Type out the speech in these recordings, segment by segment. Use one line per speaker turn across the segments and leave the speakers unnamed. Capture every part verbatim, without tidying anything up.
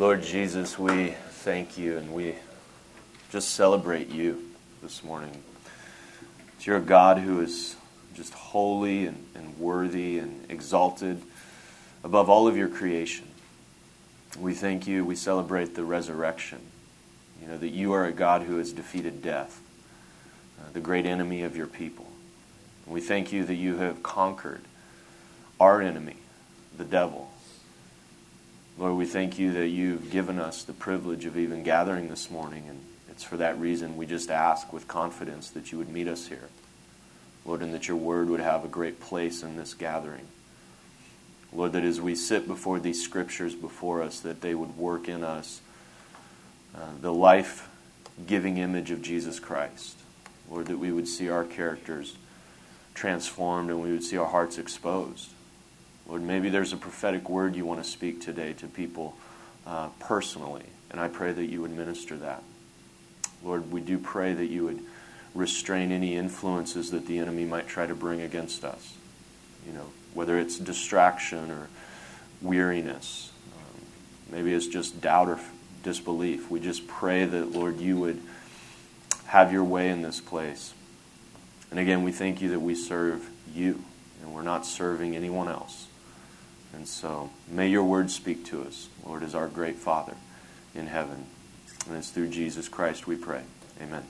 Lord Jesus, we thank you and we just celebrate you this morning. You're a God who is just holy and, and worthy and exalted above all of your creation. We thank you, we celebrate the resurrection. You know, that you are a God who has defeated death, uh, the great enemy of your people. And we thank you that you have conquered our enemy, the devil. Lord, we thank you that you've given us the privilege of even gathering this morning, and it's for that reason we just ask with confidence that you would meet us here. Lord, and that your word would have a great place in this gathering. Lord, that as we sit before these scriptures before us, that they would work in us uh, the life-giving image of Jesus Christ. Lord, that we would see our characters transformed and we would see our hearts exposed. Lord, maybe there's a prophetic word you want to speak today to people uh, personally, and I pray that you would minister that. Lord, we do pray that you would restrain any influences that the enemy might try to bring against us. You know, whether it's distraction or weariness, um, maybe it's just doubt or disbelief. We just pray that, Lord, you would have your way in this place. And again, we thank you that we serve you, and we're not serving anyone else. And so, may your word speak to us, Lord, as our great Father in heaven. And it's through Jesus Christ we pray. Amen.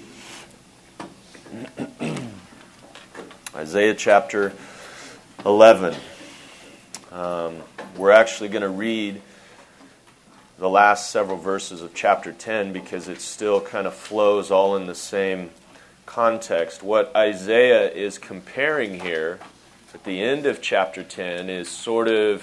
Isaiah chapter eleven. Um, we're actually going to read the last several verses of chapter ten because it still kind of flows all in the same context. What Isaiah is comparing here at the end of chapter ten is sort of,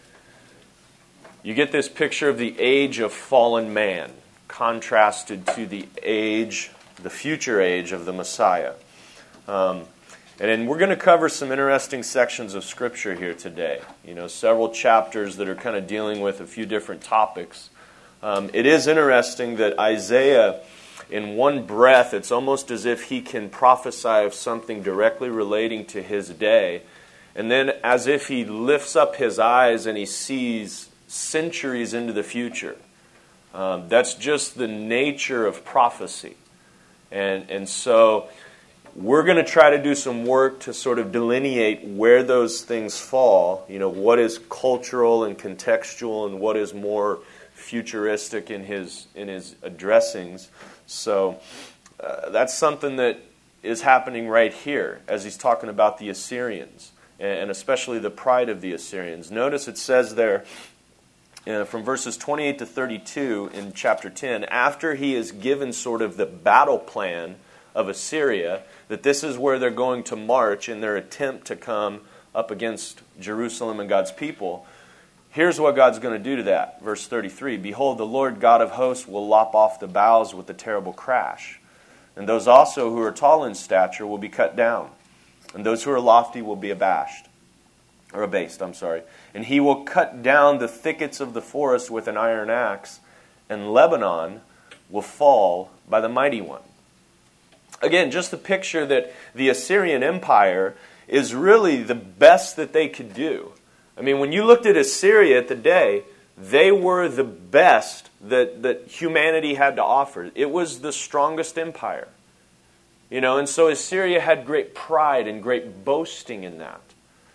you get this picture of the age of fallen man contrasted to the age, the future age of the Messiah. Um, and then we're going to cover some interesting sections of Scripture here today. You know, several chapters that are kind of dealing with a few different topics. Um, it is interesting that Isaiah, in one breath, it's almost as if he can prophesy of something directly relating to his day. And then as if he lifts up his eyes and he sees centuries into the future. Um, that's just the nature of prophecy. And, and so we're going to try to do some work to sort of delineate where those things fall. You know, what is cultural and contextual and what is more futuristic in his, in his addressings. So uh, that's something that is happening right here as he's talking about the Assyrians, and especially the pride of the Assyrians. Notice it says there uh, from verses twenty-eight to thirty-two in chapter ten, after he is given sort of the battle plan of Assyria, that this is where they're going to march in their attempt to come up against Jerusalem and God's people. Here's what God's going to do to that. Verse thirty-three, behold, the Lord God of hosts will lop off the boughs with a terrible crash. And those also who are tall in stature will be cut down. And those who are lofty will be abashed. Or abased, I'm sorry. And he will cut down the thickets of the forest with an iron axe. And Lebanon will fall by the mighty one. Again, just the picture that the Assyrian Empire is really the best that they could do. I mean, when you looked at Assyria at the day, they were the best that, that humanity had to offer. It was the strongest empire. You know, and so Assyria had great pride and great boasting in that.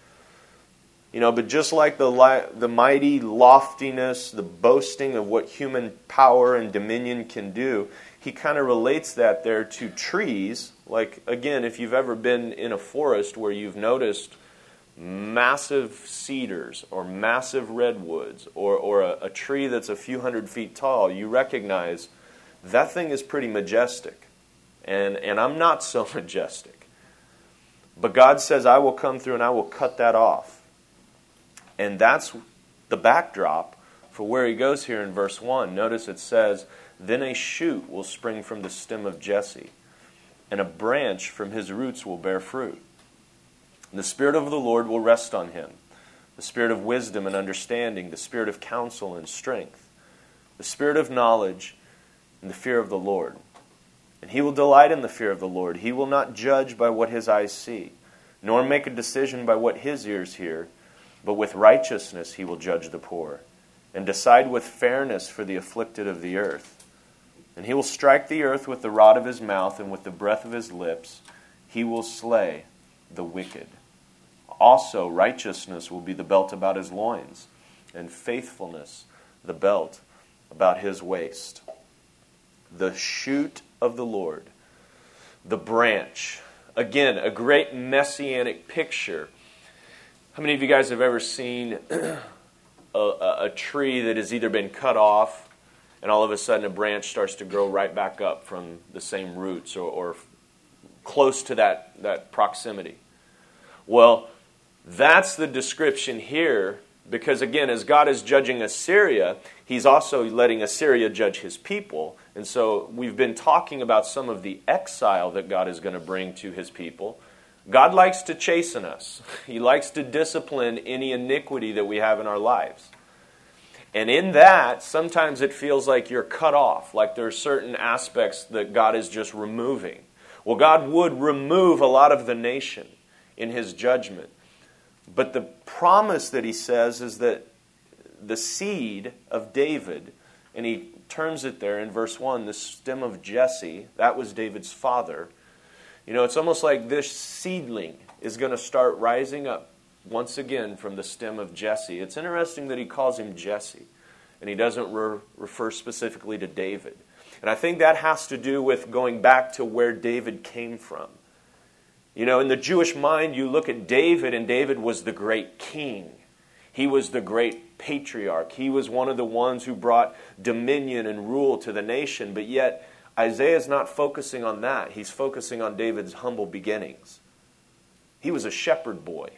You know, but just like the li- the mighty loftiness, the boasting of what human power and dominion can do, he kind of relates that there to trees. Like, again, if you've ever been in a forest where you've noticed massive cedars or massive redwoods or, or a, a tree that's a few hundred feet tall, you recognize that thing is pretty majestic. And, and I'm not so majestic. But God says, I will come through and I will cut that off. And that's the backdrop for where he goes here in verse one. Notice it says, then a shoot will spring from the stem of Jesse, and a branch from his roots will bear fruit. And the Spirit of the Lord will rest on him, the Spirit of wisdom and understanding, the Spirit of counsel and strength, the Spirit of knowledge and the fear of the Lord. And he will delight in the fear of the Lord. He will not judge by what his eyes see, nor make a decision by what his ears hear, but with righteousness he will judge the poor, and decide with fairness for the afflicted of the earth. And he will strike the earth with the rod of his mouth, and with the breath of his lips he will slay the wicked. Also righteousness will be the belt about his loins, and faithfulness the belt about his waist. The shoot of the Lord, the branch. Again, a great messianic picture. How many of you guys have ever seen a, a, a tree that has either been cut off and all of a sudden a branch starts to grow right back up from the same roots or, or close to that, that proximity? Well, that's the description here, because again, as God is judging Assyria, he's also letting Assyria judge his people. And so we've been talking about some of the exile that God is going to bring to his people. God likes to chasten us. He likes to discipline any iniquity that we have in our lives. And in that, sometimes it feels like you're cut off, like there are certain aspects that God is just removing. Well, God would remove a lot of the nation in his judgment. But the promise that he says is that the seed of David, and he terms it there in verse one, the stem of Jesse, that was David's father. You know, it's almost like this seedling is going to start rising up once again from the stem of Jesse. It's interesting that he calls him Jesse, and he doesn't re- refer specifically to David. And I think that has to do with going back to where David came from. You know, in the Jewish mind, you look at David, and David was the great king. He was the great patriarch. He was one of the ones who brought dominion and rule to the nation. But yet, Isaiah is not focusing on that. He's focusing on David's humble beginnings. He was a shepherd boy.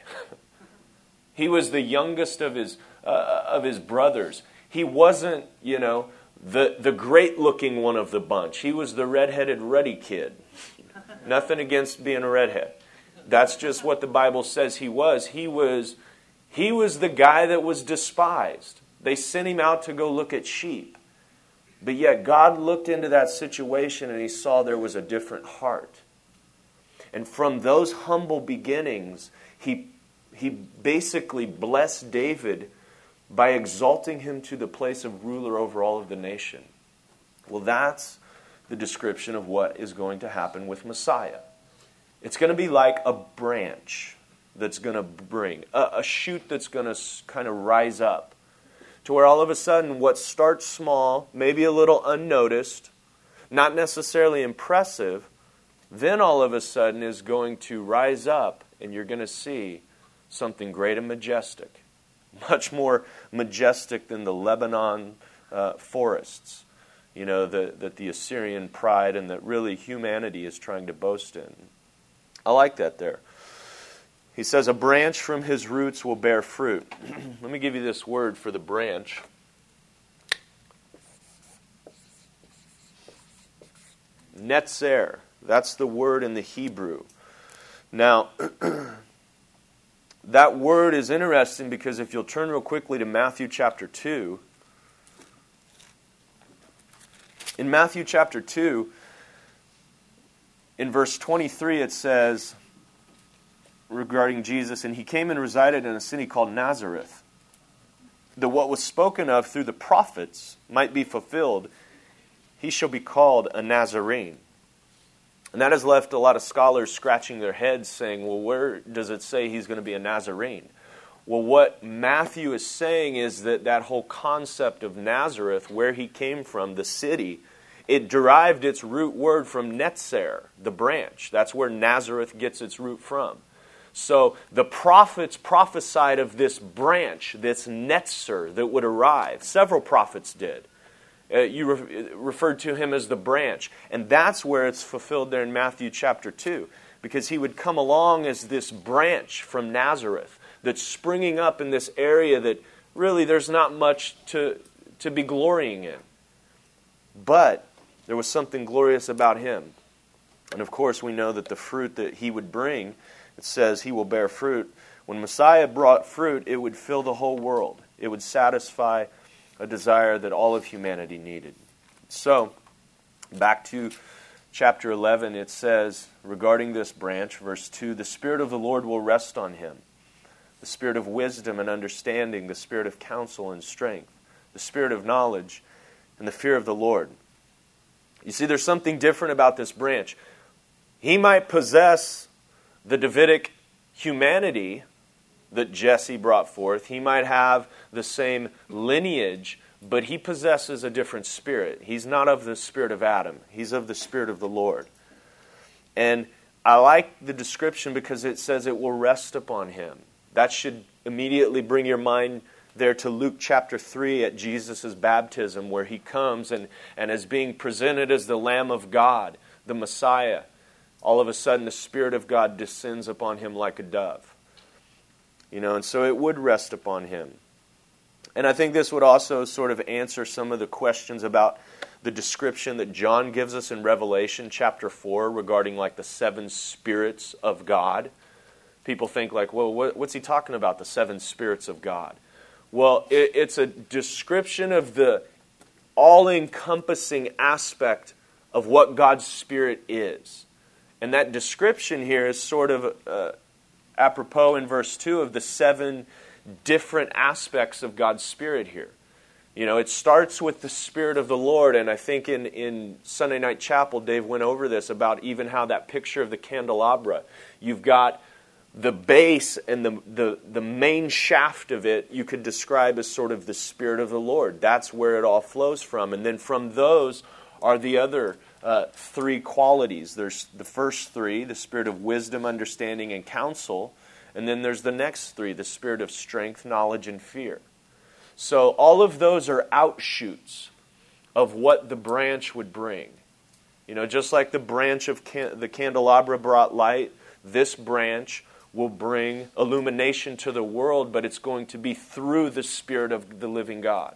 He was the youngest of his uh, of his brothers. He wasn't, you know, the, the great-looking one of the bunch. He was the red-headed ruddy kid. Nothing against being a redhead. That's just what the Bible says he was. He was he was the guy that was despised. They sent him out to go look at sheep. But yet God looked into that situation and he saw there was a different heart. And from those humble beginnings, he, he basically blessed David by exalting him to the place of ruler over all of the nation. Well, that's the description of what is going to happen with Messiah. It's going to be like a branch that's going to bring, a, a shoot that's going to kind of rise up, to where all of a sudden what starts small, maybe a little unnoticed, not necessarily impressive, then all of a sudden is going to rise up, and you're going to see something great and majestic, much more majestic than the Lebanon uh, forests, you know, the, that the Assyrian pride and that really humanity is trying to boast in. I like that there. He says, a branch from his roots will bear fruit. Let me give you this word for the branch. Netzer. That's the word in the Hebrew. Now, that word is interesting because if you'll turn real quickly to Matthew chapter two, in Matthew chapter two, in verse twenty-three, it says, regarding Jesus, and he came and resided in a city called Nazareth, that what was spoken of through the prophets might be fulfilled. He shall be called a Nazarene. And that has left a lot of scholars scratching their heads saying, well, where does it say he's going to be a Nazarene? Well, what Matthew is saying is that that whole concept of Nazareth, where he came from, the city, it derived its root word from netzer, the branch. That's where Nazareth gets its root from. So the prophets prophesied of this branch, this netzer that would arrive. Several prophets did. Uh, you re- referred to him as the branch. And that's where it's fulfilled there in Matthew chapter two. Because he would come along as this branch from Nazareth that's springing up in this area that really there's not much to, to be glorying in. But there was something glorious about him. And of course we know that the fruit that he would bring, it says he will bear fruit. When Messiah brought fruit, it would fill the whole world. It would satisfy a desire that all of humanity needed. So, back to chapter eleven, it says, regarding this branch, verse two, the Spirit of the Lord will rest on him, the Spirit of wisdom and understanding, the Spirit of counsel and strength, the spirit of knowledge, and the fear of the Lord. You see, there's something different about this branch. He might possess the Davidic humanity that Jesse brought forth. He might have the same lineage, but he possesses a different spirit. He's not of the spirit of Adam. He's of the spirit of the Lord. And I like the description because it says it will rest upon him. That should immediately bring your mind there to Luke chapter three at Jesus' baptism, where he comes and, and is being presented as the Lamb of God, the Messiah. All of a sudden the Spirit of God descends upon him like a dove. You know, and so it would rest upon him. And I think this would also sort of answer some of the questions about the description that John gives us in Revelation chapter four regarding like the seven spirits of God. People think like, well, what's he talking about, the seven spirits of God? Well, it, it's a description of the all-encompassing aspect of what God's Spirit is. And that description here is sort of uh, apropos in verse two of the seven different aspects of God's Spirit here. You know, it starts with the Spirit of the Lord, and I think in, in Sunday Night Chapel, Dave went over this about even how that picture of the candelabra, you've got the base and the, the, the main shaft of it you could describe as sort of the Spirit of the Lord. That's where it all flows from. And then from those are the other uh, three qualities. There's the first three, the Spirit of wisdom, understanding, and counsel. And then there's the next three, the Spirit of strength, knowledge, and fear. So all of those are outshoots of what the branch would bring. You know, just like the branch of can- the candelabra brought light, this branch will bring illumination to the world, but it's going to be through the Spirit of the living God.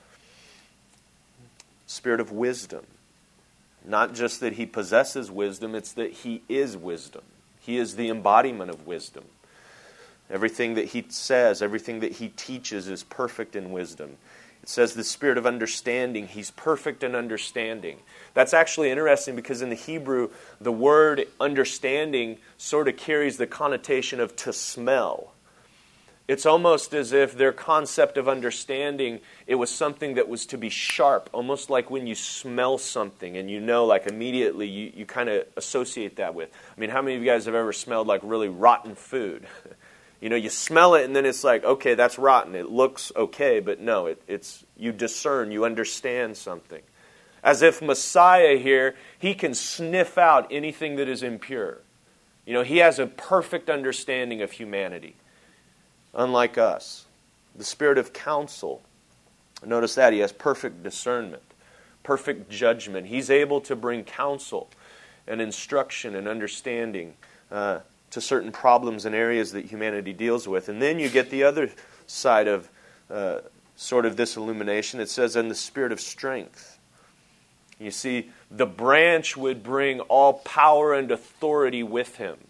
Spirit of wisdom. Not just that he possesses wisdom, it's that he is wisdom. He is the embodiment of wisdom. Everything that he says, everything that he teaches is perfect in wisdom. It says the spirit of understanding, he's perfect in understanding. That's actually interesting because in the Hebrew, the word understanding sort of carries the connotation of to smell. It's almost as if their concept of understanding, it was something that was to be sharp, almost like when you smell something and you know, like immediately you, you kind of associate that with. I mean, how many of you guys have ever smelled like really rotten food? You know, you smell it and then it's like, okay, that's rotten. It looks okay, but no, it, it's you discern, you understand something. As if Messiah here, he can sniff out anything that is impure. You know, he has a perfect understanding of humanity, unlike us. The spirit of counsel, notice that he has perfect discernment, perfect judgment. He's able to bring counsel and instruction and understanding uh, to certain problems and areas that humanity deals with. And then you get the other side of uh, sort of this illumination. It says, in the spirit of strength. You see, the branch would bring all power and authority with him.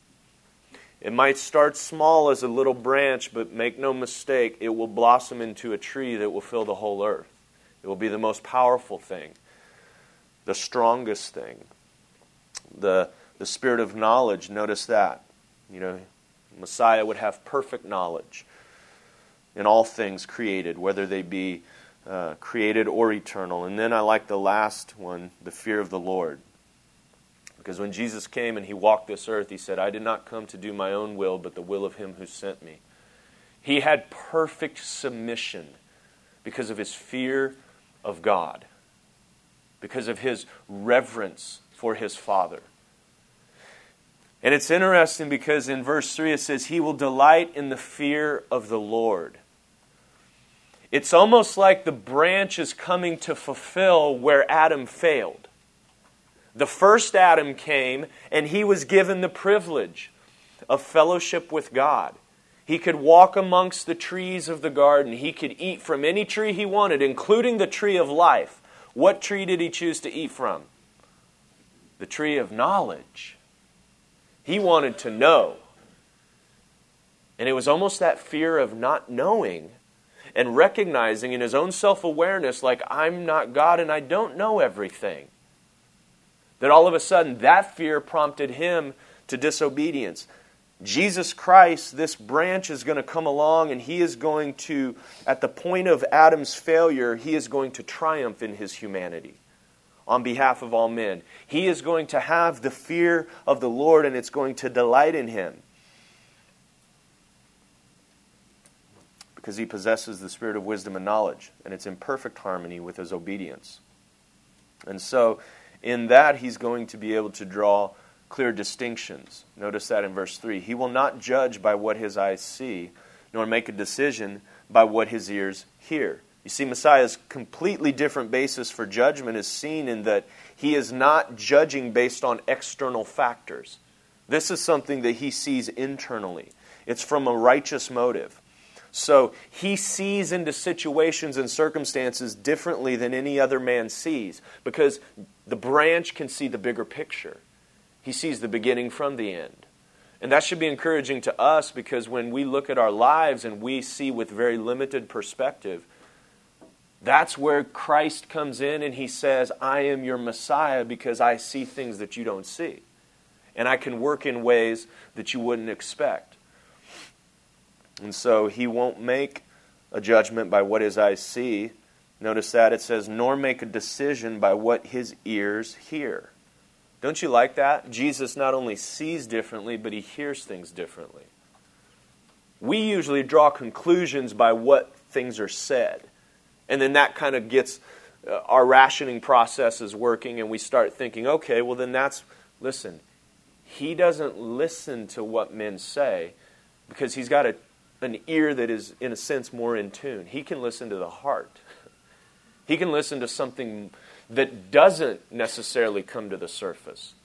It might start small as a little branch, but make no mistake, it will blossom into a tree that will fill the whole earth. It will be the most powerful thing, the strongest thing. The The spirit of knowledge, notice that. You know, Messiah would have perfect knowledge in all things created, whether they be uh, created or eternal. And then I like the last one, the fear of the Lord. Because when Jesus came and he walked this earth, he said, I did not come to do my own will, but the will of him who sent me. He had perfect submission because of his fear of God, because of his reverence for his Father. And it's interesting because in verse three it says, he will delight in the fear of the Lord. It's almost like the branch is coming to fulfill where Adam failed. The first Adam came and he was given the privilege of fellowship with God. He could walk amongst the trees of the garden. He could eat from any tree he wanted, including the tree of life. What tree did he choose to eat from? The tree of knowledge. He wanted to know. And it was almost that fear of not knowing and recognizing in his own self-awareness, like, I'm not God and I don't know everything. That all of a sudden, that fear prompted him to disobedience. Jesus Christ, this branch is going to come along and he is going to, at the point of Adam's failure, he is going to triumph in his humanity on behalf of all men. He is going to have the fear of the Lord and it's going to delight in him. Because he possesses the spirit of wisdom and knowledge, and it's in perfect harmony with his obedience. And so, in that, he's going to be able to draw clear distinctions. Notice that in verse three. He will not judge by what his eyes see, nor make a decision by what his ears hear. You see, Messiah's completely different basis for judgment is seen in that he is not judging based on external factors. This is something that he sees internally. It's from a righteous motive. So he sees into situations and circumstances differently than any other man sees, because the branch can see the bigger picture. He sees the beginning from the end. And that should be encouraging to us, because when we look at our lives and we see with very limited perspective, that's where Christ comes in and he says, I am your Messiah because I see things that you don't see. And I can work in ways that you wouldn't expect. And so he won't make a judgment by what his eyes see. Notice that it says, nor make a decision by what his ears hear. Don't you like that? Jesus not only sees differently, but he hears things differently. We usually draw conclusions by what things are said. And then that kind of gets uh, our rationing processes working, and we start thinking, okay, well then that's, listen, he doesn't listen to what men say because he's got a an ear that is, in a sense, more in tune. He can listen to the heart. He can listen to something that doesn't necessarily come to the surface.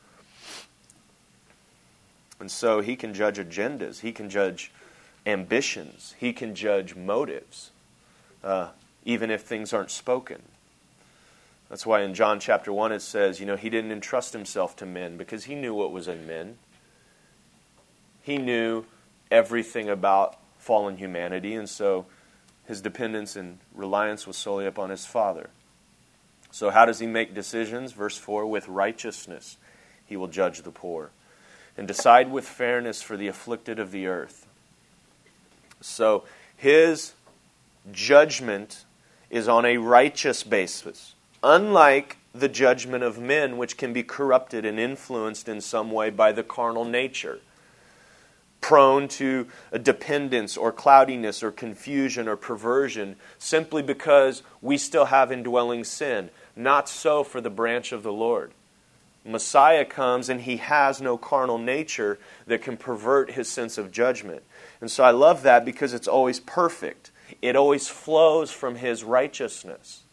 And so he can judge agendas. He can judge ambitions. He can judge motives, uh, even if things aren't spoken. That's why in John chapter one it says, you know, he didn't entrust himself to men because he knew what was in men. He knew everything about fallen humanity, and so his dependence and reliance was solely upon his Father. So how does he make decisions? Verse four, with righteousness he will judge the poor and decide with fairness for the afflicted of the earth. So his judgment is on a righteous basis, unlike the judgment of men, which can be corrupted and influenced in some way by the carnal nature, prone to a dependence or cloudiness or confusion or perversion simply because we still have indwelling sin. Not so for the branch of the Lord. Messiah comes and he has no carnal nature that can pervert his sense of judgment. And so I love that because it's always perfect. It always flows from his righteousness.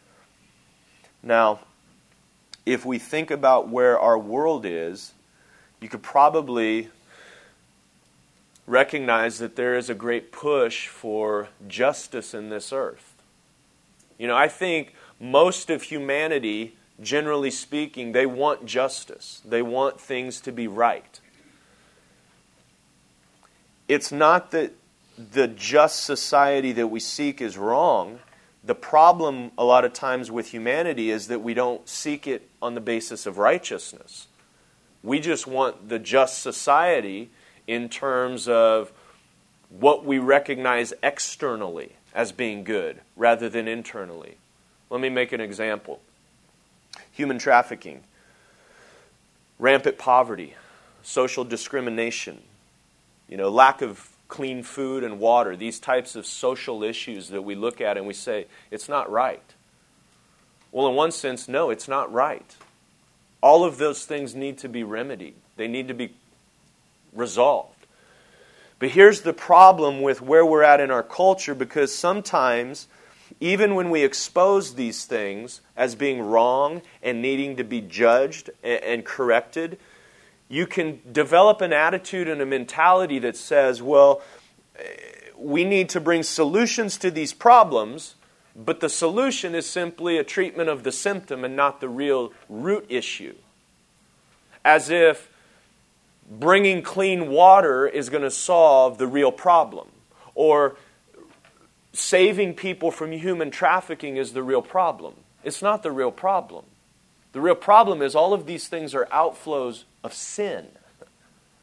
Now, if we think about where our world is, you could probably recognize that there is a great push for justice in this earth. You know, I think most of humanity, generally speaking, they want justice. They want things to be right. It's not that the just society that we seek is wrong. The problem a lot of times with humanity is that we don't seek it on the basis of righteousness. We just want the just society in terms of what we recognize externally as being good rather than internally. Let me make an example. Human trafficking, rampant poverty, social discrimination, you know, lack of clean food and water, these types of social issues that we look at and we say, it's not right. Well, in one sense, no, it's not right. All of those things need to be remedied. They need to be resolved. But here's the problem with where we're at in our culture, because sometimes, even when we expose these things as being wrong and needing to be judged and corrected, you can develop an attitude and a mentality that says, well, we need to bring solutions to these problems, but the solution is simply a treatment of the symptom and not the real root issue. As if bringing clean water is going to solve the real problem, or saving people from human trafficking is the real problem. It's not the real problem. The real problem is all of these things are outflows of sin.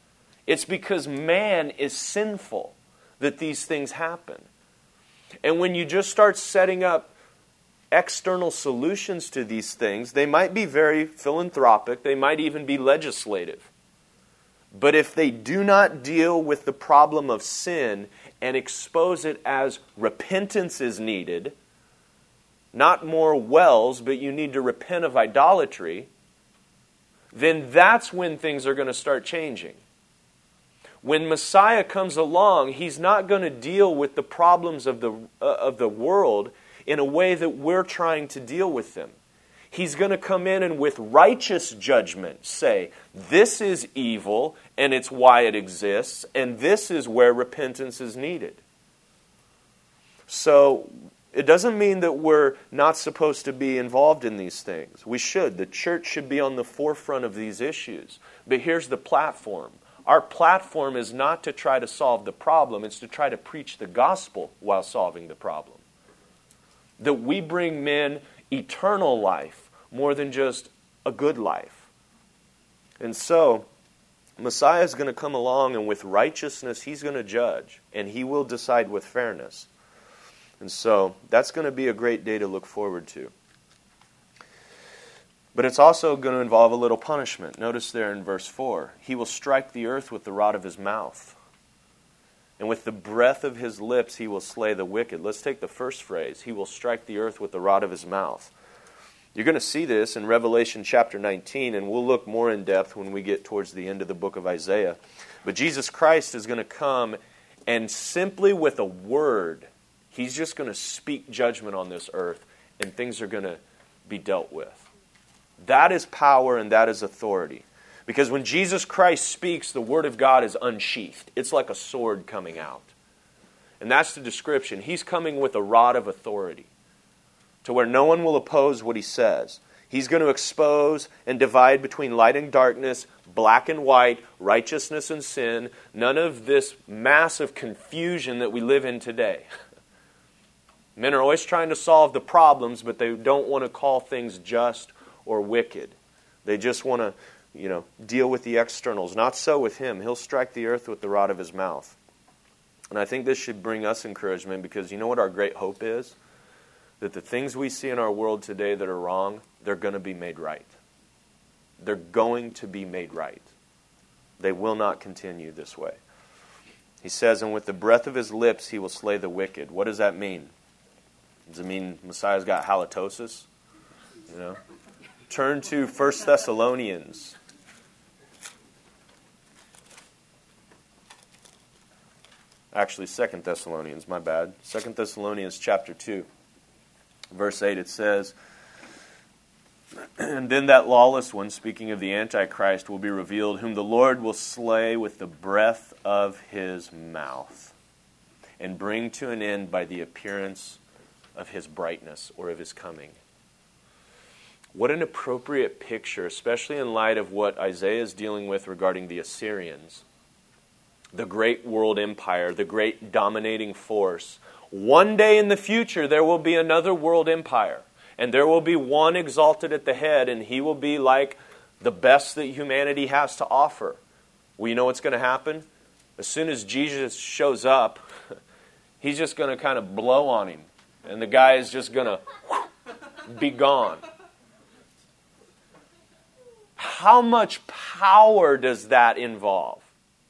It's because man is sinful that these things happen. And when you just start setting up external solutions to these things, they might be very philanthropic, they might even be legislative. But if they do not deal with the problem of sin and expose it as repentance is needed, not more wells, but you need to repent of idolatry, then that's when things are going to start changing. When Messiah comes along, He's not going to deal with the problems of the, uh, of the world in a way that we're trying to deal with them. He's going to come in and with righteous judgment say, this is evil and it's why it exists, and this is where repentance is needed. So it doesn't mean that we're not supposed to be involved in these things. We should. The church should be on the forefront of these issues. But here's the platform. Our platform is not to try to solve the problem, it's to try to preach the gospel while solving the problem. That we bring men eternal life more than just a good life. And so, Messiah is going to come along, and with righteousness, He's going to judge, and He will decide with fairness. And so, that's going to be a great day to look forward to. But it's also going to involve a little punishment. Notice there in verse four, He will strike the earth with the rod of His mouth, and with the breath of His lips He will slay the wicked. Let's take the first phrase. He will strike the earth with the rod of His mouth. You're going to see this in Revelation chapter nineteen, and we'll look more in depth when we get towards the end of the book of Isaiah. But Jesus Christ is going to come, and simply with a word, He's just going to speak judgment on this earth, and things are going to be dealt with. That is power and that is authority. Because when Jesus Christ speaks, the Word of God is unsheathed. It's like a sword coming out. And that's the description. He's coming with a rod of authority to where no one will oppose what He says. He's going to expose and divide between light and darkness, black and white, righteousness and sin. None of this massive confusion that we live in today. Men are always trying to solve the problems, but they don't want to call things just or wicked. They just want to, you know, deal with the externals. Not so with Him. He'll strike the earth with the rod of His mouth. And I think this should bring us encouragement, because you know what our great hope is? That the things we see in our world today that are wrong, they're going to be made right. They're going to be made right. They will not continue this way. He says, and with the breath of His lips He will slay the wicked. What does that mean? Does it mean Messiah's got halitosis? You know? Turn to First Thessalonians. Actually, Second Thessalonians, my bad. Second Thessalonians chapter two. Verse eight, it says, and then that lawless one, speaking of the Antichrist, will be revealed, whom the Lord will slay with the breath of His mouth, and bring to an end by the appearance of His brightness, or of His coming. What an appropriate picture, especially in light of what Isaiah is dealing with regarding the Assyrians. The great world empire, the great dominating force. One day in the future, there will be another world empire. And there will be one exalted at the head, and he will be like the best that humanity has to offer. Well, you know what's going to happen? As soon as Jesus shows up, He's just going to kind of blow on him. And the guy is just going to be gone. How much power does that involve?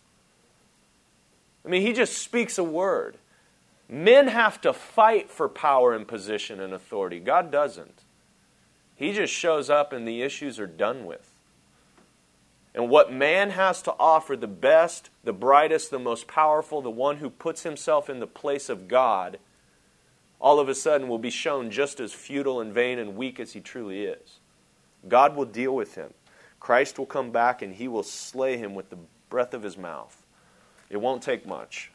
I mean, He just speaks a word. Men have to fight for power and position and authority. God doesn't. He just shows up and the issues are done with. And what man has to offer, the best, the brightest, the most powerful, the one who puts himself in the place of God, all of a sudden will be shown just as futile and vain and weak as he truly is. God will deal with him. Christ will come back and He will slay him with the breath of His mouth. It won't take much.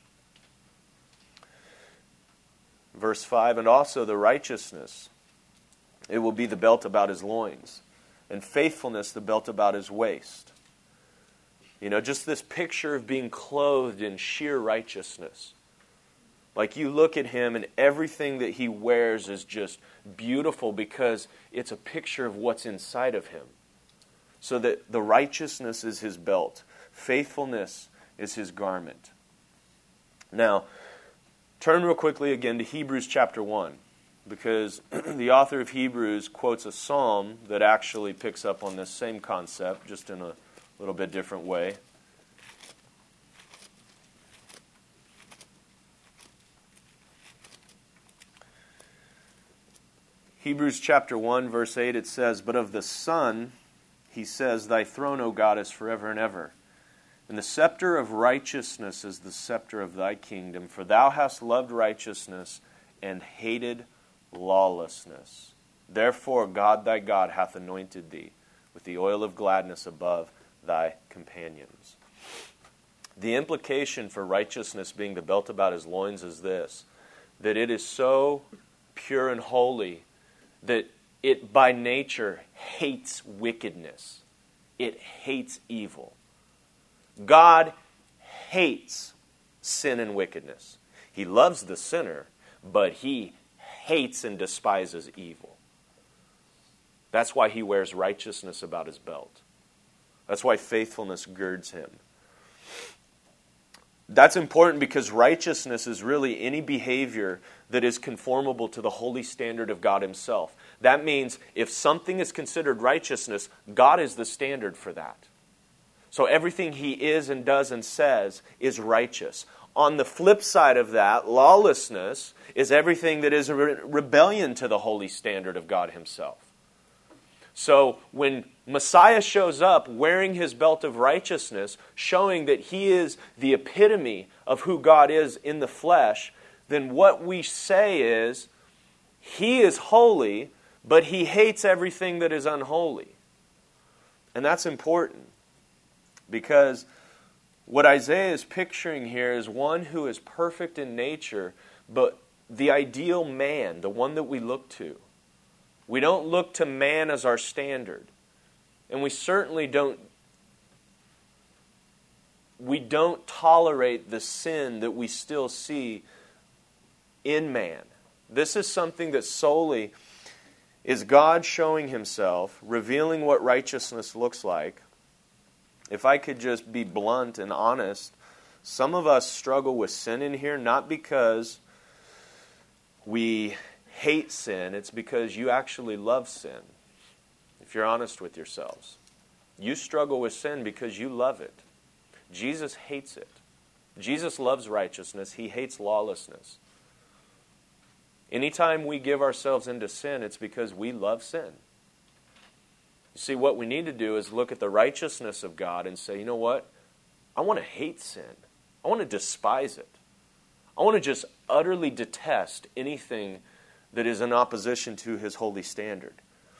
Verse five, and also the righteousness, it will be the belt about His loins, and faithfulness the belt about His waist. You know, just this picture of being clothed in sheer righteousness. Like you look at Him and everything that He wears is just beautiful because it's a picture of what's inside of Him. So that the righteousness is His belt. Faithfulness is his garment. Now, turn real quickly again to Hebrews chapter one, because the author of Hebrews quotes a psalm that actually picks up on this same concept, just in a little bit different way. Hebrews chapter one, verse eight, it says, "But of the Son, he says, Thy throne, O God, is forever and ever. And the scepter of righteousness is the scepter of thy kingdom. For thou hast loved righteousness and hated lawlessness. Therefore God thy God hath anointed thee with the oil of gladness above thy companions." The implication for righteousness being the belt about his loins is this, that it is so pure and holy that it by nature hates wickedness. It hates evil. God hates sin and wickedness. He loves the sinner, but he hates and despises evil. That's why he wears righteousness about his belt. That's why faithfulness girds him. That's important because righteousness is really any behavior that is conformable to the holy standard of God himself. That means if something is considered righteousness, God is the standard for that. So everything he is and does and says is righteous. On the flip side of that, lawlessness is everything that is a re- rebellion to the holy standard of God himself. So when Messiah shows up wearing his belt of righteousness, showing that he is the epitome of who God is in the flesh, then what we say is, he is holy, but he hates everything that is unholy. And that's important, because what Isaiah is picturing here is one who is perfect in nature, but the ideal man, the one that we look to. We don't look to man as our standard. And we certainly don't we don't tolerate the sin that we still see in man. This is something that solely is God showing himself, revealing what righteousness looks like. If I could just be blunt and honest, some of us struggle with sin in here, not because we hate sin, it's because you actually love sin. If you're honest with yourselves, you struggle with sin because you love it. Jesus hates it. Jesus loves righteousness. He hates lawlessness. Anytime we give ourselves into sin, it's because we love sin. You see, what we need to do is look at the righteousness of God and say, you know what? I want to hate sin. I want to despise it. I want to just utterly detest anything that is in opposition to his holy standard.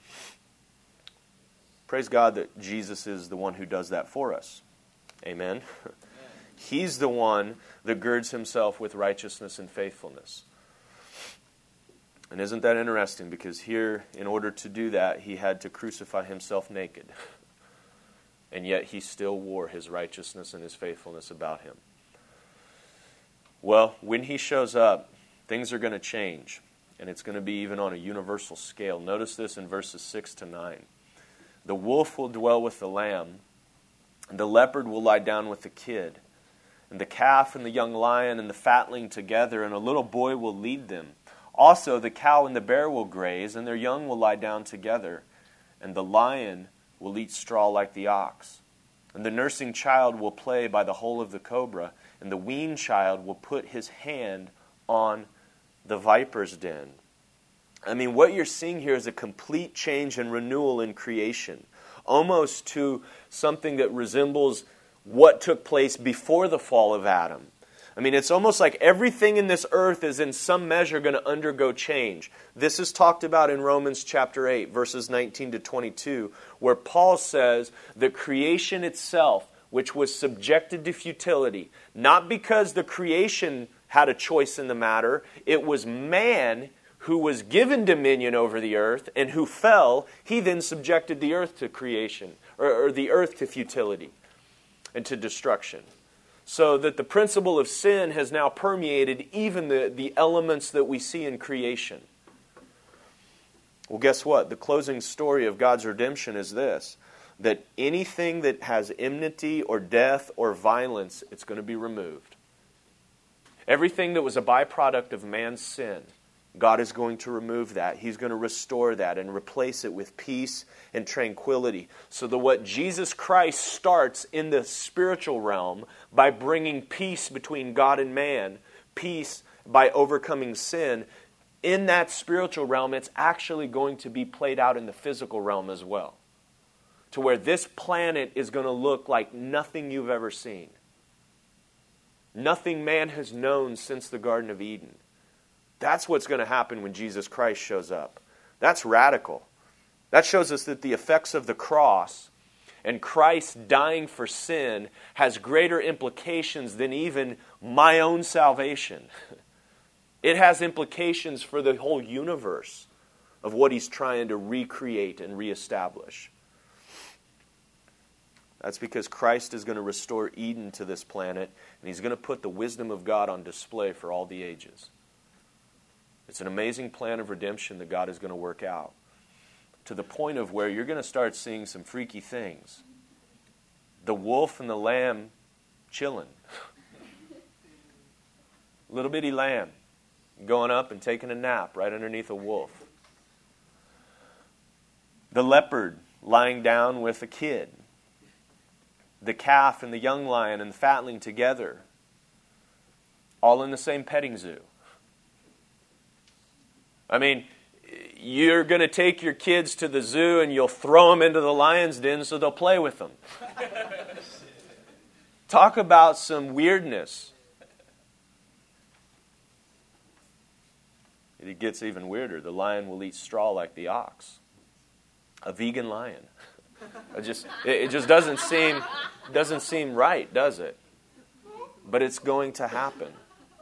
Praise God that Jesus is the one who does that for us. Amen. Amen. He's the one that girds himself with righteousness and faithfulness. And isn't that interesting? Because here, in order to do that, he had to crucify himself naked. And yet he still wore his righteousness and his faithfulness about him. Well, when he shows up, things are going to change. And it's going to be even on a universal scale. Notice this in verses six to nine. The wolf will dwell with the lamb, and the leopard will lie down with the kid, and the calf and the young lion and the fatling together, and a little boy will lead them. Also the cow and the bear will graze, and their young will lie down together, and the lion will eat straw like the ox. And the nursing child will play by the hole of the cobra, and the weaned child will put his hand on the viper's den. I mean, what you're seeing here is a complete change and renewal in creation, almost to something that resembles what took place before the fall of Adam. I mean, it's almost like everything in this earth is in some measure going to undergo change. This is talked about in Romans chapter eight, verses nineteen to twenty-two, where Paul says that creation itself, which was subjected to futility, not because the creation had a choice in the matter, it was man who was given dominion over the earth and who fell. He then subjected the earth to creation, or, or the earth to futility and to destruction. So that the principle of sin has now permeated even the, the elements that we see in creation. Well, guess what? The closing story of God's redemption is this, that anything that has enmity or death or violence, it's going to be removed. Everything that was a byproduct of man's sin, God is going to remove that. He's going to restore that and replace it with peace and tranquility. So that what Jesus Christ starts in the spiritual realm by bringing peace between God and man, peace by overcoming sin, in that spiritual realm, it's actually going to be played out in the physical realm as well. To where this planet is going to look like nothing you've ever seen. Nothing man has known since the Garden of Eden. That's what's going to happen when Jesus Christ shows up. That's radical. That shows us that the effects of the cross and Christ dying for sin has greater implications than even my own salvation. It has implications for the whole universe of what He's trying to recreate and reestablish. That's because Christ is going to restore Eden to this planet, and He's going to put the wisdom of God on display for all the ages. It's an amazing plan of redemption that God is going to work out, to the point of where you're going to start seeing some freaky things. The wolf and the lamb chilling. Little bitty lamb going up and taking a nap right underneath a wolf. The leopard lying down with a kid. The calf and the young lion and the fatling together, all in the same petting zoo. I mean, you're going to take your kids to the zoo and you'll throw them into the lion's den so they'll play with them. Talk about some weirdness. It gets even weirder. The lion will eat straw like the ox. A vegan lion. It just, it just doesn't seem, doesn't seem right, does it? But it's going to happen.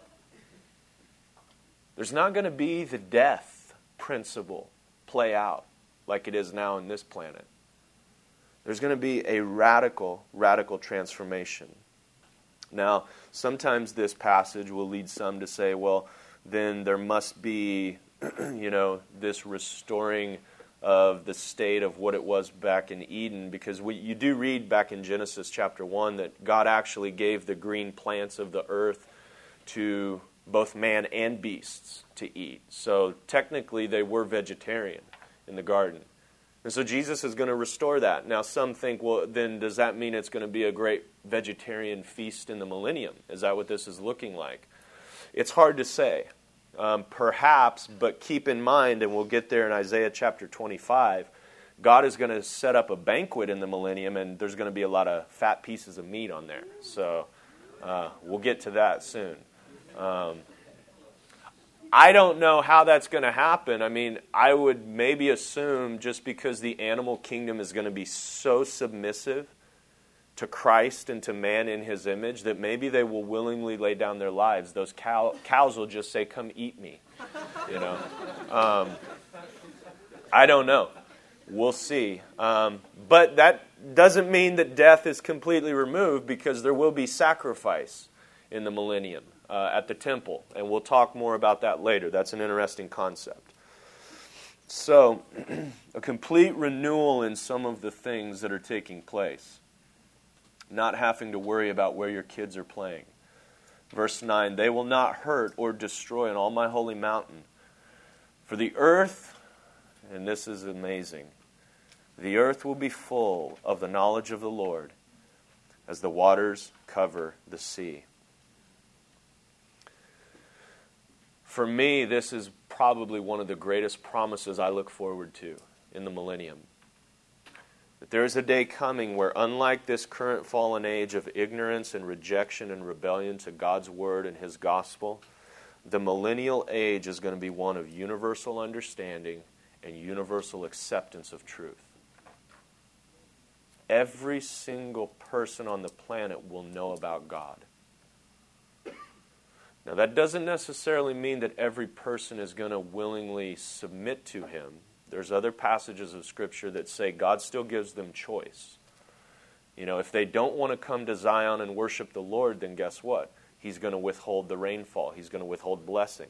There's not going to be the death principle play out like it is now in this planet. There's going to be a radical, radical transformation. Now, sometimes this passage will lead some to say, well, then there must be, you know, this restoring of the state of what it was back in Eden, because we, you do read back in Genesis chapter one that God actually gave the green plants of the earth to both man and beasts to eat. So technically they were vegetarian in the garden. And so Jesus is going to restore that. Now some think, well, then does that mean it's going to be a great vegetarian feast in the millennium? Is that what this is looking like? It's hard to say. Um, perhaps, but keep in mind, and we'll get there in Isaiah chapter twenty-five, God is going to set up a banquet in the millennium, and there's going to be a lot of fat pieces of meat on there. So uh, we'll get to that soon. Um, I don't know how that's going to happen. I mean, I would maybe assume just because the animal kingdom is going to be so submissive to Christ and to man in His image that maybe they will willingly lay down their lives. Those cow, cows will just say, "Come eat me," you know. Um, I don't know. We'll see. Um, but that doesn't mean that death is completely removed, because there will be sacrifice in the millennium uh, at the temple, and we'll talk more about that later. That's an interesting concept. So, a complete renewal in some of the things that are taking place. Not having to worry about where your kids are playing. Verse nine, they will not hurt or destroy on all my holy mountain. For the earth, and this is amazing, the earth will be full of the knowledge of the Lord as the waters cover the sea. For me, this is probably one of the greatest promises I look forward to in the millennium. That there is a day coming where, unlike this current fallen age of ignorance and rejection and rebellion to God's Word and His gospel, the millennial age is going to be one of universal understanding and universal acceptance of truth. Every single person on the planet will know about God. Now, that doesn't necessarily mean that every person is going to willingly submit to Him. There's other passages of Scripture that say God still gives them choice. You know, if they don't want to come to Zion and worship the Lord, then guess what? He's going to withhold the rainfall. He's going to withhold blessing.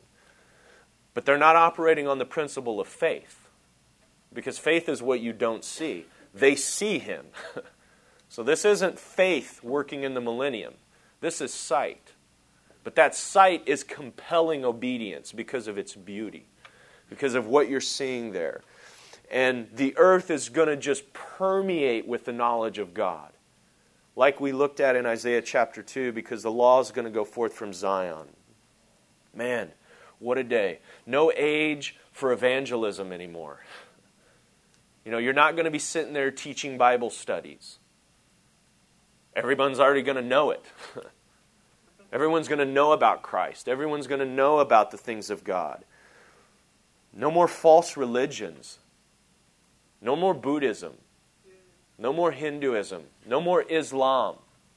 But they're not operating on the principle of faith, because faith is what you don't see. they see him. So this isn't faith working in the millennium. This is sight. But that sight is compelling obedience because of its beauty, because of what you're seeing there. And the earth is going to just permeate with the knowledge of God. Like we looked at in Isaiah chapter two, because the law is going to go forth from Zion. Man, what a day. No age for evangelism anymore. You know, you're not going to be sitting there teaching Bible studies. Everyone's already going to know it. Everyone's going to know about Christ. Everyone's going to know about the things of God. No more false religions. No more Buddhism. No more Hinduism. No more Islam.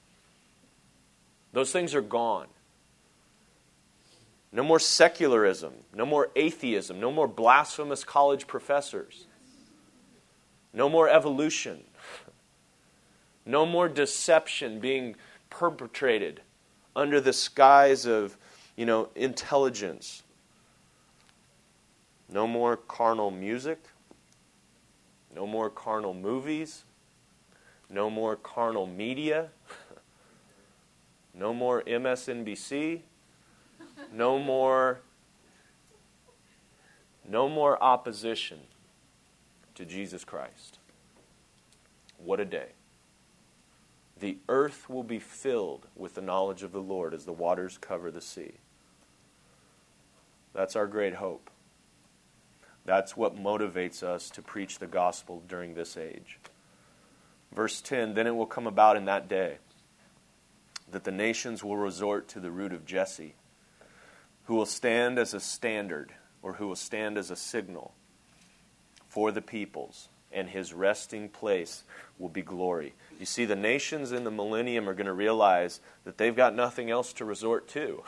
Those things are gone. No more secularism. No more atheism. No more blasphemous college professors. No more evolution. No more deception being perpetrated under the skies of, you know, intelligence. No more carnal music. No more carnal movies. No more carnal media. No more M S N B C. No more, no more opposition to Jesus Christ. What a day. The earth will be filled with the knowledge of the Lord as the waters cover the sea. That's our great hope. That's what motivates us to preach the gospel during this age. Verse ten, then it will come about in that day that the nations will resort to the root of Jesse, who will stand as a standard, or who will stand as a signal for the peoples, and his resting place will be glory. You see, the nations in the millennium are going to realize that they've got nothing else to resort to.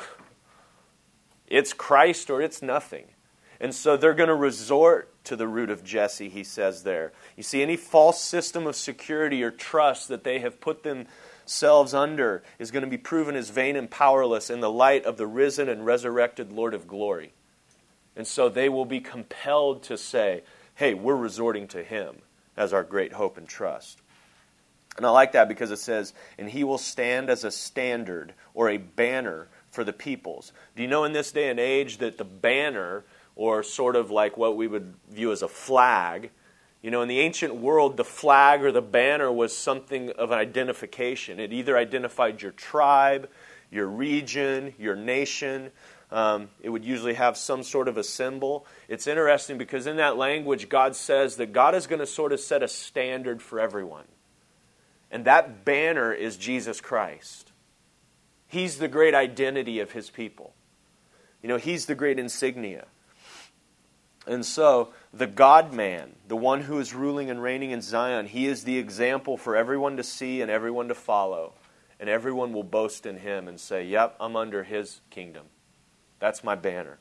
It's Christ or it's nothing. And so they're going to resort to the root of Jesse, he says there. You see, any false system of security or trust that they have put themselves under is going to be proven as vain and powerless in the light of the risen and resurrected Lord of glory. And so they will be compelled to say, hey, we're resorting to him as our great hope and trust. And I like that because it says, and he will stand as a standard or a banner for the peoples. Do you know in this day and age that the banner, or sort of like what we would view as a flag, you know, in the ancient world, the flag or the banner was something of an identification. It either identified your tribe, your region, your nation. Um, it would usually have some sort of a symbol. It's interesting because in that language, God says that God is going to sort of set a standard for everyone. And that banner is Jesus Christ. He's the great identity of his people. You know, he's the great insignia. And so, the God-man, the one who is ruling and reigning in Zion, he is the example for everyone to see and everyone to follow. And everyone will boast in him and say, yep, I'm under his kingdom. That's my banner.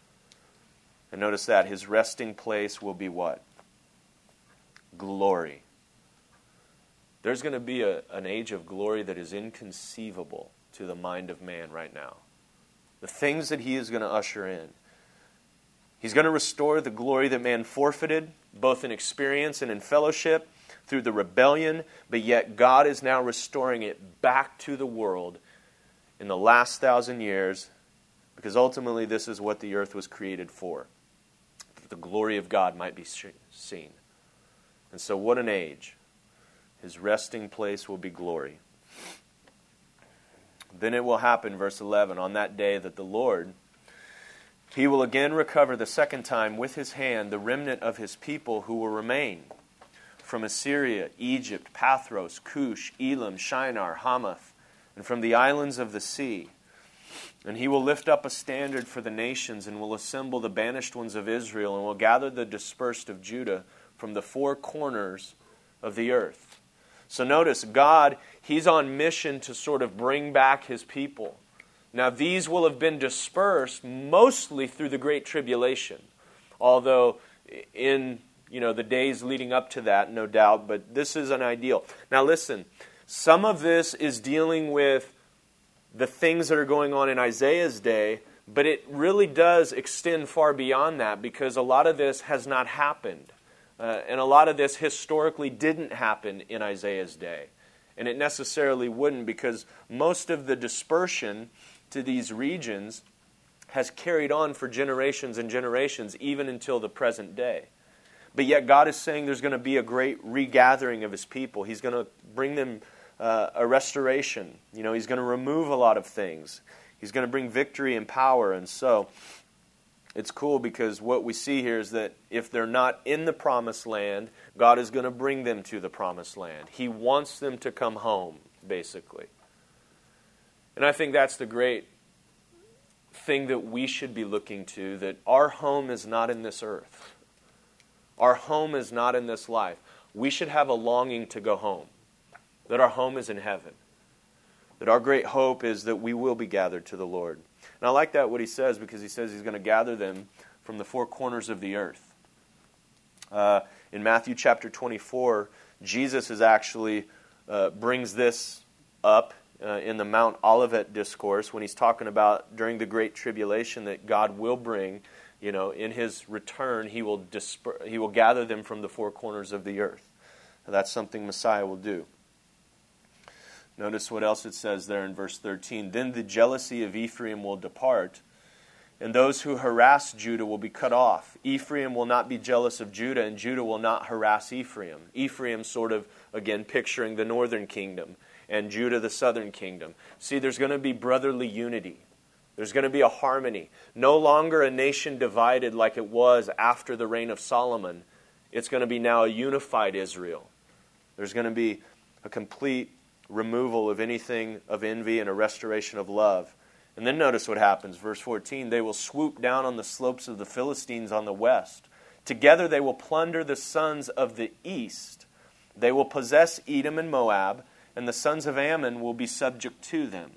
And notice that his resting place will be what? Glory. There's going to be a, an age of glory that is inconceivable to the mind of man right now. The things that he is going to usher in. He's going to restore the glory that man forfeited, both in experience and in fellowship, through the rebellion, but yet God is now restoring it back to the world in the last thousand years, because ultimately this is what the earth was created for, that the glory of God might be seen. And so what an age. His resting place will be glory. Then it will happen, verse eleven, on that day that the Lord, he will again recover the second time with his hand the remnant of his people who will remain from Assyria, Egypt, Pathros, Cush, Elam, Shinar, Hamath, and from the islands of the sea. And he will lift up a standard for the nations and will assemble the banished ones of Israel and will gather the dispersed of Judah from the four corners of the earth. So notice, God, he's on mission to sort of bring back his people. Now, these will have been dispersed mostly through the Great Tribulation, although in, you know, the days leading up to that, no doubt, but this is an ideal. Now, listen, some of this is dealing with the things that are going on in Isaiah's day, but it really does extend far beyond that because a lot of this has not happened. Uh, and a lot of this historically didn't happen in Isaiah's day. And it necessarily wouldn't, because most of the dispersion to these regions has carried on for generations and generations, even until the present day. But yet God is saying there's going to be a great regathering of His people. He's going to bring them uh, a restoration. You know, He's going to remove a lot of things. He's going to bring victory and power. And so it's cool, because what we see here is that if they're not in the promised land, God is going to bring them to the promised land. He wants them to come home, basically. And I think that's the great thing that we should be looking to, that our home is not in this earth. Our home is not in this life. We should have a longing to go home, that our home is in heaven, that our great hope is that we will be gathered to the Lord. And I like that what he says, because he says he's going to gather them from the four corners of the earth. Uh, in Matthew chapter twenty-four, Jesus is actually uh, brings this up uh, in the Mount Olivet discourse, when he's talking about during the Great Tribulation that God will bring, you know, in His return, He will disper- He will gather them from the four corners of the earth. And that's something Messiah will do. Notice what else it says there in verse thirteen. Then the jealousy of Ephraim will depart, and those who harass Judah will be cut off. Ephraim will not be jealous of Judah, and Judah will not harass Ephraim. Ephraim sort of, again, picturing the northern kingdom, and Judah the southern kingdom. See, there's going to be brotherly unity. There's going to be a harmony. No longer a nation divided like it was after the reign of Solomon. It's going to be now a unified Israel. There's going to be a complete removal of anything of envy and a restoration of love. And then notice what happens. Verse fourteen, they will swoop down on the slopes of the Philistines on the west. Together they will plunder the sons of the east. They will possess Edom and Moab, and the sons of Ammon will be subject to them.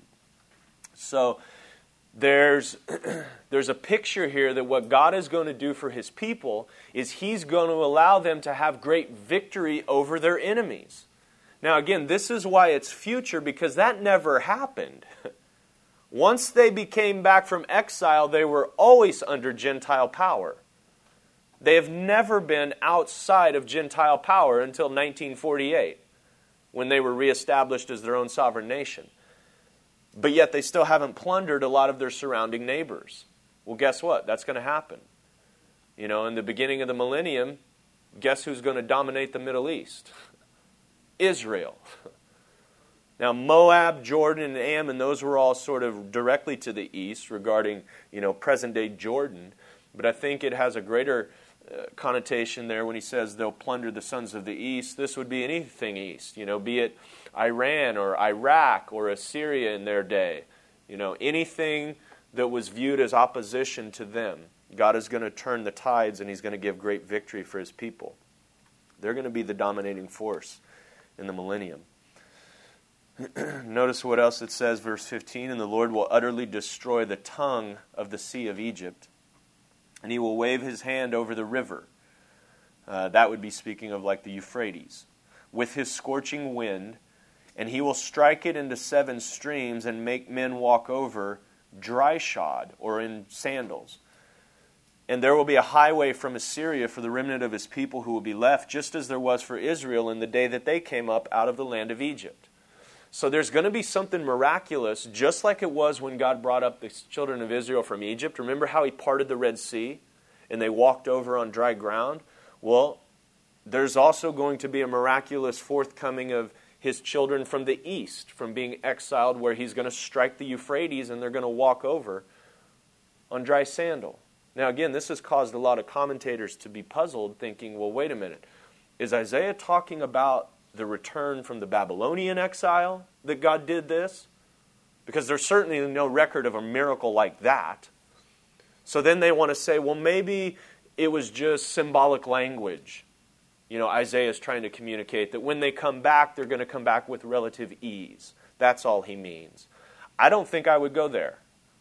So there's, there's a picture here that what God is going to do for His people is He's going to allow them to have great victory over their enemies. Now again, this is why it's future, because that never happened. Once they became back from exile, they were always under Gentile power. They have never been outside of Gentile power until nineteen forty-eight, when they were reestablished as their own sovereign nation. But yet they still haven't plundered a lot of their surrounding neighbors. Well, guess what? That's going to happen. You know, in the beginning of the millennium, guess who's going to dominate the Middle East? Israel. Now, Moab, Jordan, and Ammon, those were all sort of directly to the east regarding, you know, present-day Jordan. But I think it has a greater uh, connotation there when he says they'll plunder the sons of the east. This would be anything east, you know, be it Iran or Iraq or Assyria in their day. You know, anything that was viewed as opposition to them. God is going to turn the tides, and He's going to give great victory for His people. They're going to be the dominating force in the millennium. Notice what else it says, verse fifteen, and the Lord will utterly destroy the tongue of the sea of Egypt, and He will wave His hand over the river. Uh, that would be speaking of like the Euphrates. With His scorching wind, and He will strike it into seven streams and make men walk over dry shod or in sandals. And there will be a highway from Assyria for the remnant of His people who will be left, just as there was for Israel in the day that they came up out of the land of Egypt. So there's going to be something miraculous, just like it was when God brought up the children of Israel from Egypt. Remember how He parted the Red Sea and they walked over on dry ground? Well, there's also going to be a miraculous forthcoming of His children from the east, from being exiled, where He's going to strike the Euphrates and they're going to walk over on dry sandal. Now again, this has caused a lot of commentators to be puzzled, thinking, well, wait a minute. Is Isaiah talking about the return from the Babylonian exile that God did this? Because there's certainly no record of a miracle like that. So then they want to say, well, maybe it was just symbolic language. You know, Isaiah is trying to communicate that when they come back, they're going to come back with relative ease. That's all he means. I don't think I would go there.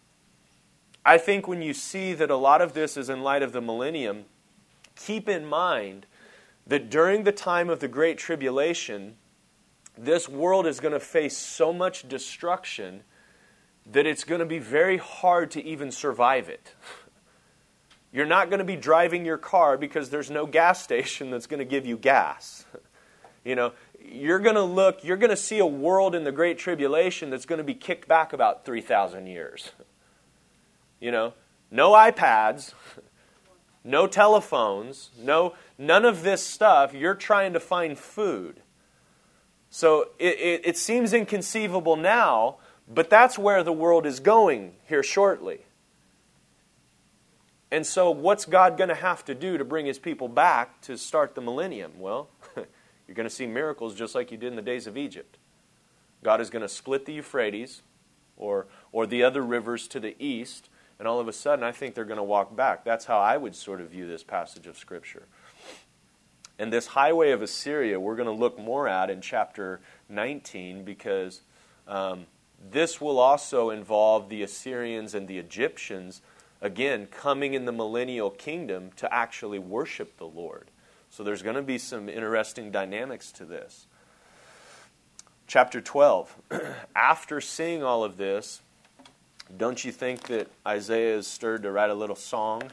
I think when you see that a lot of this is in light of the millennium, keep in mind that during the time of the Great Tribulation, this world is going to face so much destruction that it's going to be very hard to even survive it. You're not going to be driving your car because there's no gas station that's going to give you gas. You know, you're going to look, you're going to see a world in the Great Tribulation that's going to be kicked back about three thousand years. You know, no iPads, no telephones, no none of this stuff. You're trying to find food. So it, it, it seems inconceivable now, but that's where the world is going here shortly. And so what's God going to have to do to bring His people back to start the millennium? Well, you're going to see miracles just like you did in the days of Egypt. God is going to split the Euphrates or, or the other rivers to the east, and all of a sudden I think they're going to walk back. That's how I would sort of view this passage of Scripture. And this highway of Assyria we're going to look more at in chapter nineteen because um, this will also involve the Assyrians and the Egyptians, again, coming in the millennial kingdom to actually worship the Lord. So there's going to be some interesting dynamics to this. Chapter twelve. After seeing all of this, don't you think that Isaiah is stirred to write a little song?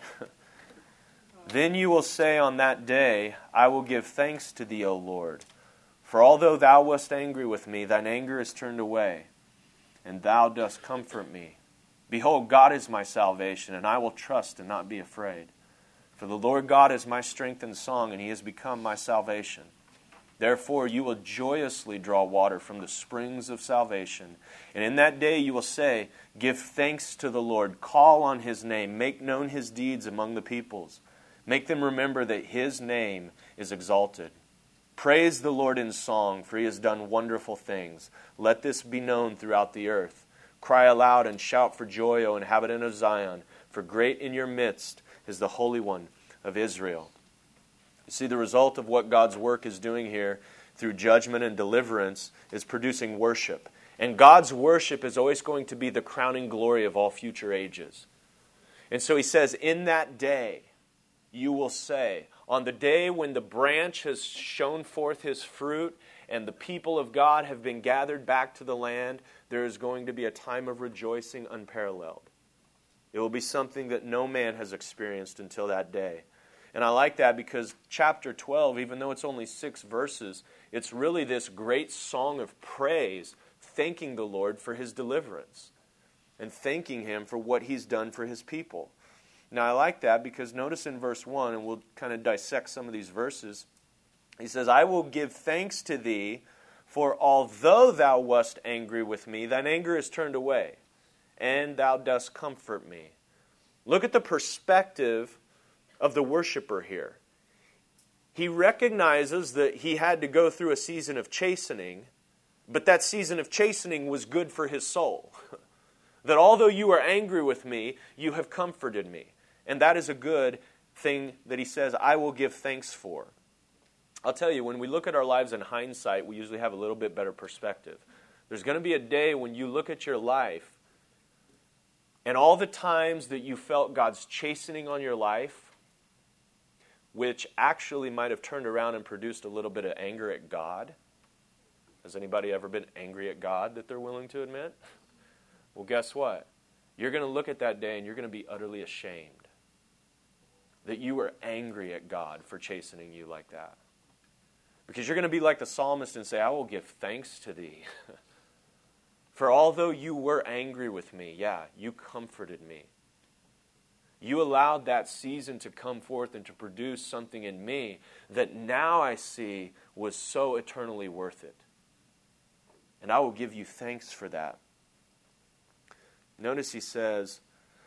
Then you will say on that day, I will give thanks to thee, O Lord. For although thou wast angry with me, thine anger is turned away, and thou dost comfort me. Behold, God is my salvation, and I will trust and not be afraid. For the Lord God is my strength and song, and He has become my salvation. Therefore you will joyously draw water from the springs of salvation. And in that day you will say, give thanks to the Lord, call on His name, make known His deeds among the peoples. Make them remember that His name is exalted. Praise the Lord in song, for He has done wonderful things. Let this be known throughout the earth. Cry aloud and shout for joy, O inhabitant of Zion, for great in your midst is the Holy One of Israel. You see, the result of what God's work is doing here through judgment and deliverance is producing worship. And God's worship is always going to be the crowning glory of all future ages. And so He says, in that day, you will say, on the day when the branch has shown forth his fruit and the people of God have been gathered back to the land, there is going to be a time of rejoicing unparalleled. It will be something that no man has experienced until that day. And I like that because chapter twelve, even though it's only six verses, it's really this great song of praise, thanking the Lord for His deliverance and thanking Him for what He's done for His people. Now, I like that because notice in verse one, and we'll kind of dissect some of these verses, he says, I will give thanks to thee, for although thou wast angry with me, thine anger is turned away, and thou dost comfort me. Look at the perspective of the worshiper here. He recognizes that he had to go through a season of chastening, but that season of chastening was good for his soul. That although you are angry with me, you have comforted me. And that is a good thing that he says, I will give thanks for. I'll tell you, when we look at our lives in hindsight, we usually have a little bit better perspective. There's going to be a day when you look at your life and all the times that you felt God's chastening on your life, which actually might have turned around and produced a little bit of anger at God. Has anybody ever been angry at God that they're willing to admit? Well, guess what? You're going to look at that day and you're going to be utterly ashamed that you were angry at God for chastening you like that. Because you're going to be like the psalmist and say, I will give thanks to thee. For although you were angry with me, yeah, you comforted me. You allowed that season to come forth and to produce something in me that now I see was so eternally worth it. And I will give you thanks for that. Notice he says,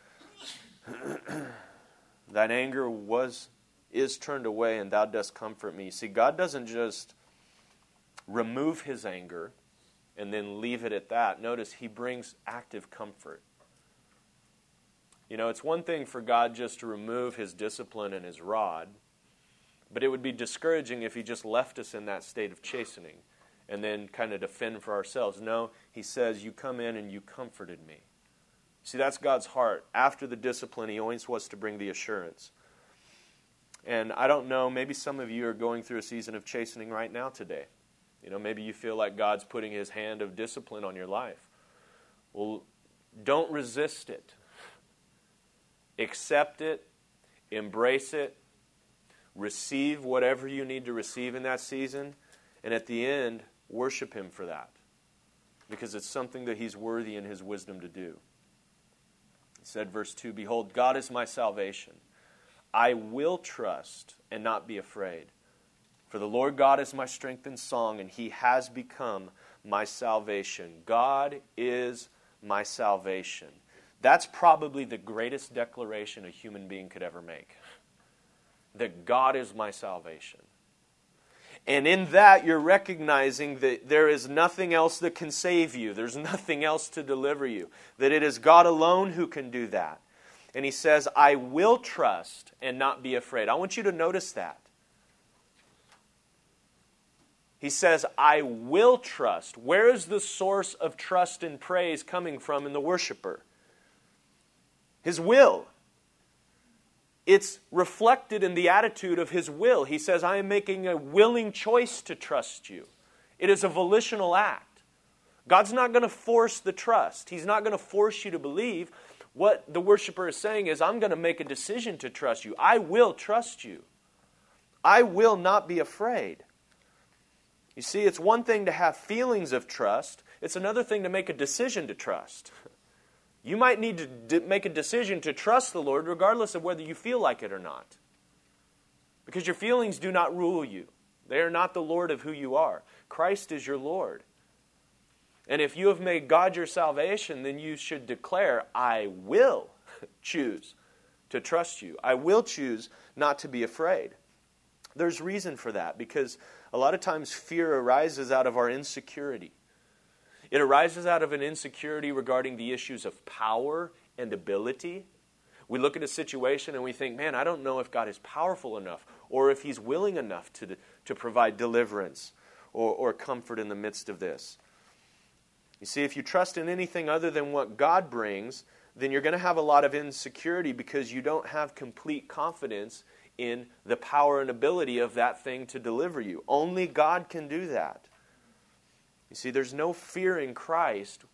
thine anger was is turned away and thou dost comfort me. See, God doesn't just remove His anger and then leave it at that. Notice He brings active comfort. You know, it's one thing for God just to remove His discipline and His rod, but it would be discouraging if He just left us in that state of chastening and then kind of defend for ourselves. No, He says, you come in and you comforted me. See, that's God's heart. After the discipline, He always wants to bring the assurance. And I don't know, maybe some of you are going through a season of chastening right now today. You know, maybe you feel like God's putting His hand of discipline on your life. Well, don't resist it. Accept it embrace it, receive whatever you need to receive in that season, and at the end, worship Him for that. Because it's something that He's worthy in His wisdom to do. He said, verse two, "Behold, God is my salvation. I will trust and not be afraid. For the Lord God is my strength and song, and He has become my salvation." God is my salvation. That's probably the greatest declaration a human being could ever make. That God is my salvation. And in that, you're recognizing that there is nothing else that can save you. There's nothing else to deliver you. That it is God alone who can do that. And He says, I will trust and not be afraid. I want you to notice that. He says, I will trust. Where is the source of trust and praise coming from in the worshiper? His will. It's reflected in the attitude of His will. He says, I am making a willing choice to trust you. It is a volitional act. God's not going to force the trust. He's not going to force you to believe. What the worshiper is saying is, I'm going to make a decision to trust you. I will trust you. I will not be afraid. You see, it's one thing to have feelings of trust. It's another thing to make a decision to trust. You might need to d- make a decision to trust the Lord regardless of whether you feel like it or not. Because your feelings do not rule you. They are not the Lord of who you are. Christ is your Lord. And if you have made God your salvation, then you should declare, I will choose to trust you. I will choose not to be afraid. There's reason for that, because a lot of times fear arises out of our insecurity. It arises out of an insecurity regarding the issues of power and ability. We look at a situation and we think, man, I don't know if God is powerful enough or if He's willing enough to, to provide deliverance or, or comfort in the midst of this. You see, if you trust in anything other than what God brings, then you're going to have a lot of insecurity because you don't have complete confidence in the power and ability of that thing to deliver you. Only God can do that. You see, there's no fear in Christ.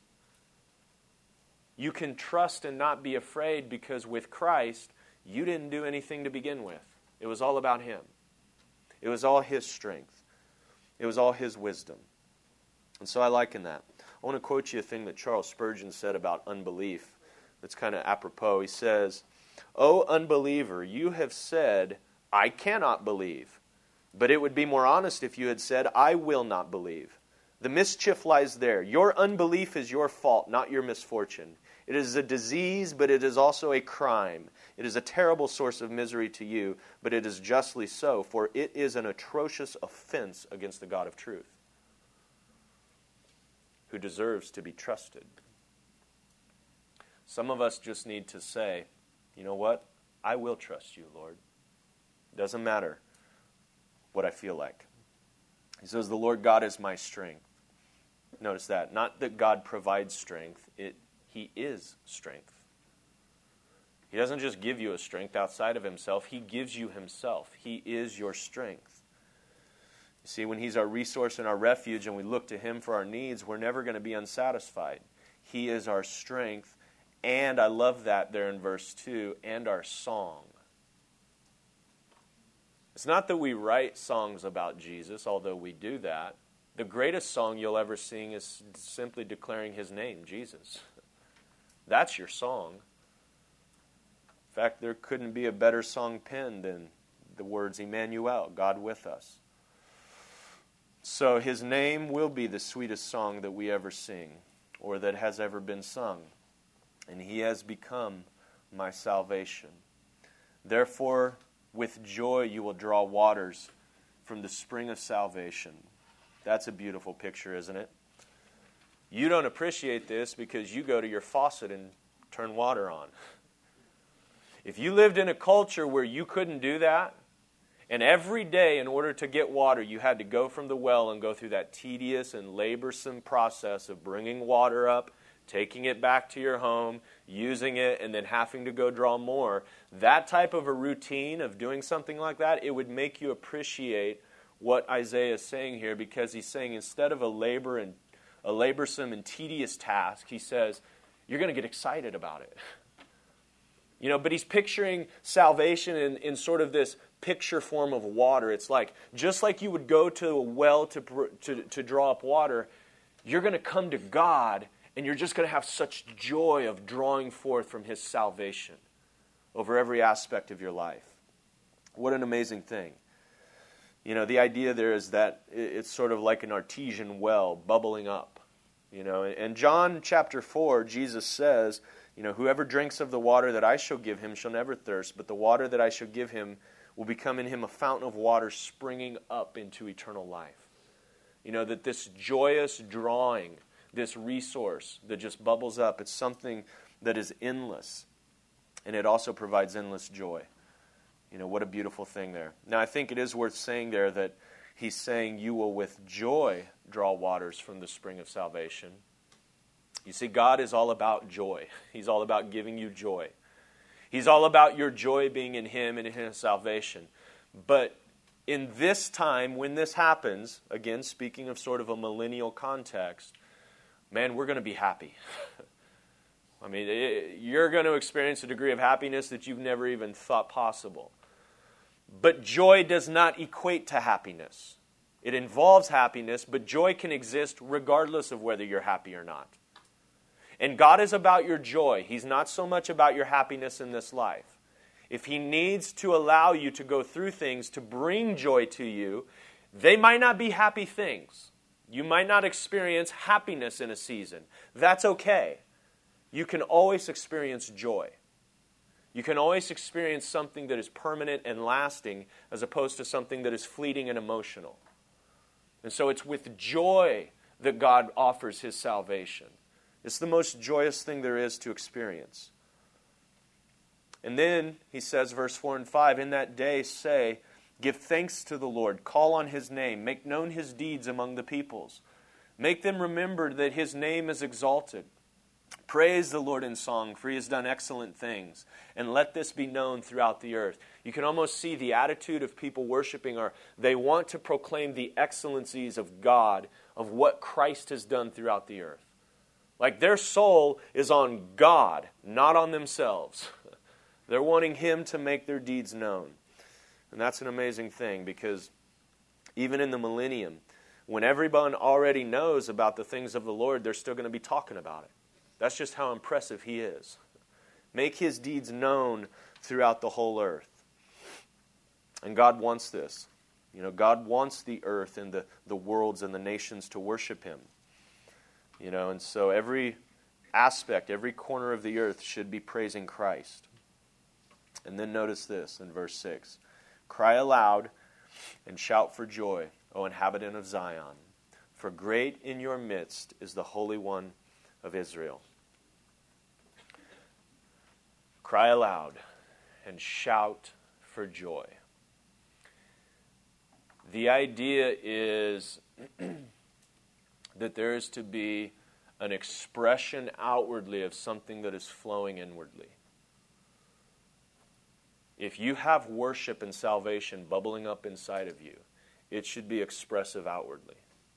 You can trust and not be afraid because with Christ, you didn't do anything to begin with. It was all about Him. It was all His strength. It was all His wisdom. And so I liken that. I want to quote you a thing that Charles Spurgeon said about unbelief that's kind of apropos. He says, "O unbeliever, you have said, I cannot believe. But it would be more honest if you had said, I will not believe. The mischief lies there. Your unbelief is your fault, not your misfortune. It is a disease, but it is also a crime. It is a terrible source of misery to you, but it is justly so, for it is an atrocious offense against the God of truth, who deserves to be trusted." Some of us just need to say, you know what? I will trust you, Lord. It doesn't matter what I feel like. He says, the Lord God is my strength. Notice that. Not that God provides strength. It, He is strength. He doesn't just give you a strength outside of Himself. He gives you Himself. He is your strength. You see, when He's our resource and our refuge and we look to Him for our needs, we're never going to be unsatisfied. He is our strength. And I love that there in verse two, and our song. It's not that we write songs about Jesus, although we do that. The greatest song you'll ever sing is simply declaring His name, Jesus. That's your song. In fact, there couldn't be a better song penned than the words Emmanuel, God with us. So His name will be the sweetest song that we ever sing, or that has ever been sung. And He has become my salvation. Therefore, with joy you will draw waters from the spring of salvation. That's a beautiful picture, isn't it? You don't appreciate this because you go to your faucet and turn water on. If you lived in a culture where you couldn't do that, and every day in order to get water you had to go from the well and go through that tedious and laborsome process of bringing water up, taking it back to your home, using it, and then having to go draw more, that type of a routine of doing something like that, it would make you appreciate what Isaiah is saying here, because he's saying instead of a labor and a laborsome and tedious task, he says, you're going to get excited about it. You know, but he's picturing salvation in, in sort of this picture form of water. It's like, just like you would go to a well to, to, to draw up water, you're going to come to God and you're just going to have such joy of drawing forth from his salvation over every aspect of your life. What an amazing thing. You know, the idea there is that it's sort of like an artesian well bubbling up. You know, in John chapter four, Jesus says, you know, whoever drinks of the water that I shall give him shall never thirst, but the water that I shall give him will become in him a fountain of water springing up into eternal life. You know, that this joyous drawing, this resource that just bubbles up, it's something that is endless. And it also provides endless joy. You know, what a beautiful thing there. Now, I think it is worth saying there that he's saying you will with joy draw waters from the spring of salvation. You see, God is all about joy. He's all about giving you joy. He's all about your joy being in him and in his salvation. But in this time, when this happens, again, speaking of sort of a millennial context, man, we're going to be happy. I mean, it, you're going to experience a degree of happiness that you've never even thought possible. But joy does not equate to happiness. It involves happiness, but joy can exist regardless of whether you're happy or not. And God is about your joy. He's not so much about your happiness in this life. If he needs to allow you to go through things to bring joy to you, they might not be happy things. You might not experience happiness in a season. That's okay. You can always experience joy. You can always experience something that is permanent and lasting as opposed to something that is fleeting and emotional. And so it's with joy that God offers his salvation. It's the most joyous thing there is to experience. And then he says, verse four and five, in that day say, give thanks to the Lord, call on his name, make known his deeds among the peoples. Make them remember that his name is exalted. Praise the Lord in song, for he has done excellent things. And let this be known throughout the earth. You can almost see the attitude of people worshiping are, they want to proclaim the excellencies of God, of what Christ has done throughout the earth. Like their soul is on God, not on themselves. They're wanting him to make their deeds known. And that's an amazing thing because even in the millennium, when everyone already knows about the things of the Lord, they're still going to be talking about it. That's just how impressive he is. Make his deeds known throughout the whole earth. And God wants this. You know, God wants the earth and the, the worlds and the nations to worship him. You know, and so every aspect, every corner of the earth should be praising Christ. And then notice this in verse six. Cry aloud and shout for joy, O inhabitant of Zion, for great in your midst is the Holy One of Israel. Cry aloud and shout for joy. The idea is that there is to be an expression outwardly of something that is flowing inwardly. If you have worship and salvation bubbling up inside of you, it should be expressive outwardly.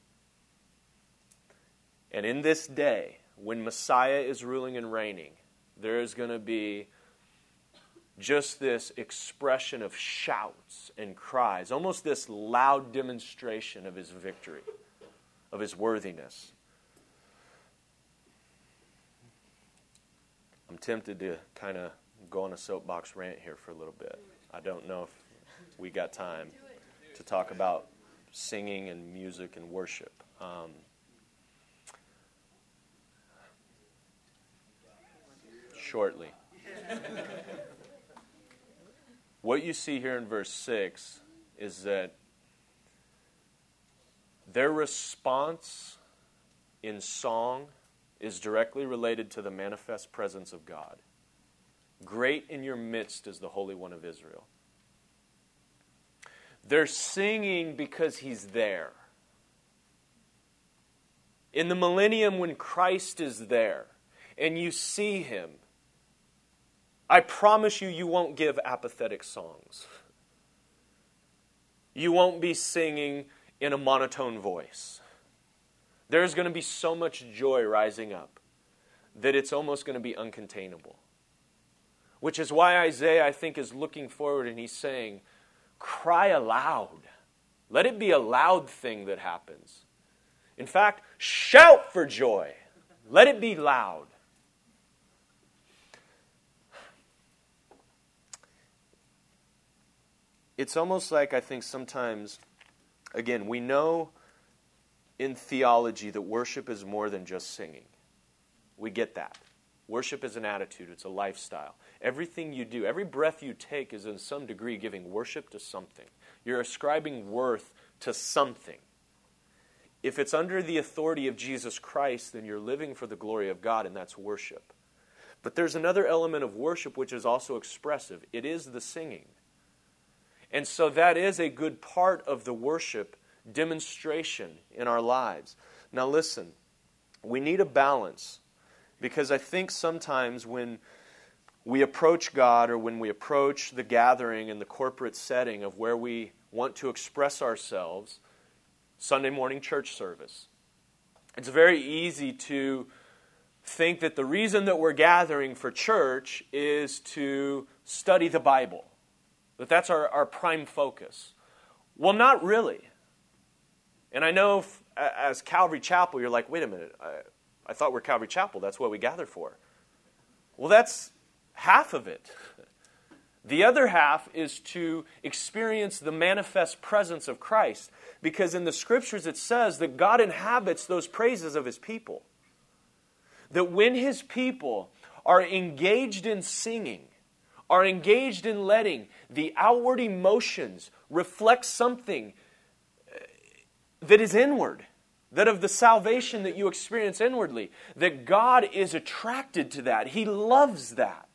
And in this day, when Messiah is ruling and reigning, there is going to be just this expression of shouts and cries, almost this loud demonstration of his victory, of his worthiness. I'm tempted to kind of go on a soapbox rant here for a little bit. I don't know if we got time to talk about singing and music and worship. Um, shortly. What you see here in verse six is that their response in song is directly related to the manifest presence of God. Great in your midst is the Holy One of Israel. They're singing because he's there. In the millennium when Christ is there and you see him, I promise you, you won't give apathetic songs. You won't be singing in a monotone voice. There's going to be so much joy rising up that it's almost going to be uncontainable. Which is why Isaiah, I think, is looking forward and he's saying, cry aloud. Let it be a loud thing that happens. In fact, shout for joy. Let it be loud. It's almost like I think sometimes, again, we know in theology that worship is more than just singing. We get that. Worship is an attitude. It's a lifestyle. Everything you do, every breath you take is in some degree giving worship to something. You're ascribing worth to something. If it's under the authority of Jesus Christ, then you're living for the glory of God, and that's worship. But there's another element of worship which is also expressive. It is the singing. And so that is a good part of the worship demonstration in our lives. Now listen, we need a balance, because I think sometimes when we approach God or when we approach the gathering and the corporate setting of where we want to express ourselves, Sunday morning church service, it's very easy to think that the reason that we're gathering for church is to study the Bible, that that's our, our prime focus. Well, not really. And I know if, as Calvary Chapel, you're like, wait a minute, I, I thought we're Calvary Chapel, that's what we gather for. Well, that's half of it. The other half is to experience the manifest presence of Christ, because in the Scriptures it says that God inhabits those praises of His people. That when His people are engaged in singing, are engaged in letting the outward emotions reflect something that is inward, that of the salvation that you experience inwardly, that God is attracted to that. He loves that.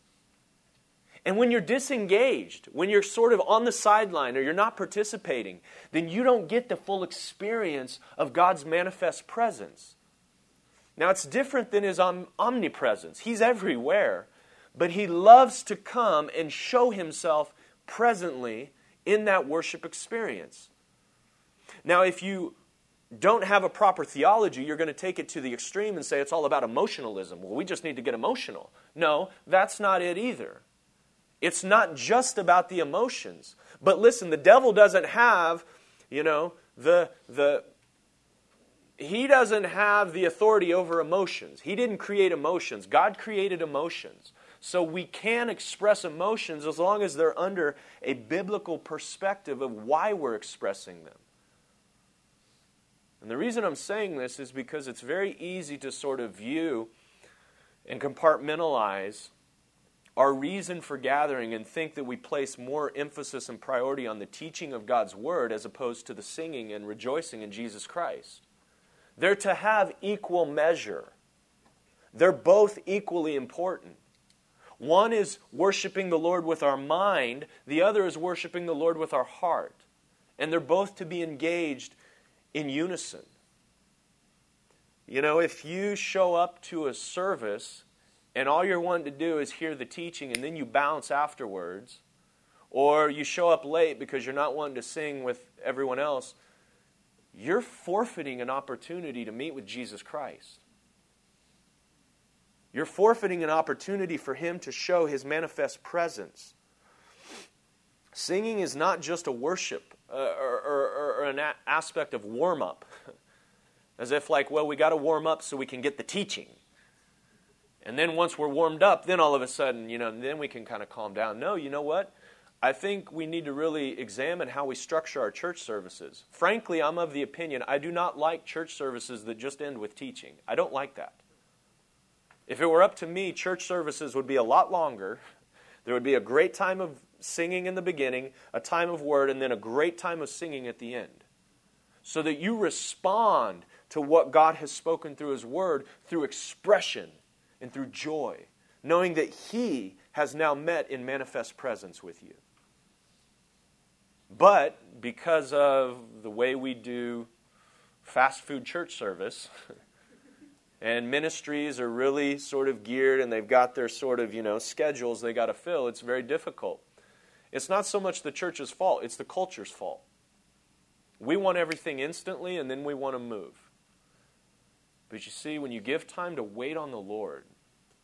And when you're disengaged, when you're sort of on the sideline or you're not participating, then you don't get the full experience of God's manifest presence. Now, it's different than His om- omnipresence. He's everywhere, but He loves to come and show Himself presently in that worship experience. Now, if you don't have a proper theology, you're going to take it to the extreme and say it's all about emotionalism. Well, we just need to get emotional. No, that's not it either. It's not just about the emotions. But listen, the devil doesn't have, you know, the the he doesn't have the authority over emotions. He didn't create emotions. God created emotions. So we can express emotions as long as they're under a biblical perspective of why we're expressing them. And the reason I'm saying this is because it's very easy to sort of view and compartmentalize our reason for gathering and think that we place more emphasis and priority on the teaching of God's Word as opposed to the singing and rejoicing in Jesus Christ. They're to have equal measure. They're both equally important. One is worshiping the Lord with our mind. The other is worshiping the Lord with our heart. And they're both to be engaged in unison. You know, if you show up to a service and all you're wanting to do is hear the teaching and then you bounce afterwards, or you show up late because you're not wanting to sing with everyone else, you're forfeiting an opportunity to meet with Jesus Christ. You're forfeiting an opportunity for Him to show His manifest presence. Singing is not just a worship uh, or, or, or an a- aspect of warm-up. As if like, well, we got to warm up so we can get the teaching. And then once we're warmed up, then all of a sudden, you know, then we can kind of calm down. No, you know what? I think we need to really examine how we structure our church services. Frankly, I'm of the opinion, I do not like church services that just end with teaching. I don't like that. If it were up to me, church services would be a lot longer. There would be a great time of singing in the beginning, a time of word, and then a great time of singing at the end. So that you respond to what God has spoken through His Word through expression and through joy, knowing that He has now met in manifest presence with you. But because of the way we do fast food church service, and ministries are really sort of geared and they've got their sort of, you know, schedules they got to fill, it's very difficult. It's not so much the church's fault, it's the culture's fault. We want everything instantly and then we want to move. But you see, when you give time to wait on the Lord,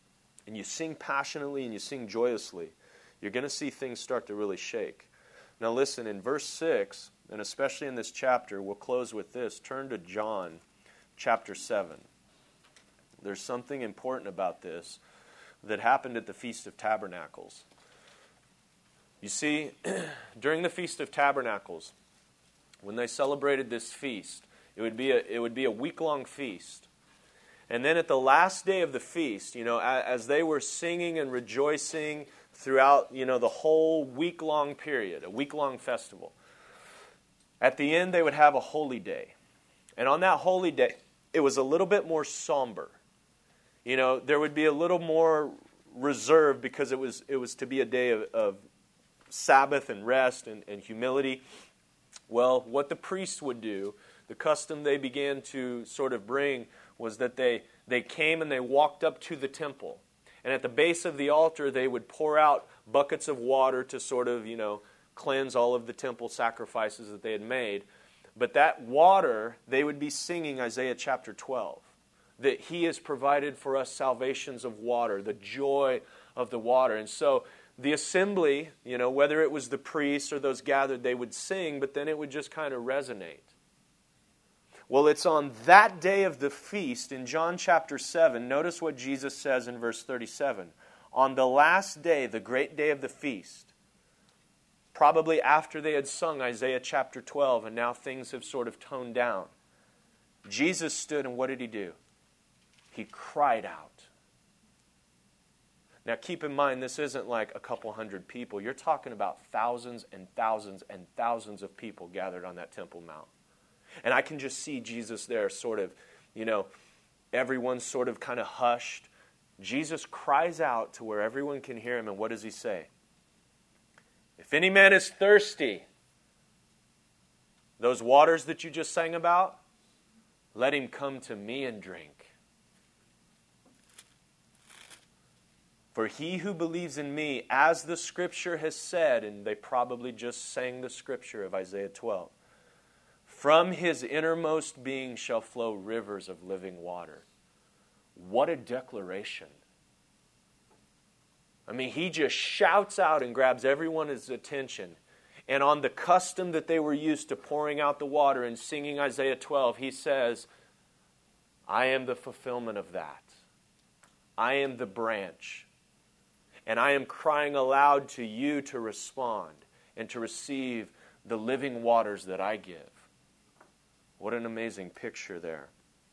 and you sing passionately and you sing joyously, you're going to see things start to really shake. Now listen, in verse six, and especially in this chapter, we'll close with this. Turn to John chapter seven. There's something important about this that happened at the Feast of Tabernacles. You see, during the Feast of Tabernacles, when they celebrated this feast, it would be a, it would be a week-long feast. And then at the last day of the feast, you know, as, as they were singing and rejoicing throughout, you know, the whole week-long period, a week-long festival, at the end they would have a holy day. And on that holy day, it was a little bit more somber. You know, there would be a little more reserved because it was it was to be a day of, of Sabbath and rest and, and humility. Well, what the priests would do, the custom they began to sort of bring, was that they, they came and they walked up to the temple. And at the base of the altar, they would pour out buckets of water to sort of, you know, cleanse all of the temple sacrifices that they had made. But that water, they would be singing Isaiah chapter twelve. That He has provided for us salvations of water, the joy of the water. And so the assembly, you know, whether it was the priests or those gathered, they would sing, but then it would just kind of resonate. Well, it's on that day of the feast in John chapter seven, notice what Jesus says in verse thirty-seven. On the last day, the great day of the feast, probably after they had sung Isaiah chapter twelve, and now things have sort of toned down, Jesus stood, and what did He do? He cried out. Now keep in mind, this isn't like a couple hundred people. You're talking about thousands and thousands and thousands of people gathered on that Temple Mount. And I can just see Jesus there sort of, you know, everyone's sort of kind of hushed. Jesus cries out to where everyone can hear Him, and what does He say? If any man is thirsty, those waters that you just sang about, let him come to me and drink. For he who believes in me, as the Scripture has said, and they probably just sang the Scripture of Isaiah twelve, from his innermost being shall flow rivers of living water. What a declaration. I mean, He just shouts out and grabs everyone's attention. And on the custom that they were used to pouring out the water and singing Isaiah twelve, He says, I am the fulfillment of that. I am the branch. And I am crying aloud to you to respond and to receive the living waters that I give. What an amazing picture there.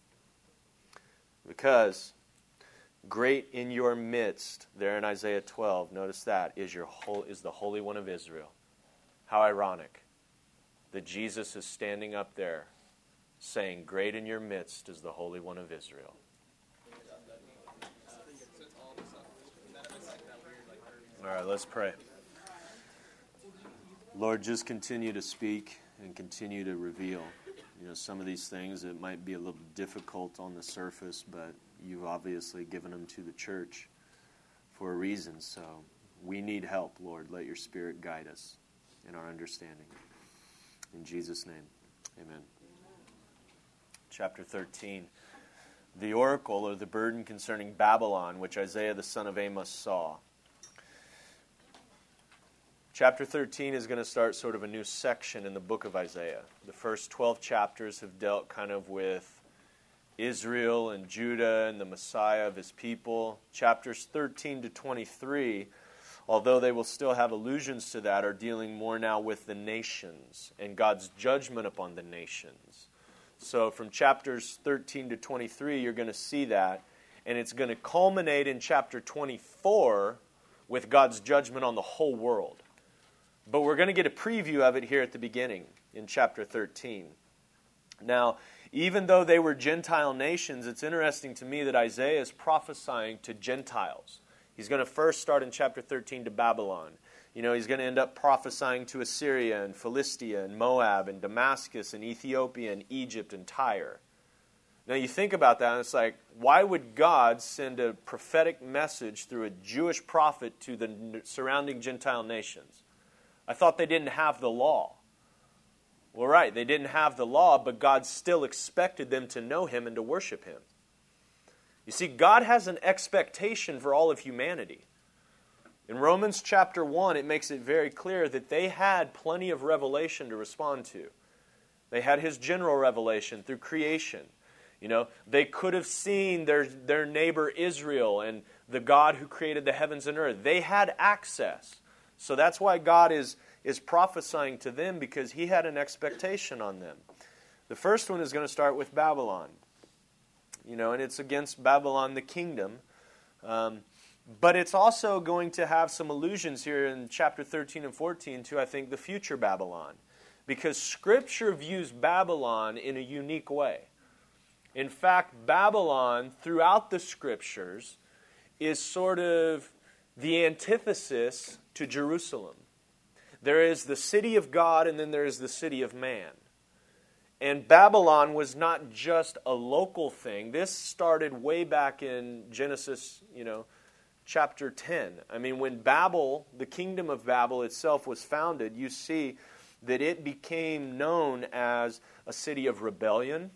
Because great in your midst, there in Isaiah twelve, notice that, is, your whole, is the Holy One of Israel. How ironic that Jesus is standing up there saying, great in your midst is the Holy One of Israel. All right, let's pray. Lord, just continue to speak and continue to reveal. You know, some of these things, it might be a little difficult on the surface, but You've obviously given them to the church for a reason. So we need help, Lord. Let Your Spirit guide us in our understanding. In Jesus' name, amen. Chapter thirteen. The oracle, or the burden concerning Babylon, which Isaiah the son of Amos saw. Chapter thirteen is going to start sort of a new section in the book of Isaiah. The first twelve chapters have dealt kind of with Israel and Judah and the Messiah of His people. Chapters thirteen to twenty-three, although they will still have allusions to that, are dealing more now with the nations and God's judgment upon the nations. So from chapters thirteen to twenty-three, you're going to see that. And it's going to culminate in chapter twenty-four with God's judgment on the whole world. But we're going to get a preview of it here at the beginning in chapter thirteen. Now, even though they were Gentile nations, it's interesting to me that Isaiah is prophesying to Gentiles. He's going to first start in chapter thirteen to Babylon. You know, he's going to end up prophesying to Assyria and Philistia and Moab and Damascus and Ethiopia and Egypt and Tyre. Now you think about that and it's like, why would God send a prophetic message through a Jewish prophet to the surrounding Gentile nations? I thought they didn't have the law. Well, right, they didn't have the law, but God still expected them to know Him and to worship Him. You see, God has an expectation for all of humanity. In Romans chapter one, it makes it very clear that they had plenty of revelation to respond to. They had His general revelation through creation. You know, they could have seen their, their neighbor Israel and the God who created the heavens and earth. They had access. So that's why God is, is prophesying to them, because He had an expectation on them. The first one is going to start with Babylon. You know, and it's against Babylon, the kingdom. Um, but it's also going to have some allusions here in chapter thirteen and fourteen to, I think, the future Babylon. Because Scripture views Babylon in a unique way. In fact, Babylon, throughout the Scriptures, is sort of the antithesis to Jerusalem. There is the city of God, and then there is the city of man. And Babylon was not just a local thing. This started way back in Genesis, you know, chapter ten. I mean, when Babel, the kingdom of Babel itself was founded, you see that it became known as a city of rebellion,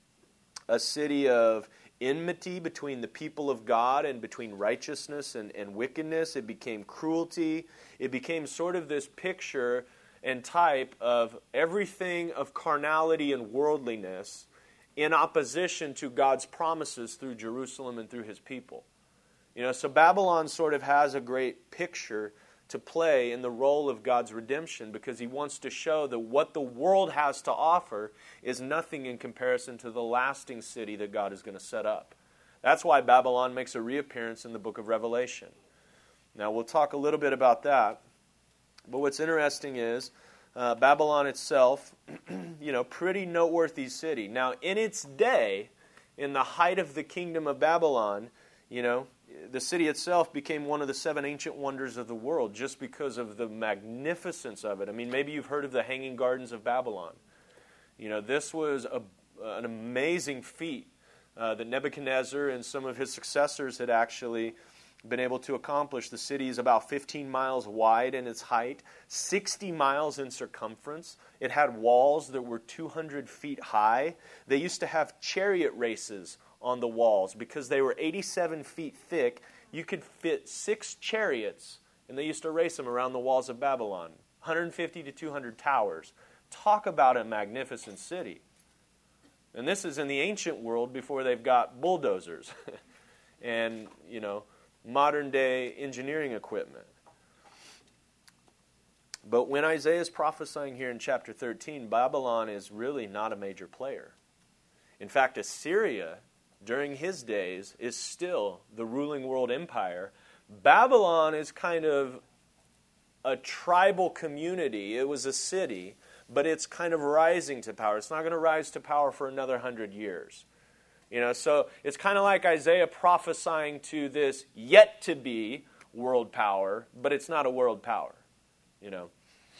a city of enmity between the people of God and between righteousness and, and wickedness. It became cruelty. It became sort of this picture and type of everything of carnality and worldliness in opposition to God's promises through Jerusalem and through His people. You know, so Babylon sort of has a great picture to play in the role of God's redemption, because He wants to show that what the world has to offer is nothing in comparison to the lasting city that God is going to set up. That's why Babylon makes a reappearance in the book of Revelation. Now, we'll talk a little bit about that. But what's interesting is uh, Babylon itself, you know, pretty noteworthy city. Now, in its day, in the height of the kingdom of Babylon, you know, the city itself became one of the seven ancient wonders of the world just because of the magnificence of it. I mean, maybe you've heard of the Hanging Gardens of Babylon. You know, this was a, an amazing feat uh, that Nebuchadnezzar and some of his successors had actually been able to accomplish. The city is about fifteen miles wide in its height, sixty miles in circumference. It had walls that were two hundred feet high. They used to have chariot races on the walls because they were eighty-seven feet thick. You could fit six chariots, and they used to race them around the walls of Babylon. one hundred fifty to two hundred towers. Talk about a magnificent city. And this is in the ancient world before they've got bulldozers and, you know, modern-day engineering equipment. But when Isaiah is prophesying here in chapter thirteen, Babylon is really not a major player. In fact, Assyria, during his days, is still the ruling world empire. Babylon is kind of a tribal community. It was a city, but it's kind of rising to power. It's not going to rise to power for another hundred years. You know, so it's kind of like Isaiah prophesying to this yet-to-be world power, but it's not a world power, you know.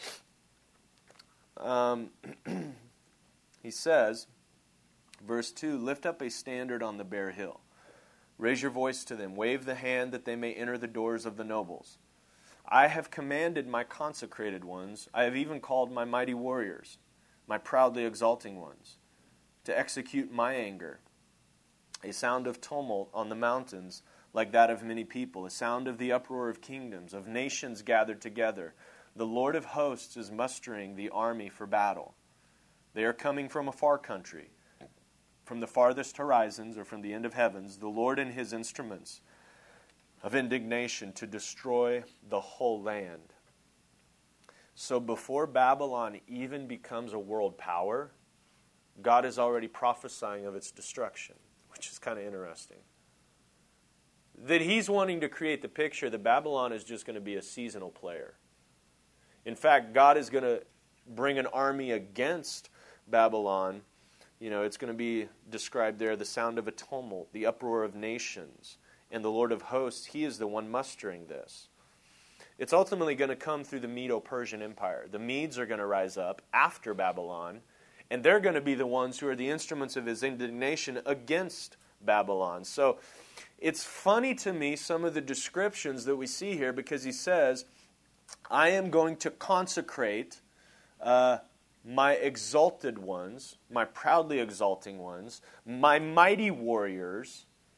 Um, he says, verse two, lift up a standard on the bare hill. Raise your voice to them. Wave the hand that they may enter the doors of the nobles. I have commanded my consecrated ones. I have even called my mighty warriors, my proudly exalting ones, to execute my anger. A sound of tumult on the mountains like that of many people, a sound of the uproar of kingdoms, of nations gathered together. The Lord of hosts is mustering the army for battle. They are coming from a far country, from the farthest horizons or from the end of heavens, the Lord and His instruments of indignation to destroy the whole land. So before Babylon even becomes a world power, God is already prophesying of its destruction, which is kind of interesting. That He's wanting to create the picture that Babylon is just going to be a seasonal player. In fact, God is going to bring an army against Babylon. You know, it's going to be described there, the sound of a tumult, the uproar of nations, and the Lord of hosts, He is the one mustering this. It's ultimately going to come through the Medo-Persian Empire. The Medes are going to rise up after Babylon, and they're going to be the ones who are the instruments of His indignation against Babylon. So it's funny to me, some of the descriptions that we see here, because He says, I am going to consecrate uh, my exalted ones, my proudly exalting ones, my mighty warriors,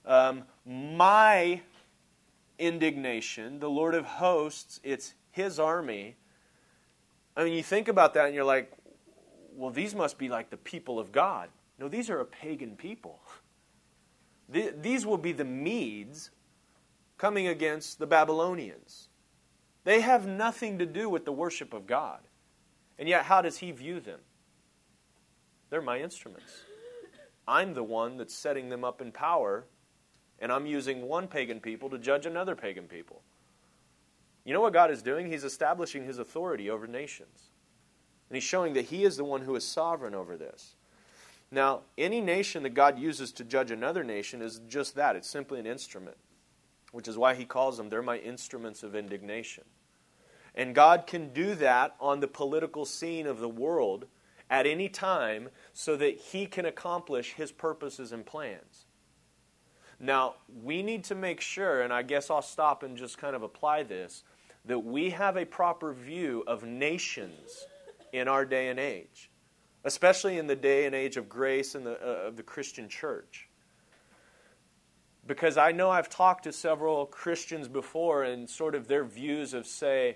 Um, my indignation, the Lord of hosts, it's his army. I mean, you think about that and you're like, well, these must be like the people of God. No, these are a pagan people. These will be the Medes coming against the Babylonians. They have nothing to do with the worship of God. And yet, how does he view them? They're my instruments. I'm the one that's setting them up in power, and I'm using one pagan people to judge another pagan people. You know what God is doing? He's establishing his authority over nations. And he's showing that he is the one who is sovereign over this. Now, any nation that God uses to judge another nation is just that. It's simply an instrument, which is why he calls them, they're my instruments of indignation. And God can do that on the political scene of the world at any time so that he can accomplish his purposes and plans. Now, we need to make sure, and I guess I'll stop and just kind of apply this, that we have a proper view of nations in our day and age, especially in the day and age of grace and the, uh, of the Christian church. Because I know I've talked to several Christians before and sort of their views of, say,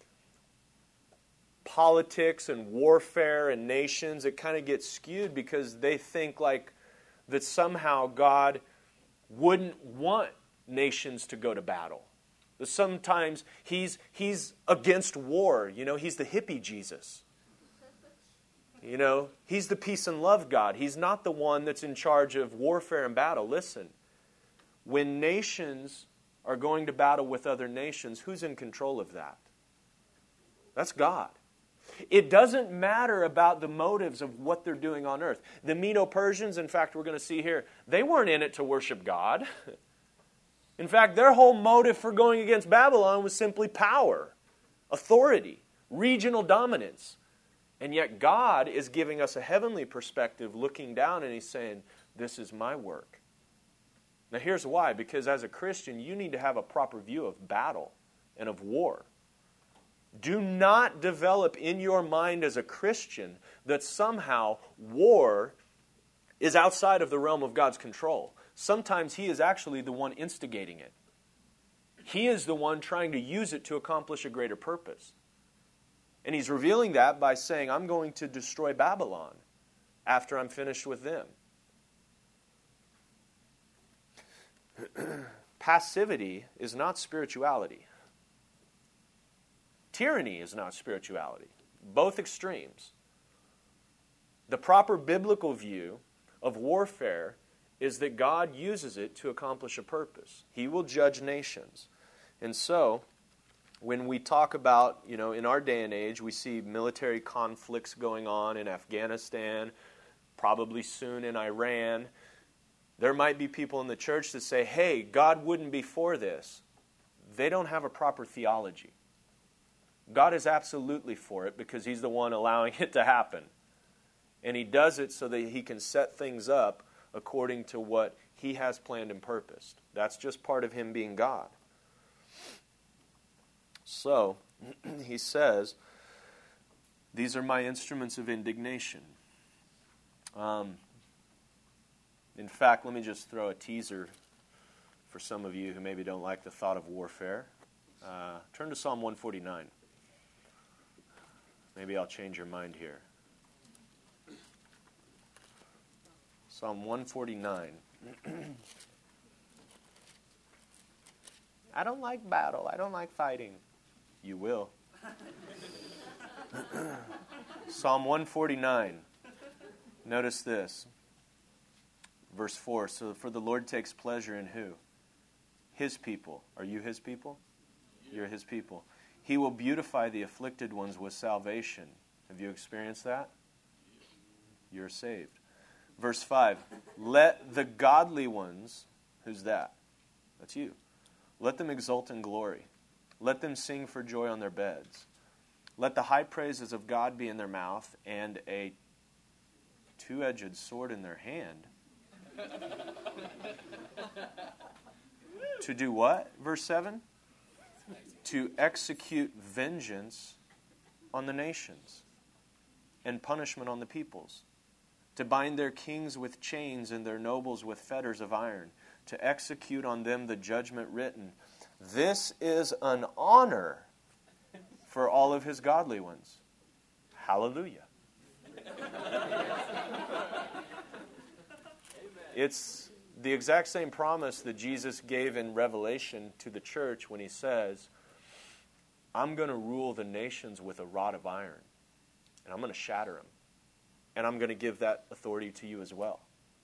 politics and warfare and nations, it kind of gets skewed because they think like that somehow God wouldn't want nations to go to battle. That sometimes he's, he's against war. You know, he's the hippie Jesus. You know, he's the peace and love God. He's not the one that's in charge of warfare and battle. Listen, when nations are going to battle with other nations, who's in control of that? That's God. It doesn't matter about the motives of what they're doing on earth. The Medo-Persians, in fact, we're going to see here, they weren't in it to worship God. In fact, their whole motive for going against Babylon was simply power, authority, regional dominance. And yet God is giving us a heavenly perspective, looking down, and he's saying, this is my work. Now here's why. Because as a Christian, you need to have a proper view of battle and of war. Do not develop in your mind as a Christian that somehow war is outside of the realm of God's control. Sometimes he is actually the one instigating it. He is the one trying to use it to accomplish a greater purpose. And he's revealing that by saying, I'm going to destroy Babylon after I'm finished with them. Passivity is not spirituality. Tyranny is not spirituality. Both extremes. The proper biblical view of warfare is that God uses it to accomplish a purpose. He will judge nations. And so, when we talk about, you know, in our day and age, we see military conflicts going on in Afghanistan, probably soon in Iran. There might be people in the church that say, hey, God wouldn't be for this. They don't have a proper theology. God is absolutely for it because he's the one allowing it to happen. And he does it so that he can set things up according to what he has planned and purposed. That's just part of him being God. So, he says, these are my instruments of indignation. Um, in fact, let me just throw a teaser for some of you who maybe don't like the thought of warfare. Uh, turn to Psalm one forty-nine. Maybe I'll change your mind here. Psalm one forty-nine. I don't like battle. I don't like fighting. You will. Psalm one forty-nine. Notice this. Verse four. So for the Lord takes pleasure in who? His people. Are you his people? You're his people. He will beautify the afflicted ones with salvation. Have you experienced that? You're saved. Verse five. Let the godly ones, who's that? That's you. Let them exult in glory. Let them sing for joy on their beds. Let the high praises of God be in their mouth and a two-edged sword in their hand. To do what? Verse seven? To execute vengeance on the nations and punishment on the peoples. To bind their kings with chains and their nobles with fetters of iron. to execute on them the judgment written. This is an honor for all of his godly ones. Hallelujah. It's the exact same promise that Jesus gave in Revelation to the church when he says, I'm going to rule the nations with a rod of iron, and I'm going to shatter them, and I'm going to give that authority to you as well.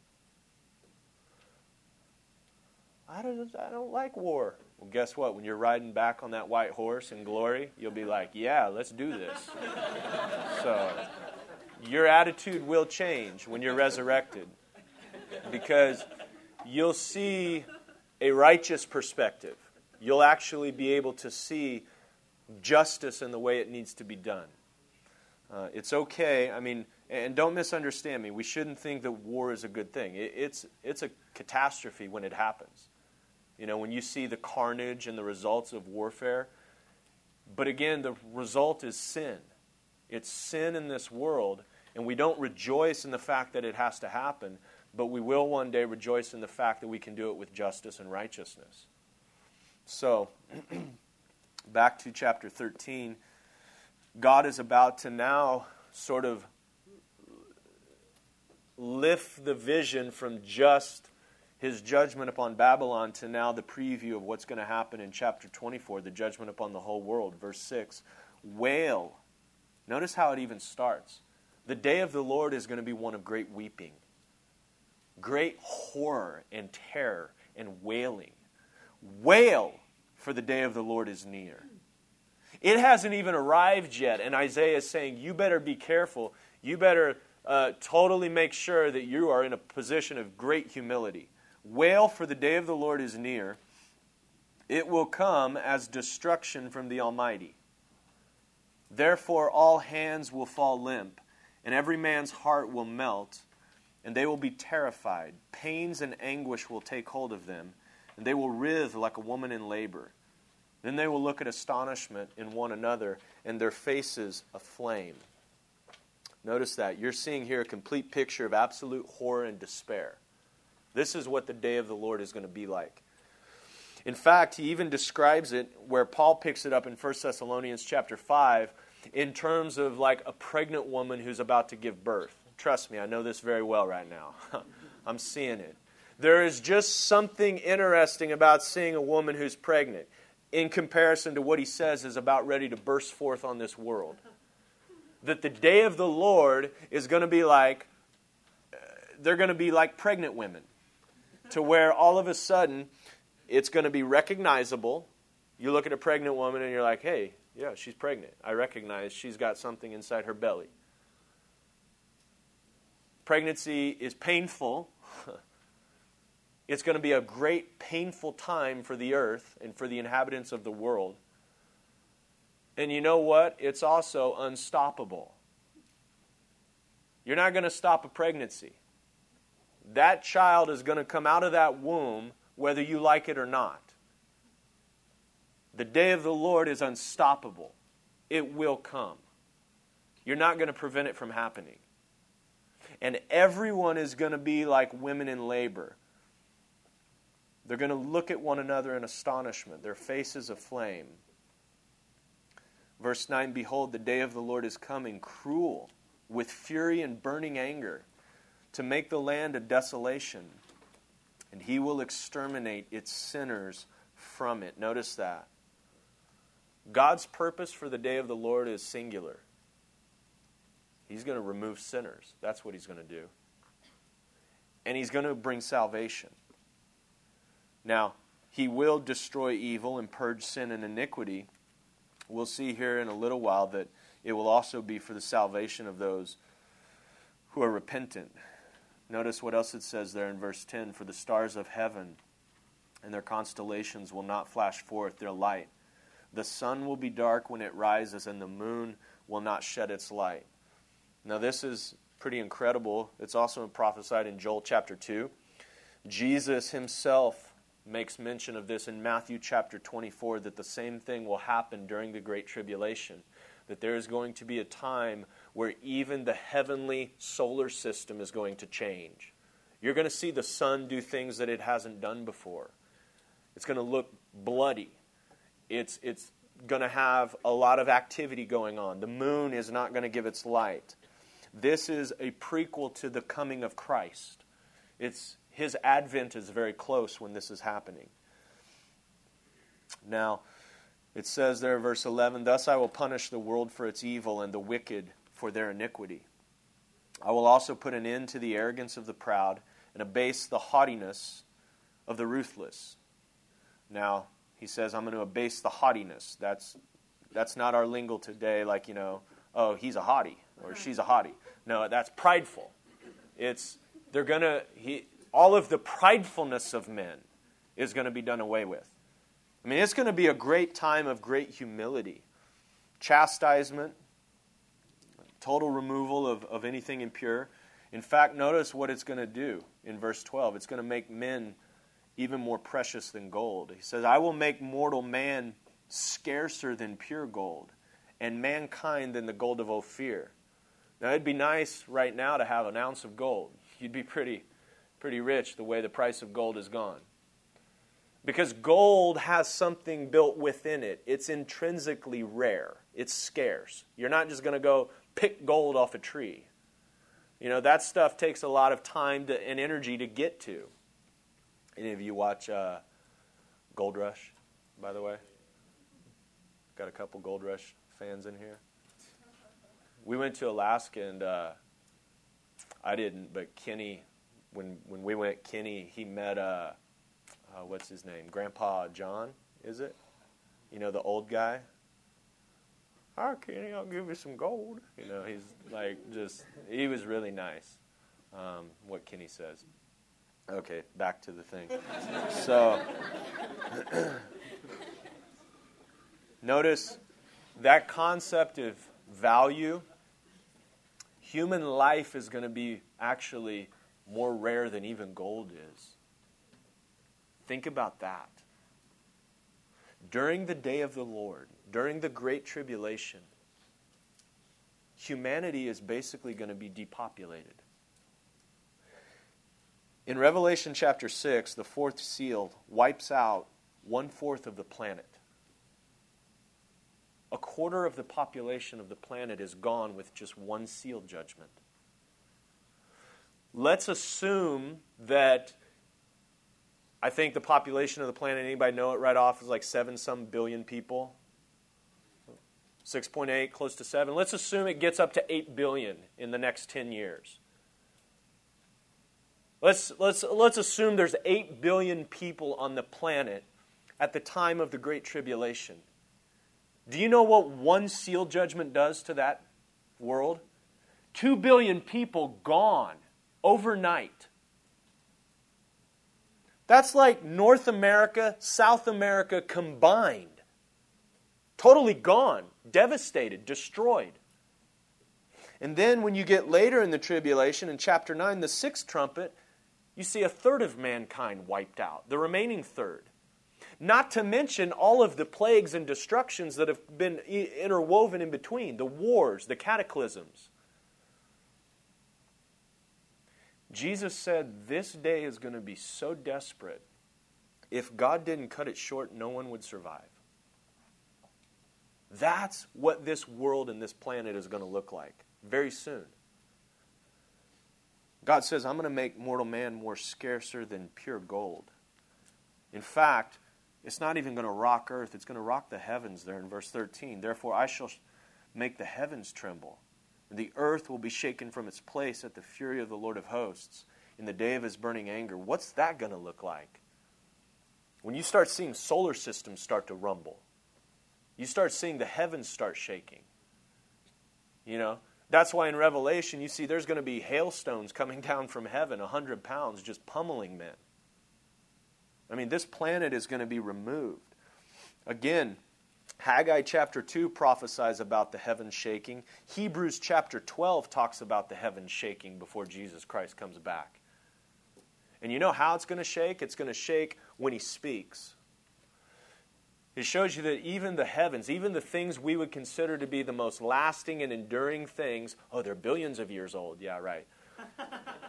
I don't, I don't like war. Well, guess what? When you're riding back on that white horse in glory, you'll be like, yeah, let's do this. So your attitude will change when you're resurrected, because you'll see a righteous perspective. You'll actually be able to see justice in the way it needs to be done. Uh, it's okay. I mean, and don't misunderstand me. We shouldn't think that war is a good thing. It, it's it's a catastrophe when it happens. You know, when you see the carnage and the results of warfare. But again, the result is sin. It's sin in this world, and we don't rejoice in the fact that it has to happen, but we will one day rejoice in the fact that we can do it with justice and righteousness. So, back to chapter thirteen, God is about to now sort of lift the vision from just his judgment upon Babylon to now the preview of what's going to happen in chapter twenty-four, the judgment upon the whole world. Verse six, wail. Notice how it even starts. The day of the Lord is going to be one of great weeping, great horror and terror and wailing. Wail, for the day of the Lord is near. It hasn't even arrived yet, and Isaiah is saying, you better be careful. You better uh, totally make sure that you are in a position of great humility. Wail, for the day of the Lord is near. It will come as destruction from the Almighty. Therefore all hands will fall limp, and every man's heart will melt, and they will be terrified. Pains and anguish will take hold of them, and they will writhe like a woman in labor. Then they will look at astonishment in one another, and their faces aflame. Notice that. You're seeing here a complete picture of absolute horror and despair. This is what the day of the Lord is going to be like. In fact, he even describes it where Paul picks it up in First Thessalonians chapter five in terms of like a pregnant woman who's about to give birth. Trust me, I know this very well right now. I'm seeing it. There is just something interesting about seeing a woman who's pregnant in comparison to what he says is about ready to burst forth on this world. That the day of the Lord is going to be like, they're going to be like pregnant women. To where all of a sudden, it's going to be recognizable. You look at a pregnant woman and you're like, hey, yeah, she's pregnant. I recognize she's got something inside her belly. Pregnancy is painful. It's going to be a great painful time for the earth and for the inhabitants of the world. And you know what? It's also unstoppable. You're not going to stop a pregnancy. That child is going to come out of that womb whether you like it or not. The day of the Lord is unstoppable. It will come. You're not going to prevent it from happening. And everyone is going to be like women in labor. They're going to look at one another in astonishment, their faces aflame. Verse nine, behold, the day of the Lord is coming, cruel, with fury and burning anger, to make the land a desolation, and he will exterminate its sinners from it. Notice that. God's purpose for the day of the Lord is singular. He's going to remove sinners. That's what he's going to do. And he's going to bring salvation. Now, he will destroy evil and purge sin and iniquity. We'll see here in a little while that it will also be for the salvation of those who are repentant. Notice what else it says there in verse ten. For the stars of heaven and their constellations will not flash forth their light. The sun will be dark when it rises, and the moon will not shed its light. Now this is pretty incredible. It's also prophesied in Joel chapter two. Jesus himself makes mention of this in Matthew chapter twenty-four, that the same thing will happen during the Great Tribulation. That there is going to be a time where even the heavenly solar system is going to change. You're going to see the sun do things that it hasn't done before. It's going to look bloody. It's, it's going to have a lot of activity going on. The moon is not going to give its light. This is a prequel to the coming of Christ. It's, his advent is very close when this is happening. Now, it says there, verse eleven, "Thus I will punish the world for its evil and the wicked for their iniquity. I will also put an end to the arrogance of the proud and abase the haughtiness of the ruthless." Now, he says, I'm going to abase the haughtiness. That's that's not our lingo today, like, you know, oh, he's a haughty or she's a haughty. No, that's prideful. It's, they're going to, he, all of the pridefulness of men is going to be done away with. I mean, it's going to be a great time of great humility. Chastisement, total removal of, of anything impure. In fact, notice what it's going to do in verse twelve. It's going to make men even more precious than gold. He says, I will make mortal man scarcer than pure gold, and mankind than the gold of Ophir. Now, it'd be nice right now to have an ounce of gold. You'd be pretty, pretty rich the way the price of gold has gone. Because gold has something built within it. It's intrinsically rare. It's scarce. You're not just going to go pick gold off a tree. You know, that stuff takes a lot of time to, and energy to get to. Any of you watch uh, Gold Rush, by the way? Got a couple Gold Rush fans in here? We went to Alaska, and uh, I didn't, but Kenny, when when we went, Kenny, he met, uh, uh, what's his name? Grandpa John, is it? You know, the old guy? Hi, Kenny, I'll give you some gold. You know, he's like just, he was really nice, um, what Kenny says. Okay, back to the thing. So, notice that concept of value. Human life is going to be actually more rare than even gold is. Think about that. During the day of the Lord, during the Great Tribulation, humanity is basically going to be depopulated. In Revelation chapter six, the fourth seal wipes out one-fourth of the planet. A quarter of the population of the planet is gone with just one seal judgment. Let's assume that, I think the population of the planet, anybody know it right off, is like seven some billion people. six point eight, close to seven. Let's assume it gets up to eight billion in the next ten years. Let's, let's, let's assume there's eight billion people on the planet at the time of the Great Tribulation. Do you know what one seal judgment does to that world? Two billion people gone overnight. That's like North America, South America combined. Totally gone, devastated, destroyed. And then when you get later in the tribulation, in chapter nine, the sixth trumpet, you see a third of mankind wiped out, the remaining third. Not to mention all of the plagues and destructions that have been interwoven in between, the wars, the cataclysms. Jesus said this day is going to be so desperate, if God didn't cut it short, no one would survive. That's what this world and this planet is going to look like very soon. God says, I'm going to make mortal man more scarcer than pure gold. In fact, it's not even going to rock earth. It's going to rock the heavens there in verse thirteen. Therefore, I shall make the heavens tremble, and the earth will be shaken from its place at the fury of the Lord of hosts in the day of his burning anger. What's that going to look like? When you start seeing solar systems start to rumble, you start seeing the heavens start shaking. You know, that's why in Revelation you see there's going to be hailstones coming down from heaven, a hundred pounds, just pummeling men. I mean, this planet is going to be removed. Again, Haggai chapter two prophesies about the heavens shaking. Hebrews chapter twelve talks about the heavens shaking before Jesus Christ comes back. And you know how it's going to shake? It's going to shake when he speaks. It shows you that even the heavens, even the things we would consider to be the most lasting and enduring things, oh, they're billions of years old. Yeah, right.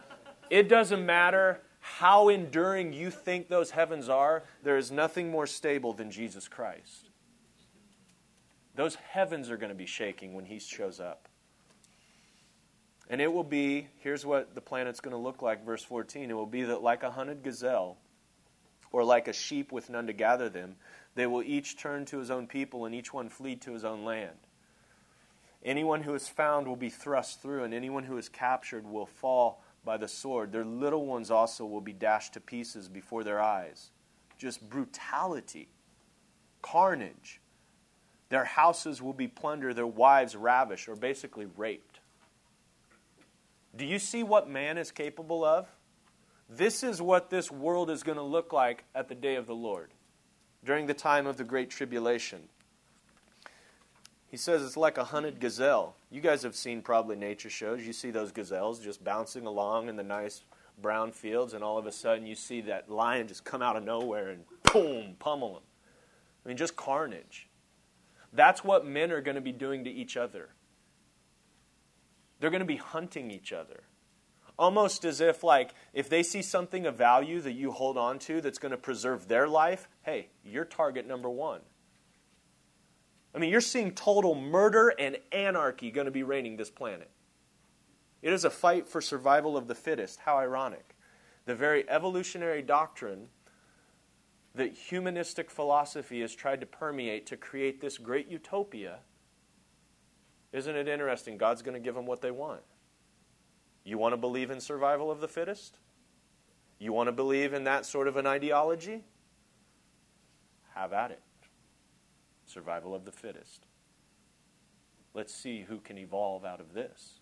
It doesn't matter how enduring you think those heavens are, there is nothing more stable than Jesus Christ. Those heavens are going to be shaking when He shows up. And it will be, here's what the planet's going to look like, verse fourteen. It will be that like a hunted gazelle, or like a sheep with none to gather them, they will each turn to his own people, and each one flee to his own land. Anyone who is found will be thrust through, and anyone who is captured will fall by the sword. Their little ones also will be dashed to pieces before their eyes. Just brutality, carnage. Their houses will be plundered, their wives ravished, or basically raped. Do you see what man is capable of? This is what this world is going to look like at the day of the Lord, during the time of the Great Tribulation. He says it's like a hunted gazelle. You guys have seen probably nature shows. You see those gazelles just bouncing along in the nice brown fields, and all of a sudden you see that lion just come out of nowhere and boom, pummel them. I mean, just carnage. That's what men are going to be doing to each other. They're going to be hunting each other. Almost as if, like, if they see something of value that you hold on to that's going to preserve their life, hey, you're target number one. I mean, you're seeing total murder and anarchy going to be reigning this planet. It is a fight for survival of the fittest. How ironic. The very evolutionary doctrine that humanistic philosophy has tried to permeate to create this great utopia. Isn't it interesting? God's going to give them what they want. You want to believe in survival of the fittest? You want to believe in that sort of an ideology? Have at it. Survival of the fittest. Let's see who can evolve out of this.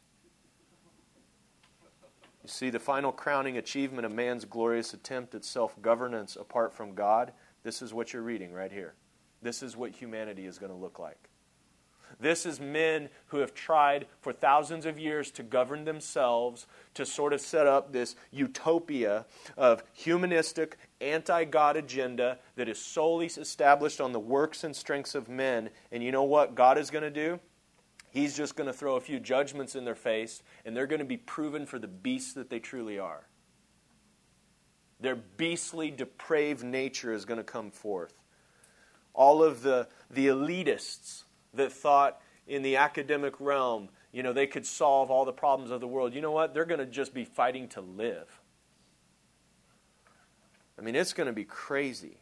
You see, the final crowning achievement of man's glorious attempt at self-governance apart from God, this is what you're reading right here. This is what humanity is going to look like. This is men who have tried for thousands of years to govern themselves, to sort of set up this utopia of humanistic, anti-God agenda that is solely established on the works and strengths of men. And you know what God is going to do? He's just going to throw a few judgments in their face, and they're going to be proven for the beasts that they truly are. Their beastly, depraved nature is going to come forth. All of the, the elitists that thought in the academic realm, you know, they could solve all the problems of the world. You know what? They're going to just be fighting to live. I mean, it's going to be crazy.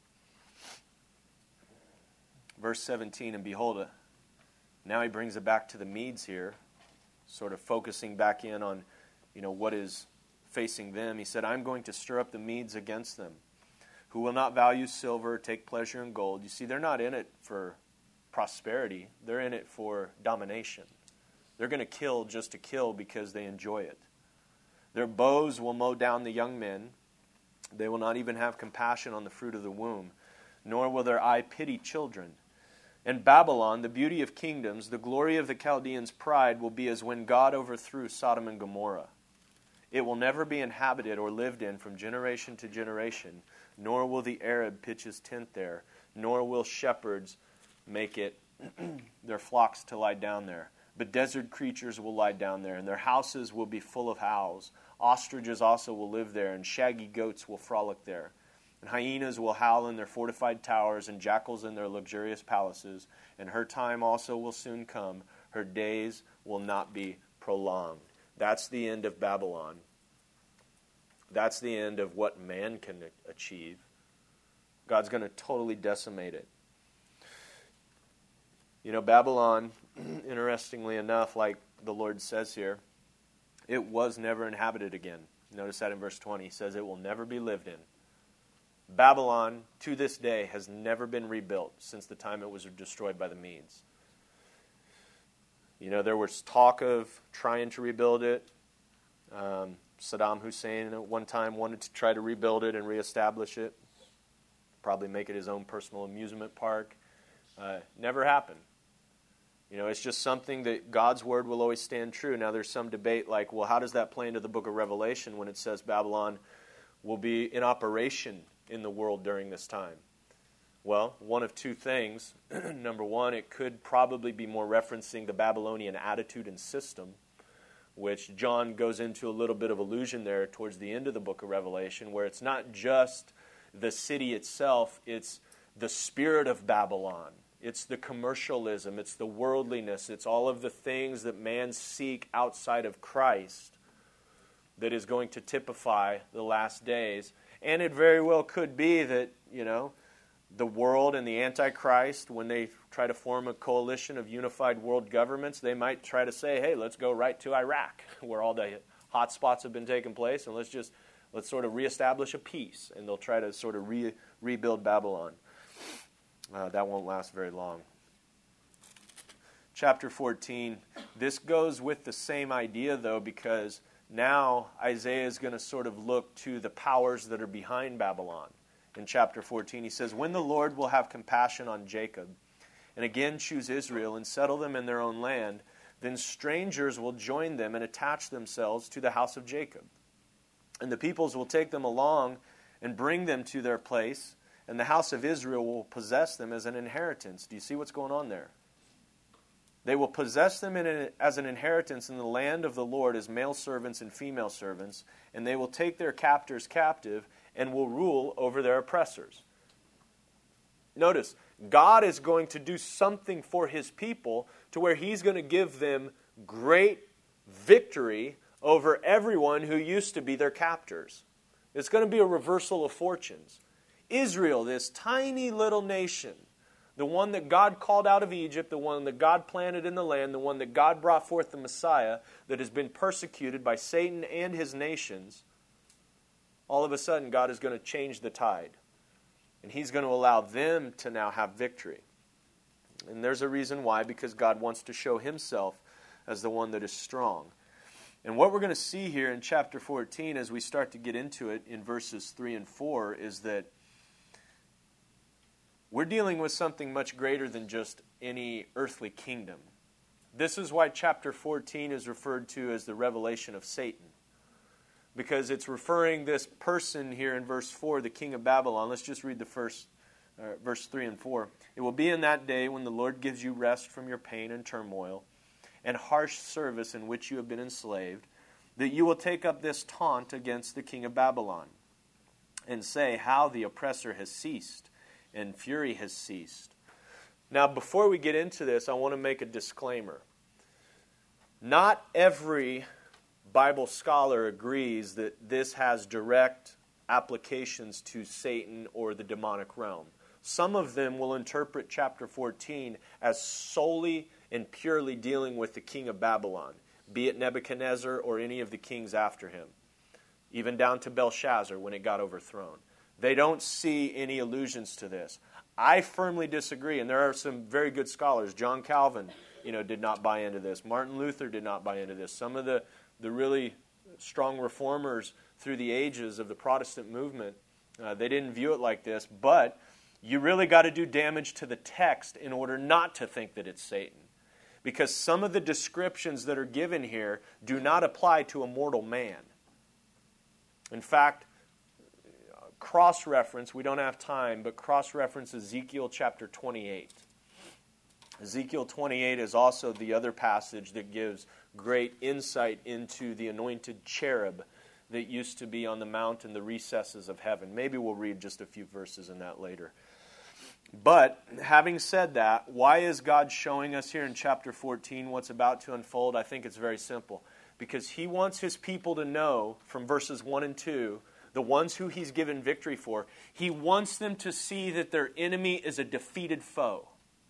Verse seventeen, and behold, now he brings it back to the Medes here, sort of focusing back in on, you know, what is facing them. He said, I'm going to stir up the Medes against them, who will not value silver, take pleasure in gold. You see, they're not in it for prosperity. They're in it for domination. They're going to kill just to kill because they enjoy it. Their bows will mow down the young men. They will not even have compassion on the fruit of the womb, nor will their eye pity children. And Babylon, the beauty of kingdoms, the glory of the Chaldeans' pride, will be as when God overthrew Sodom and Gomorrah. It will never be inhabited or lived in from generation to generation, nor will the Arab pitch his tent there, nor will shepherds make it their flocks to lie down there. But desert creatures will lie down there, and their houses will be full of owls. Ostriches also will live there, and shaggy goats will frolic there. And hyenas will howl in their fortified towers, and jackals in their luxurious palaces. And her time also will soon come. Her days will not be prolonged. That's the end of Babylon. That's the end of what man can achieve. God's going to totally decimate it. You know, Babylon, interestingly enough, like the Lord says here, it was never inhabited again. Notice that in verse twenty. He says it will never be lived in. Babylon, to this day, has never been rebuilt since the time it was destroyed by the Medes. You know, there was talk of trying to rebuild it. Um, Saddam Hussein at one time wanted to try to rebuild it and reestablish it. Probably make it his own personal amusement park. Uh, never happened. You know, it's just something that God's word will always stand true. Now, there's some debate like, well, how does that play into the book of Revelation when it says Babylon will be in operation in the world during this time? Well, one of two things. Number one, it could probably be more referencing the Babylonian attitude and system, which John goes into a little bit of allusion there towards the end of the book of Revelation, where it's not just the city itself, it's the spirit of Babylon. It's the commercialism, it's the worldliness, it's all of the things that man seek outside of Christ that is going to typify the last days. And it very well could be that, you know, the world and the Antichrist, when they try to form a coalition of unified world governments, they might try to say, hey, let's go right to Iraq, where all the hot spots have been taking place, and let's just, let's sort of reestablish a peace. And they'll try to sort of re- rebuild Babylon. Uh, that won't last very long. Chapter fourteen, this goes with the same idea, though, because now Isaiah is going to sort of look to the powers that are behind Babylon. In chapter fourteen, he says, when the Lord will have compassion on Jacob, and again choose Israel, and settle them in their own land, then strangers will join them and attach themselves to the house of Jacob. And the peoples will take them along and bring them to their place, and the house of Israel will possess them as an inheritance. Do you see what's going on there? They will possess them in a, as an inheritance in the land of the Lord as male servants and female servants, and they will take their captors captive and will rule over their oppressors. Notice, God is going to do something for His people to where He's going to give them great victory over everyone who used to be their captors. It's going to be a reversal of fortunes. Israel, this tiny little nation, the one that God called out of Egypt, the one that God planted in the land, the one that God brought forth the Messiah, that has been persecuted by Satan and his nations, all of a sudden God is going to change the tide. And He's going to allow them to now have victory. And there's a reason why, because God wants to show Himself as the one that is strong. And what we're going to see here in chapter fourteen as we start to get into it in verses three and four is that we're dealing with something much greater than just any earthly kingdom. This is why chapter fourteen is referred to as the revelation of Satan. Because it's referring this person here in verse four, the king of Babylon. Let's just read the first, uh, verse three and four. It will be in that day when the Lord gives you rest from your pain and turmoil and harsh service in which you have been enslaved, that you will take up this taunt against the king of Babylon and say how the oppressor has ceased and fury has ceased. Now, before we get into this, I want to make a disclaimer. Not every Bible scholar agrees that this has direct applications to Satan or the demonic realm. Some of them will interpret chapter fourteen as solely and purely dealing with the king of Babylon, be it Nebuchadnezzar or any of the kings after him, even down to Belshazzar when it got overthrown. They don't see any allusions to this. I firmly disagree, and there are some very good scholars. John Calvin, you know, did not buy into this. Martin Luther did not buy into this. Some of the, the really strong reformers through the ages of the Protestant movement, uh, they didn't view it like this, but you really got to do damage to the text in order not to think that it's Satan. Because some of the descriptions that are given here do not apply to a mortal man. In fact, cross-reference, we don't have time, but cross-reference Ezekiel chapter twenty-eight. Ezekiel twenty-eight is also the other passage that gives great insight into the anointed cherub that used to be on the mount in the recesses of heaven. Maybe we'll read just a few verses in that later. But having said that, why is God showing us here in chapter fourteen what's about to unfold? I think it's very simple. Because He wants His people to know from verses one and two, the ones who He's given victory for, He wants them to see that their enemy is a defeated foe.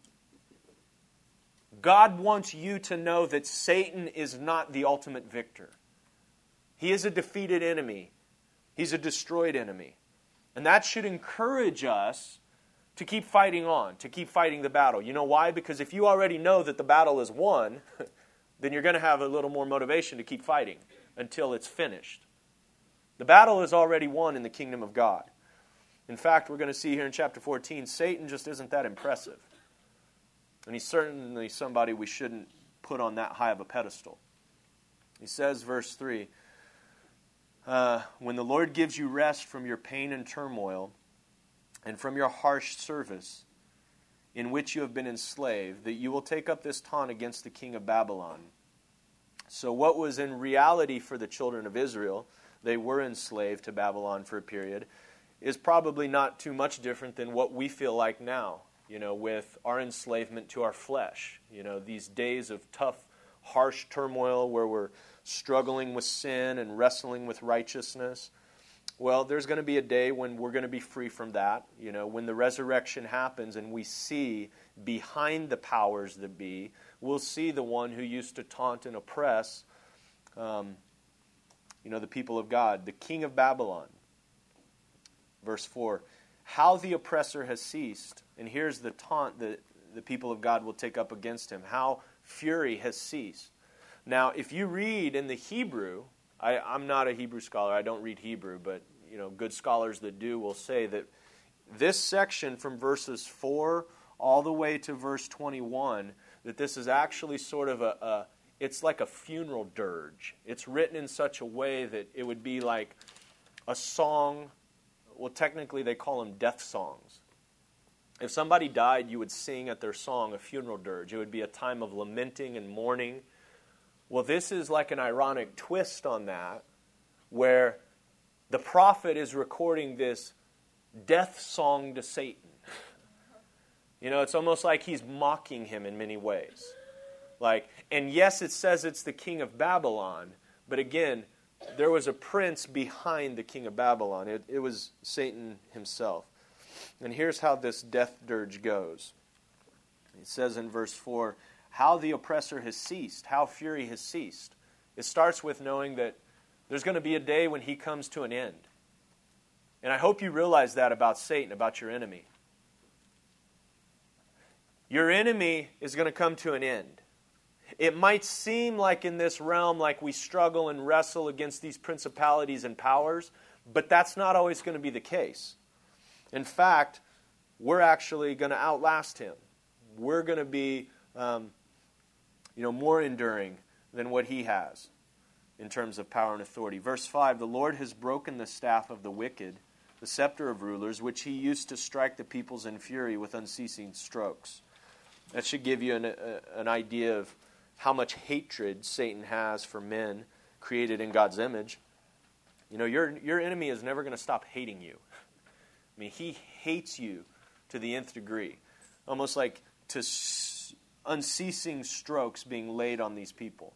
God wants you to know that Satan is not the ultimate victor. He is a defeated enemy. He's a destroyed enemy. And that should encourage us to keep fighting on, to keep fighting the battle. You know why? Because if you already know that the battle is won, then you're going to have a little more motivation to keep fighting until it's finished. The battle is already won in the kingdom of God. In fact, we're going to see here in chapter fourteen, Satan just isn't that impressive. And he's certainly somebody we shouldn't put on that high of a pedestal. He says, verse three, uh, when the Lord gives you rest from your pain and turmoil, and from your harsh service in which you have been enslaved, that you will take up this taunt against the king of Babylon, So what was in reality for the children of Israel, they were enslaved to Babylon for a period, is probably not too much different than what we feel like now, you know, with our enslavement to our flesh. You know, these days of tough, harsh turmoil where we're struggling with sin and wrestling with righteousness. Well, there's going to be a day when we're going to be free from that. You know, when the resurrection happens and we see behind the powers that be, we'll see the one who used to taunt and oppress, um, you know, the people of God, the king of Babylon. Verse four, how the oppressor has ceased. And here's the taunt that the people of God will take up against him. How fury has ceased. Now, if you read in the Hebrew, I, I'm not a Hebrew scholar, I don't read Hebrew, but you know, good scholars that do will say that this section from verses four all the way to verse twenty-one, that this is actually sort of a, a it's like a funeral dirge. It's written in such a way that it would be like a song. Well, technically they call them death songs. If somebody died, you would sing at their song a funeral dirge. It would be a time of lamenting and mourning. Well, this is like an ironic twist on that, where the prophet is recording this death song to Satan. You know, it's almost like he's mocking him in many ways. Like, and yes, it says it's the king of Babylon, but again, there was a prince behind the king of Babylon. It, it was Satan himself. And here's how this death dirge goes. It says in verse four, how the oppressor has ceased, how fury has ceased. It starts with knowing that there's going to be a day when he comes to an end. And I hope you realize that about Satan, about your enemy. Your enemy is going to come to an end. It might seem like in this realm like we struggle and wrestle against these principalities and powers, but that's not always going to be the case. In fact, we're actually going to outlast him. We're going to be um, you know, more enduring than what he has in terms of power and authority. Verse five, the Lord has broken the staff of the wicked, the scepter of rulers, which he used to strike the peoples in fury with unceasing strokes. That should give you an, a, an idea of how much hatred Satan has for men created in God's image. You know, your, your enemy is never going to stop hating you. I mean, he hates you to the nth degree. Almost like to s- unceasing strokes being laid on these people,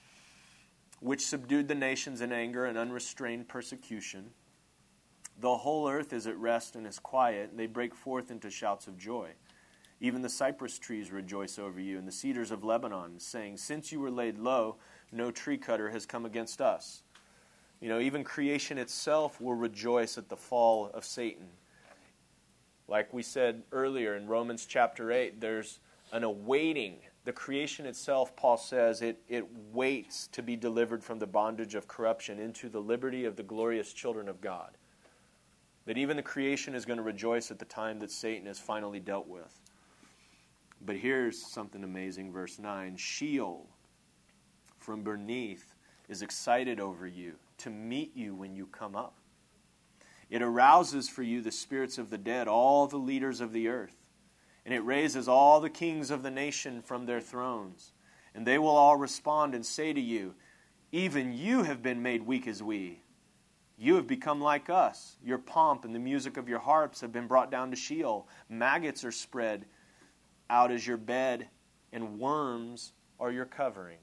which subdued the nations in anger and unrestrained persecution. The whole earth is at rest and is quiet, and they break forth into shouts of joy. Even the cypress trees rejoice over you, and the cedars of Lebanon, saying, since you were laid low, no tree cutter has come against us. You know, even creation itself will rejoice at the fall of Satan. Like we said earlier in Romans chapter eight, there's an awaiting. The creation itself, Paul says, it, it waits to be delivered from the bondage of corruption into the liberty of the glorious children of God. That even the creation is going to rejoice at the time that Satan is finally dealt with. But here's something amazing, verse nine. Sheol from beneath is excited over you to meet you when you come up. It arouses for you the spirits of the dead, all the leaders of the earth. And it raises all the kings of the nation from their thrones. And they will all respond and say to you, even you have been made weak as we. You have become like us. Your pomp and the music of your harps have been brought down to Sheol. Maggots are spread out as your bed, and worms are your covering.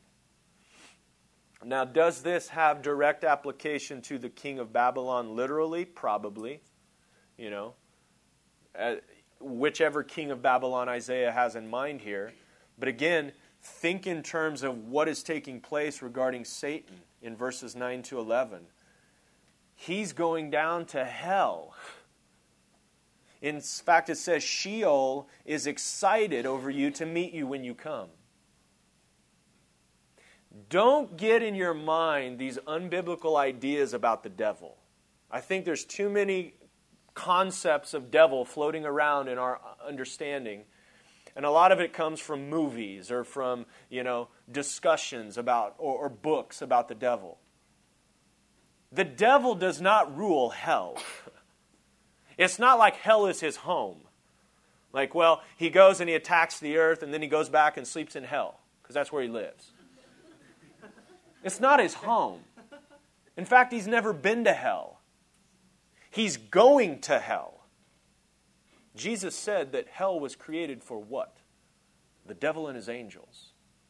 Now, does this have direct application to the king of Babylon literally? Probably. You know, uh, whichever king of Babylon Isaiah has in mind here. But again, think in terms of what is taking place regarding Satan in verses nine to eleven. He's going down to hell. In fact, it says Sheol is excited over you to meet you when you come. Don't get in your mind these unbiblical ideas about the devil. I think there's too many concepts of devil floating around in our understanding. And a lot of it comes from movies or from, you know, discussions about or, or books about the devil. The devil does not rule hell. It's not like hell is his home. Like, well, he goes and he attacks the earth and then he goes back and sleeps in hell because that's where he lives. It's not his home. In fact, he's never been to hell. He's going to hell. Jesus said that hell was created for what? The devil and his angels.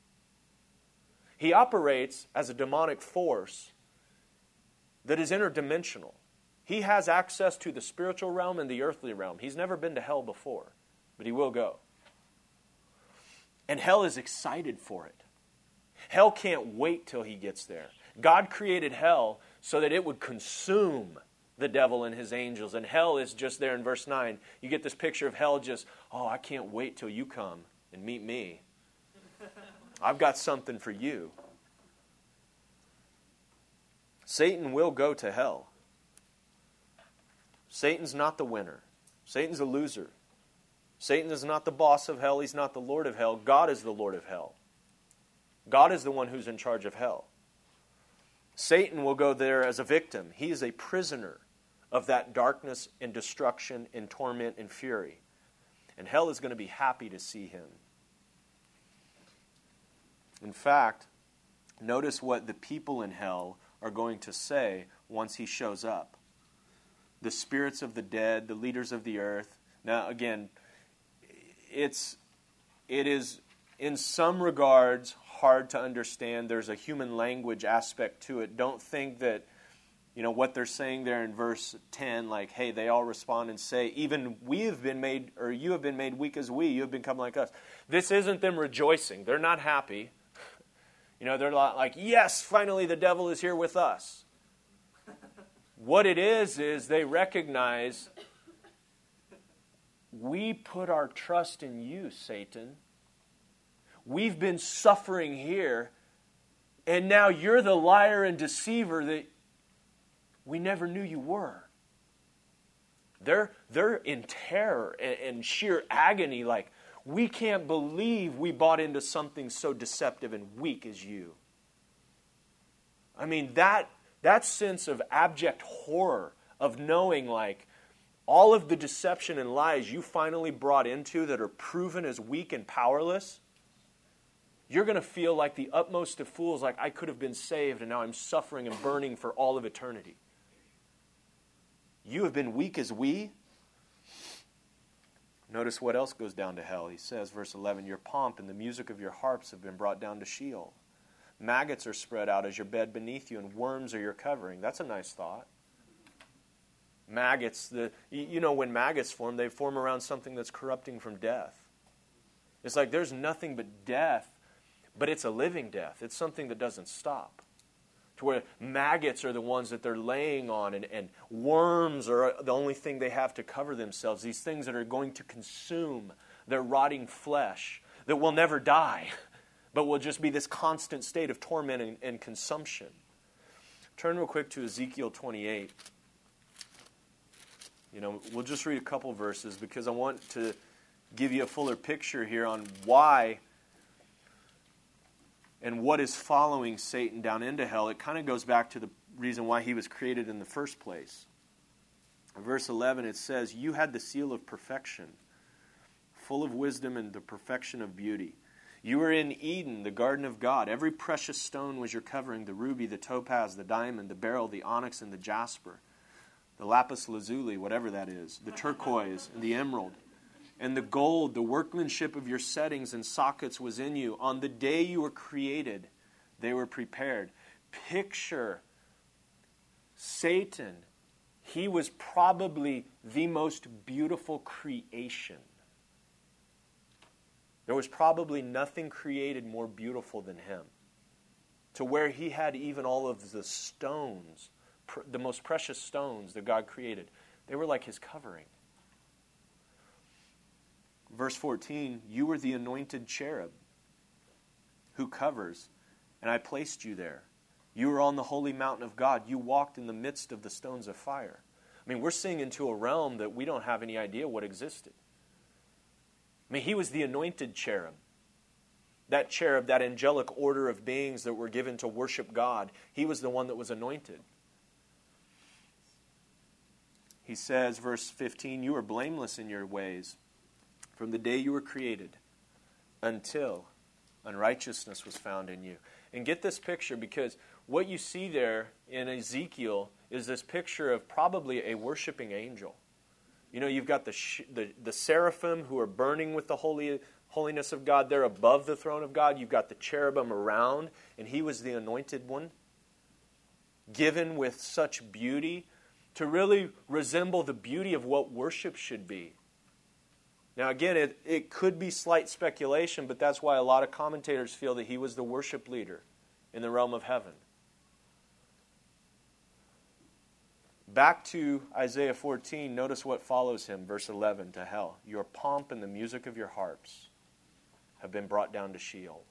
He operates as a demonic force that is interdimensional. He has access to the spiritual realm and the earthly realm. He's never been to hell before, but he will go. And hell is excited for it. Hell can't wait till he gets there. God created hell so that it would consume the devil and his angels. And hell is just there in verse nine. You get this picture of hell just, oh, I can't wait till you come and meet me. I've got something for you. Satan will go to hell. Satan's not the winner. Satan's a loser. Satan is not the boss of hell. He's not the Lord of hell. God is the Lord of hell. God is the one who's in charge of hell. Satan will go there as a victim. He is a prisoner of that darkness and destruction and torment and fury. And hell is going to be happy to see him. In fact, notice what the people in hell are going to say once he shows up. The spirits of the dead, the leaders of the earth. Now, again, it's it is in some regards hard to understand. There's a human language aspect to it. Don't think that, you know, what they're saying there in verse ten, like, hey, they all respond and say, even we have been made, or you have been made weak as we, you have become like us. This isn't them rejoicing. They're not happy. You know, they're like, yes, finally the devil is here with us. What it is, is they recognize, we put our trust in you, Satan. We've been suffering here, and now you're the liar and deceiver that we never knew you were. They're, they're in terror and, and sheer agony, like, we can't believe we bought into something so deceptive and weak as you. I mean, that, that sense of abject horror of knowing, like, all of the deception and lies you finally brought into that are proven as weak and powerless, you're going to feel like the utmost of fools, like I could have been saved and now I'm suffering and burning for all of eternity. You have been weak as we. Notice what else goes down to hell. He says, verse eleven, your pomp and the music of your harps have been brought down to Sheol. Maggots are spread out as your bed beneath you, and worms are your covering. That's a nice thought. Maggots, the you know when maggots form, they form around something that's corrupting from death. It's like there's nothing but death, but it's a living death. It's something that doesn't stop. To where maggots are the ones that they're laying on, and, and worms are the only thing they have to cover themselves. These things that are going to consume their rotting flesh, that will never die, but will just be this constant state of torment and, and consumption. Turn real quick to Ezekiel twenty-eight. You know, we'll just read a couple verses because I want to give you a fuller picture here on why and what is following Satan down into hell. It kind of goes back to the reason why he was created in the first place. In verse eleven, it says, you had the seal of perfection, full of wisdom and the perfection of beauty. You were in Eden, the garden of God. Every precious stone was your covering, the ruby, the topaz, the diamond, the beryl, the onyx, and the jasper, the lapis lazuli, whatever that is, the turquoise, and the emerald. And the gold, the workmanship of your settings and sockets was in you. On the day you were created, they were prepared. Picture Satan. He was probably the most beautiful creation. There was probably nothing created more beautiful than him. To where he had even all of the stones, the most precious stones that God created. They were like his covering. Verse fourteen, you were the anointed cherub who covers, and I placed you there. You were on the holy mountain of God. You walked in the midst of the stones of fire. I mean, we're seeing into a realm that we don't have any idea what existed. I mean, he was the anointed cherub. That cherub, that angelic order of beings that were given to worship God, he was the one that was anointed. He says, verse fifteen, you were blameless in your ways from the day you were created until unrighteousness was found in you. And get this picture, because what you see there in Ezekiel is this picture of probably a worshiping angel. You know, you've got the, sh- the the seraphim who are burning with the holy holiness of God. They're above the throne of God. You've got the cherubim around, and he was the anointed one, given with such beauty to really resemble the beauty of what worship should be. Now again, it, it could be slight speculation, but that's why a lot of commentators feel that he was the worship leader in the realm of heaven. Back to Isaiah fourteen, notice what follows him, verse eleven, to hell. Your pomp and the music of your harps have been brought down to Sheol.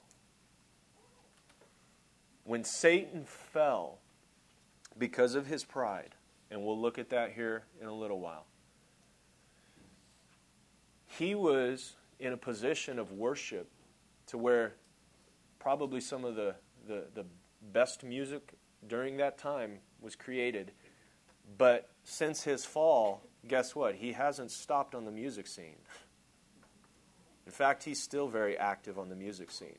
When Satan fell because of his pride, and we'll look at that here in a little while, he was in a position of worship to where probably some of the, the, the best music during that time was created. But since his fall, guess what? He hasn't stopped on the music scene. In fact, he's still very active on the music scene.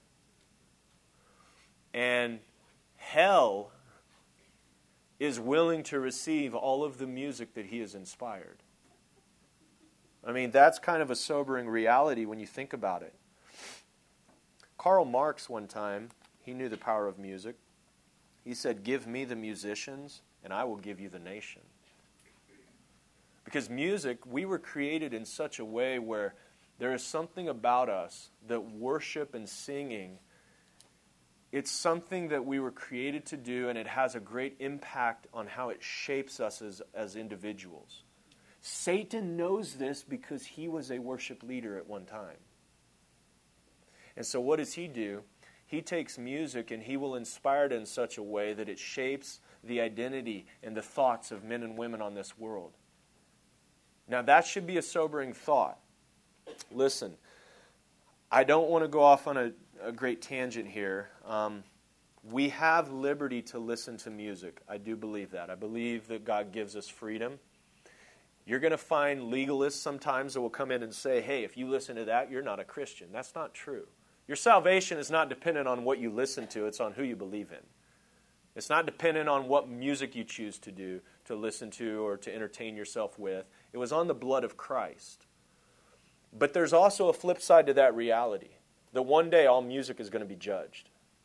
And hell is willing to receive all of the music that he has inspired. I mean, that's kind of a sobering reality when you think about it. Karl Marx one time, he knew the power of music. He said, "Give me the musicians, and I will give you the nation." Because music, we were created in such a way where there is something about us that worship and singing, it's something that we were created to do, and it has a great impact on how it shapes us as, as individuals. Satan knows this because he was a worship leader at one time. And so what does he do? He takes music and he will inspire it in such a way that it shapes the identity and the thoughts of men and women on this world. Now that should be a sobering thought. Listen, I don't want to go off on a, a great tangent here. Um, we have liberty to listen to music. I do believe that. I believe that God gives us freedom. You're going to find legalists sometimes that will come in and say, hey, if you listen to that, you're not a Christian. That's not true. Your salvation is not dependent on what you listen to. It's on who you believe in. It's not dependent on what music you choose to do, to listen to, or to entertain yourself with. It was on the blood of Christ. But there's also a flip side to that reality, that one day all music is going to be judged.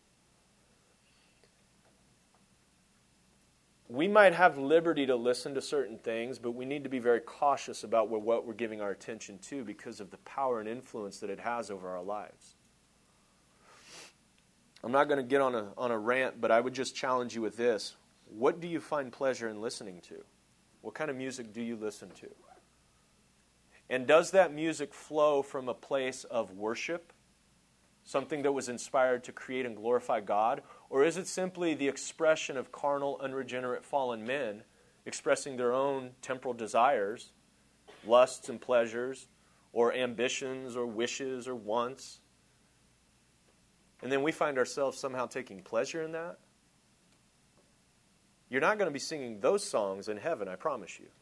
We might have liberty to listen to certain things, but we need to be very cautious about what we're giving our attention to because of the power and influence that it has over our lives. I'm not going to get on a, on a rant, but I would just challenge you with this. What do you find pleasure in listening to? What kind of music do you listen to? And does that music flow from a place of worship? Something that was inspired to create and glorify God? Or is it simply the expression of carnal, unregenerate, fallen men expressing their own temporal desires, lusts and pleasures, or ambitions or wishes or wants? And then we find ourselves somehow taking pleasure in that? You're not going to be singing those songs in heaven, I promise you.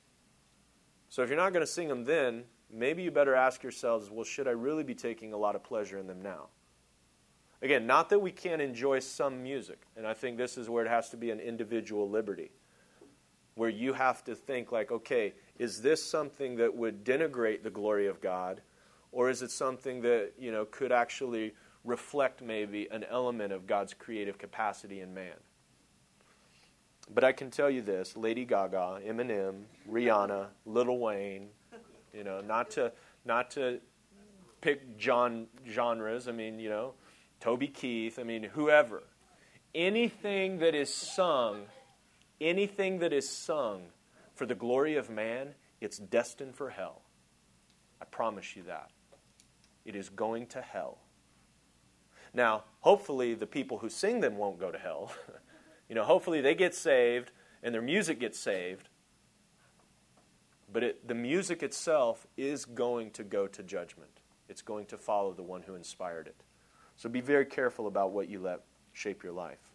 So if you're not going to sing them then, maybe you better ask yourselves, well, should I really be taking a lot of pleasure in them now? Again, not that we can't enjoy some music, and I think this is where it has to be an individual liberty, where you have to think like, okay, is this something that would denigrate the glory of God, or is it something that, you know, could actually reflect maybe an element of God's creative capacity in man? But I can tell you this, Lady Gaga, Eminem, Rihanna, Lil Wayne, you know, not to not to pick John genres, I mean, you know, Toby Keith, I mean, whoever. Anything that is sung, anything that is sung for the glory of man, it's destined for hell. I promise you that. It is going to hell. Now, hopefully the people who sing them won't go to hell. You know, hopefully they get saved and their music gets saved. But it, the music itself is going to go to judgment. It's going to follow the one who inspired it. So be very careful about what you let shape your life.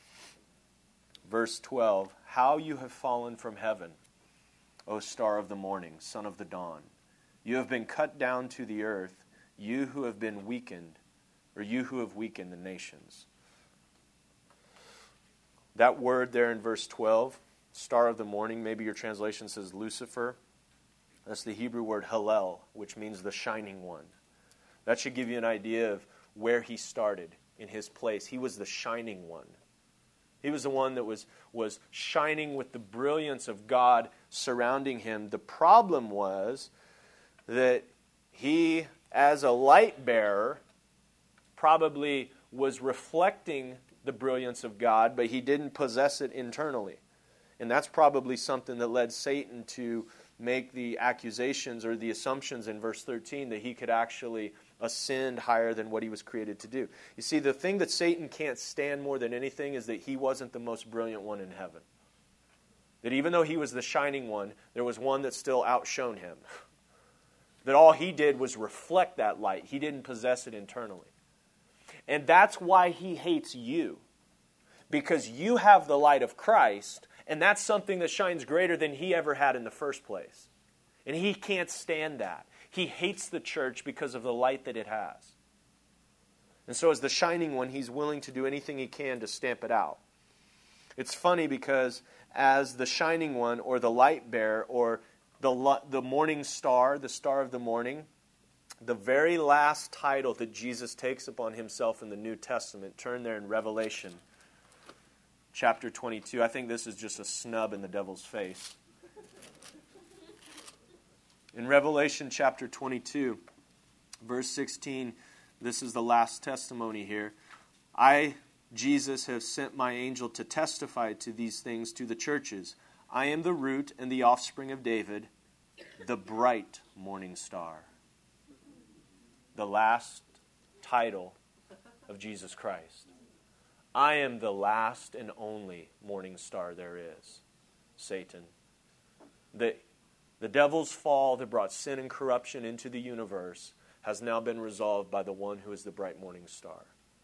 Verse twelve, how you have fallen from heaven, O star of the morning, son of the dawn. You have been cut down to the earth, you who have been weakened, or you who have weakened the nations. That word there in verse twelve, star of the morning, maybe your translation says Lucifer. That's the Hebrew word Hallel, which means the shining one. That should give you an idea of where he started in his place. He was the shining one. He was the one that was, was shining with the brilliance of God surrounding him. The problem was that he, as a light bearer, probably was reflecting the brilliance of God, but he didn't possess it internally. And that's probably something that led Satan to make the accusations or the assumptions in verse thirteen that he could actually ascend higher than what he was created to do. You see, the thing that Satan can't stand more than anything is that he wasn't the most brilliant one in heaven. That even though he was the shining one, there was one that still outshone him. That all he did was reflect that light. He didn't possess it internally. And that's why he hates you. Because you have the light of Christ, and that's something that shines greater than he ever had in the first place. And he can't stand that. He hates the church because of the light that it has. And so as the shining one, he's willing to do anything he can to stamp it out. It's funny because as the shining one, or the light bearer, or the, the morning star, the star of the morning, the very last title that Jesus takes upon himself in the New Testament, turn there in Revelation chapter twenty-two. I think this is just a snub in the devil's face. In Revelation chapter twenty-two, verse sixteen, this is the last testimony here. I, Jesus, have sent my angel to testify to these things to the churches. I am the root and the offspring of David, the bright morning star. The last title of Jesus Christ. I am the last and only morning star there is, Satan. The, the devil's fall that brought sin and corruption into the universe has now been resolved by the one who is the bright morning star.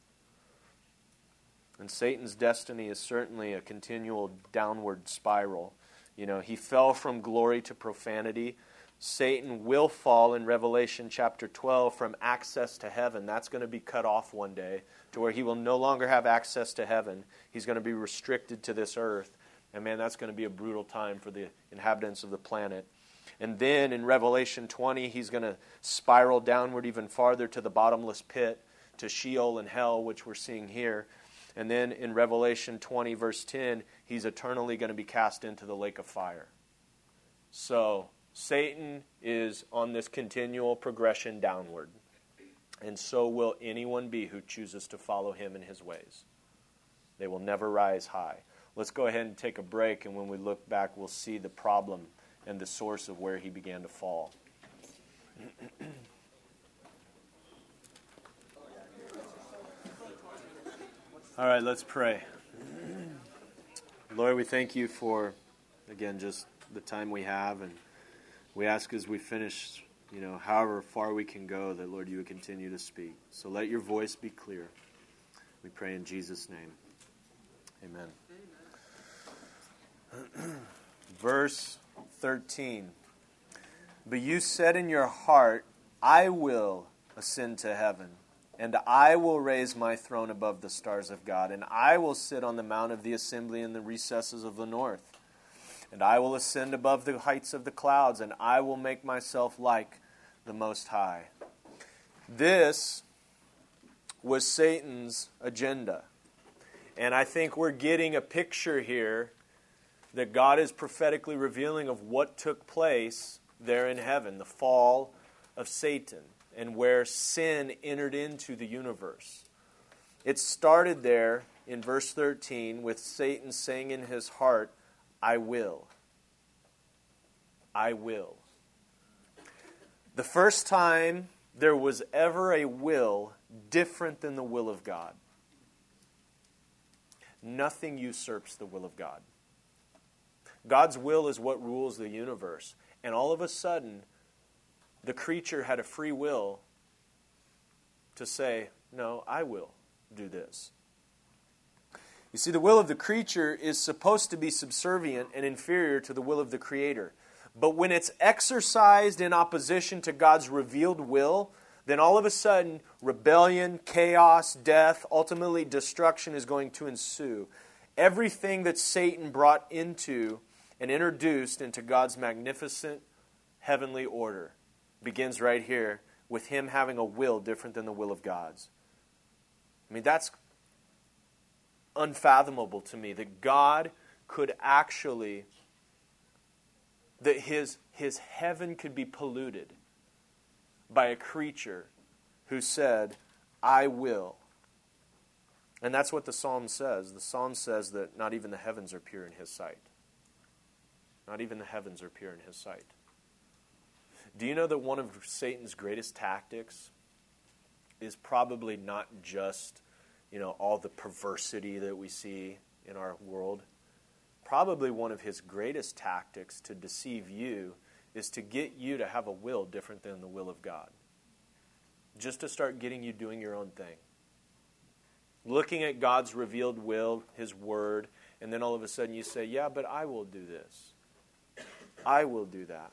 And Satan's destiny is certainly a continual downward spiral. You know, he fell from glory to profanity. Satan will fall in Revelation chapter twelve from access to heaven. That's going to be cut off one day to where he will no longer have access to heaven. He's going to be restricted to this earth. And man, that's going to be a brutal time for the inhabitants of the planet. And then in Revelation twenty, he's going to spiral downward even farther to the bottomless pit, to Sheol and hell, which we're seeing here. And then in Revelation twenty, verse ten, he's eternally going to be cast into the lake of fire. So Satan is on this continual progression downward. And so will anyone be who chooses to follow him in his ways. They will never rise high. Let's go ahead and take a break, and when we look back, we'll see the problem and the source of where he began to fall. All right, let's pray. Lord, we thank you for, again, just the time we have, and we ask as we finish, you know, however far we can go, that, Lord, you would continue to speak. So let your voice be clear. We pray in Jesus' name. Amen. Amen. Verse thirteen. But you said in your heart, I will ascend to heaven, and I will raise my throne above the stars of God, and I will sit on the mount of the assembly in the recesses of the north. And I will ascend above the heights of the clouds, and I will make myself like the Most High. This was Satan's agenda. And I think we're getting a picture here that God is prophetically revealing of what took place there in heaven, the fall of Satan, and where sin entered into the universe. It started there in verse thirteen with Satan saying in his heart, I will. I will. The first time there was ever a will different than the will of God. Nothing usurps the will of God. God's will is what rules the universe. And all of a sudden, the creature had a free will to say, no, I will do this. You see, the will of the creature is supposed to be subservient and inferior to the will of the Creator. But when it's exercised in opposition to God's revealed will, then all of a sudden, rebellion, chaos, death, ultimately destruction is going to ensue. Everything that Satan brought into and introduced into God's magnificent heavenly order begins right here with him having a will different than the will of God's. I mean, that's unfathomable to me, that God could actually, that his, his heaven could be polluted by a creature who said, I will. And that's what the Psalm says. The Psalm says that not even the heavens are pure in his sight. Not even the heavens are pure in his sight. Do you know that one of Satan's greatest tactics is probably not just, you know, all the perversity that we see in our world? Probably one of his greatest tactics to deceive you is to get you to have a will different than the will of God. Just to start getting you doing your own thing. Looking at God's revealed will, his word, and then all of a sudden you say, yeah, but I will do this. I will do that.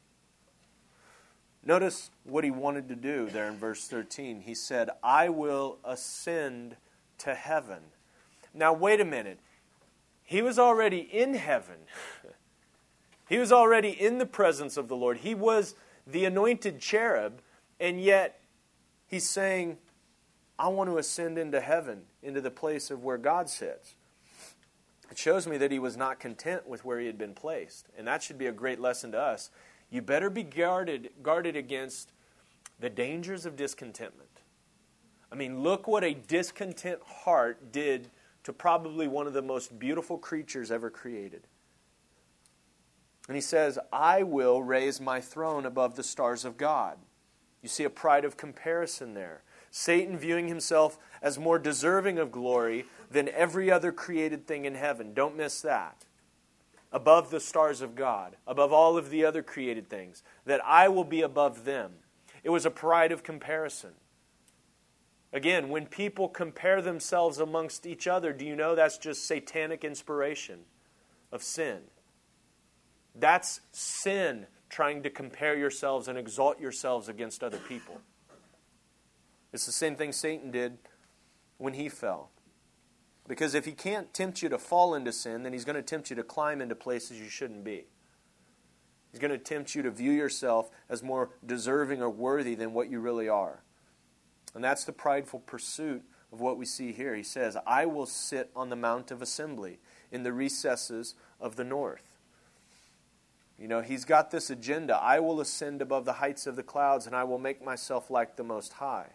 Notice what he wanted to do there in verse thirteen. He said, I will ascend to heaven. Now, wait a minute. He was already in heaven. He was already in the presence of the Lord. He was the anointed cherub, and yet he's saying, I want to ascend into heaven, into the place of where God sits. It shows me that he was not content with where he had been placed. And that should be a great lesson to us. You better be guarded, guarded against the dangers of discontentment. I mean, look what a discontent heart did to probably one of the most beautiful creatures ever created. And he says, I will raise my throne above the stars of God. You see a pride of comparison there. Satan viewing himself as more deserving of glory than every other created thing in heaven. Don't miss that. Above the stars of God, above all of the other created things, that I will be above them. It was a pride of comparison. Again, when people compare themselves amongst each other, do you know that's just satanic inspiration of sin? That's sin trying to compare yourselves and exalt yourselves against other people. It's the same thing Satan did when he fell. Because if he can't tempt you to fall into sin, then he's going to tempt you to climb into places you shouldn't be. He's going to tempt you to view yourself as more deserving or worthy than what you really are. And that's the prideful pursuit of what we see here. He says, I will sit on the mount of assembly in the recesses of the north. You know, he's got this agenda. I will ascend above the heights of the clouds, and I will make myself like the Most High.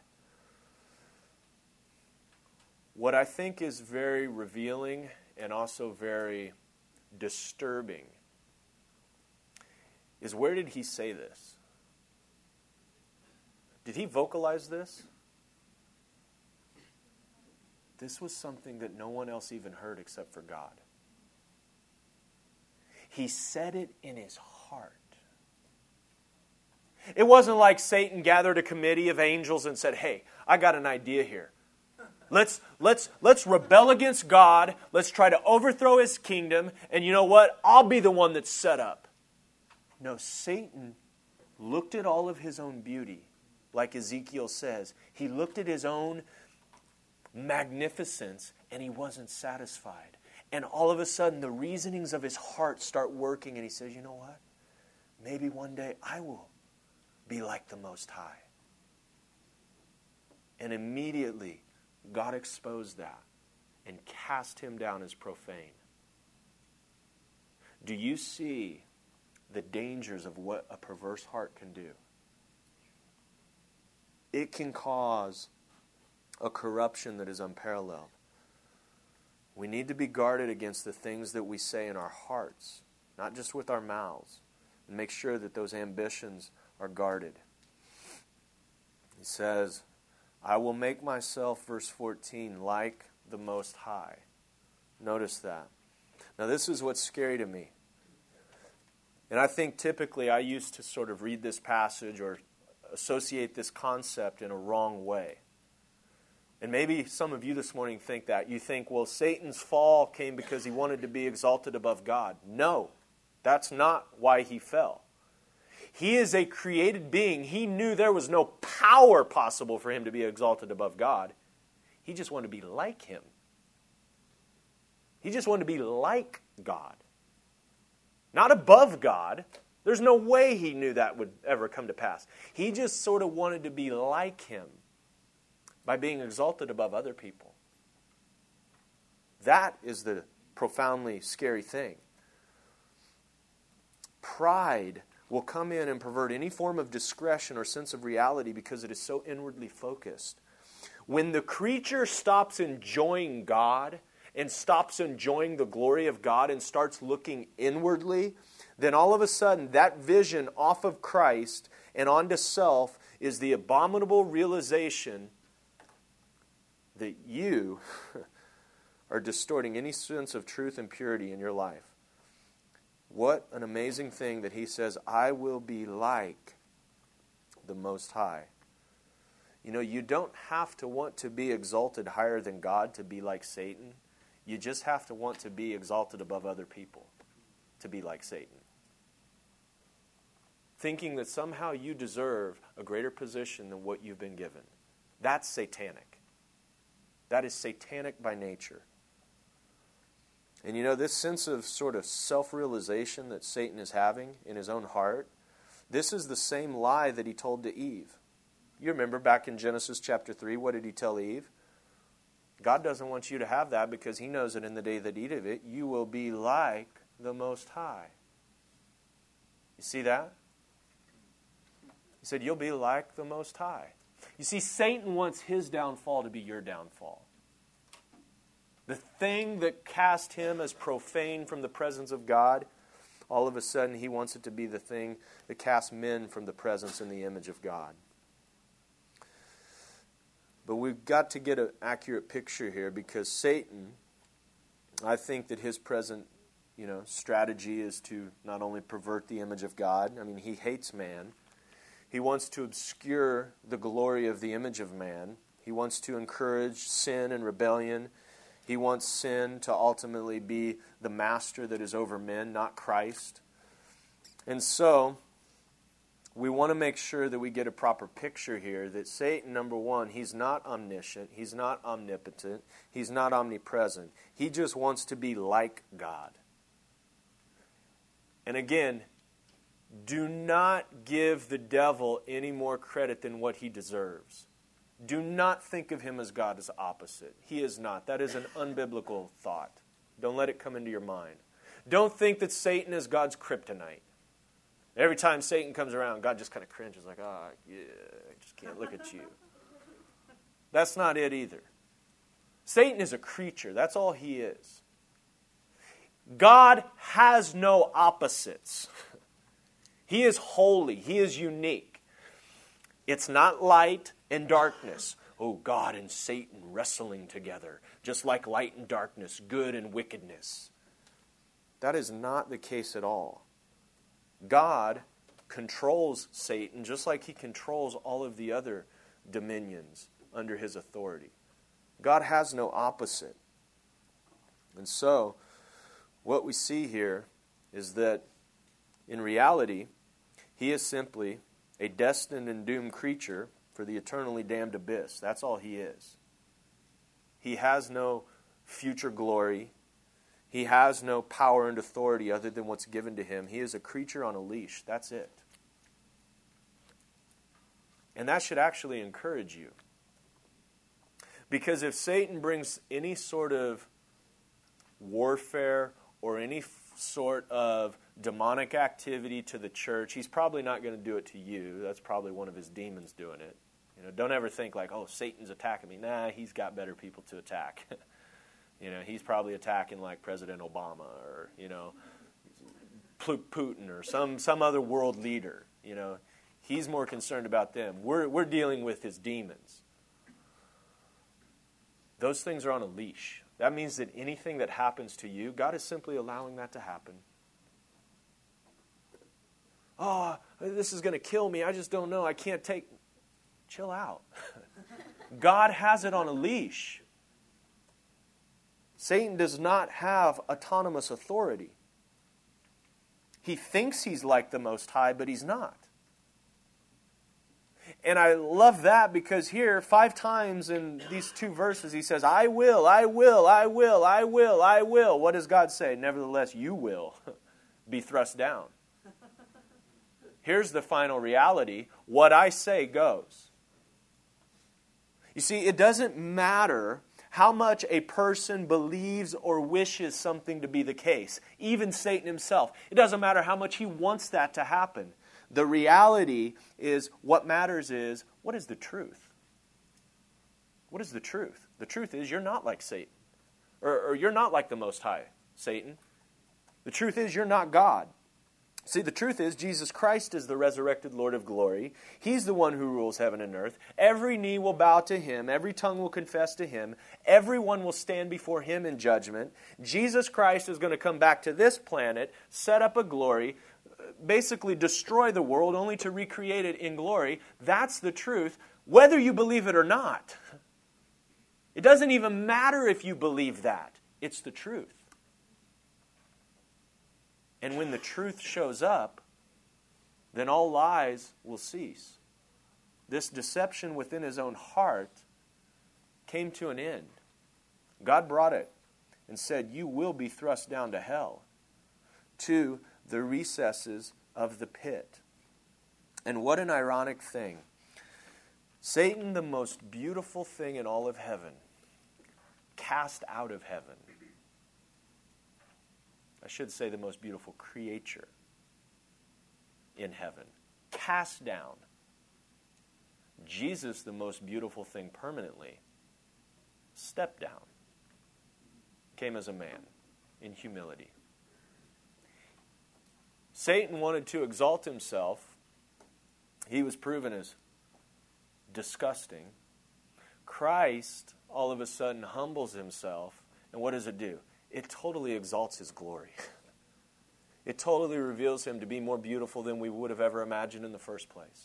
What I think is very revealing and also very disturbing is, where did he say this? Did he vocalize this? This was something that no one else even heard except for God. He said it in his heart. It wasn't like Satan gathered a committee of angels and said, hey, I got an idea here. Let's, let's, let's rebel against God. Let's try to overthrow his kingdom. And you know what? I'll be the one that's set up. No, Satan looked at all of his own beauty. Like Ezekiel says, he looked at his own magnificence and he wasn't satisfied. And all of a sudden, the reasonings of his heart start working. And he says, you know what? Maybe one day I will be like the Most High. And immediately, God exposed that and cast him down as profane. Do you see the dangers of what a perverse heart can do? It can cause a corruption that is unparalleled. We need to be guarded against the things that we say in our hearts, not just with our mouths, and make sure that those ambitions are guarded. He says, I will make myself, verse fourteen, like the Most High. Notice that. Now this is what's scary to me. And I think typically I used to sort of read this passage or associate this concept in a wrong way. And maybe some of you this morning think that. You think, well, Satan's fall came because he wanted to be exalted above God. No, that's not why he fell. He is a created being. He knew there was no power possible for him to be exalted above God. He just wanted to be like him.
He just wanted to be like God. Not above God. There's no way he knew that would ever come to pass. He just sort of wanted to be like him by being exalted above other people. That is the profoundly scary thing. Pride will come in and pervert any form of discretion or sense of reality because it is so inwardly focused. When the creature stops enjoying God and stops enjoying the glory of God and starts looking inwardly, then all of a sudden that vision off of Christ and onto self is the abominable realization that you are distorting any sense of truth and purity in your life. What an amazing thing that he says, I will be like the Most High. You know, you don't have to want to be exalted higher than God to be like Satan. You just have to want to be exalted above other people to be like Satan. Thinking that somehow you deserve a greater position than what you've been given. That's satanic. That is satanic by nature. And you know, this sense of sort of self-realization that Satan is having in his own heart, this is the same lie that he told to Eve. You remember back in Genesis chapter three, what did he tell Eve? God doesn't want you to have that because he knows that in the day that you eat of it, you will be like the Most High. You see that? He said, you'll be like the Most High. You see, Satan wants his downfall to be your downfall. The thing that cast him as profane from the presence of God, all of a sudden he wants it to be the thing that casts men from the presence and the image of God. But we've got to get an accurate picture here because Satan, I think that his present, you know, strategy is to not only pervert the image of God. I mean, he hates man. He wants to obscure the glory of the image of man. He wants to encourage sin and rebellion. He wants sin to ultimately be the master that is over men, not Christ. And so, we want to make sure that we get a proper picture here that Satan, number one, he's not omniscient, he's not omnipotent, he's not omnipresent. He just wants to be like God. And again, do not give the devil any more credit than what he deserves. Do not think of him as God as opposite. He is not. That is an unbiblical thought. Don't let it come into your mind. Don't think that Satan is God's kryptonite. Every time Satan comes around, God just kind of cringes like, ah, oh, yeah, I just can't look at you. That's not it either. Satan is a creature. That's all he is. God has no opposites. He is holy. He is unique. It's not light and darkness. Oh, God and Satan wrestling together, just like light and darkness, good and wickedness. That is not the case at all. God controls Satan just like he controls all of the other dominions under his authority. God has no opposite. And so, what we see here is that in reality, he is simply a destined and doomed creature for the eternally damned abyss. That's all he is. He has no future glory. He has no power and authority other than what's given to him. He is a creature on a leash. That's it. And that should actually encourage you. Because if Satan brings any sort of warfare or any f- sort of demonic activity to the church, he's probably not going to do it to you. That's probably one of his demons doing it. You know, don't ever think like, oh, Satan's attacking me. Nah, he's got better people to attack. You know, he's probably attacking like President Obama or, you know, Putin or some, some other world leader. You know, he's more concerned about them. We're, we're dealing with his demons. Those things are on a leash. That means that anything that happens to you, God is simply allowing that to happen. Oh, this is going to kill me. I just don't know. I can't take... Chill out. God has it on a leash. Satan does not have autonomous authority. He thinks he's like the Most High, but he's not. And I love that because here, five times in these two verses, he says, I will, I will, I will, I will, I will. What does God say? Nevertheless, you will be thrust down. Here's the final reality. What I say goes. You see, it doesn't matter how much a person believes or wishes something to be the case. Even Satan himself. It doesn't matter how much he wants that to happen. The reality is, what matters is, what is the truth? What is the truth? The truth is, you're not like Satan. Or, or you're not like the Most High, Satan. The truth is, you're not God. See, the truth is, Jesus Christ is the resurrected Lord of glory. He's the one who rules heaven and earth. Every knee will bow to Him. Every tongue will confess to Him. Everyone will stand before Him in judgment. Jesus Christ is going to come back to this planet, set up a glory, basically destroy the world only to recreate it in glory. That's the truth, whether you believe it or not. It doesn't even matter if you believe that. It's the truth. And when the truth shows up, then all lies will cease. This deception within his own heart came to an end. God brought it and said, you will be thrust down to hell, to the recesses of the pit. And what an ironic thing. Satan, the most beautiful thing in all of heaven, cast out of heaven. I should say the most beautiful creature in heaven, cast down. Jesus, the most beautiful thing permanently, stepped down, came as a man in humility. Satan wanted to exalt himself. He was proven as disgusting. Christ, all of a sudden, humbles himself. And what does it do? It totally exalts his glory. It totally reveals him to be more beautiful than we would have ever imagined in the first place.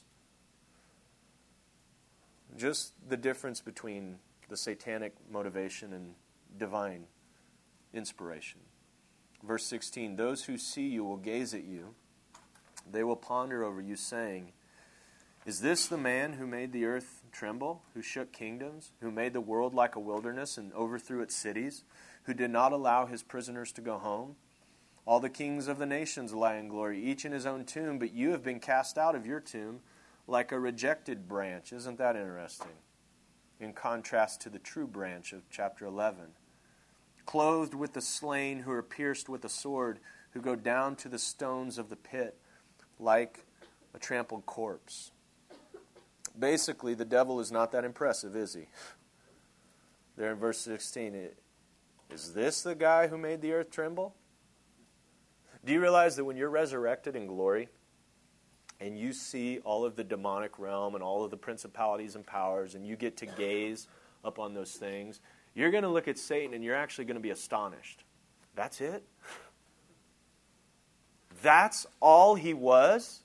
Just the difference between the satanic motivation and divine inspiration. Verse sixteen, those who see you will gaze at you. They will ponder over you, saying, is this the man who made the earth tremble, who shook kingdoms, who made the world like a wilderness and overthrew its cities, who did not allow his prisoners to go home? All the kings of the nations lie in glory, each in his own tomb, but you have been cast out of your tomb like a rejected branch. Isn't that interesting? In contrast to the true branch of chapter eleven. Clothed with the slain who are pierced with a sword, who go down to the stones of the pit like a trampled corpse. Basically, the devil is not that impressive, is he? There in verse sixteen, it, is this the guy who made the earth tremble? Do you realize that when you're resurrected in glory and you see all of the demonic realm and all of the principalities and powers and you get to gaze upon those things, you're going to look at Satan and you're actually going to be astonished. That's it? That's all he was?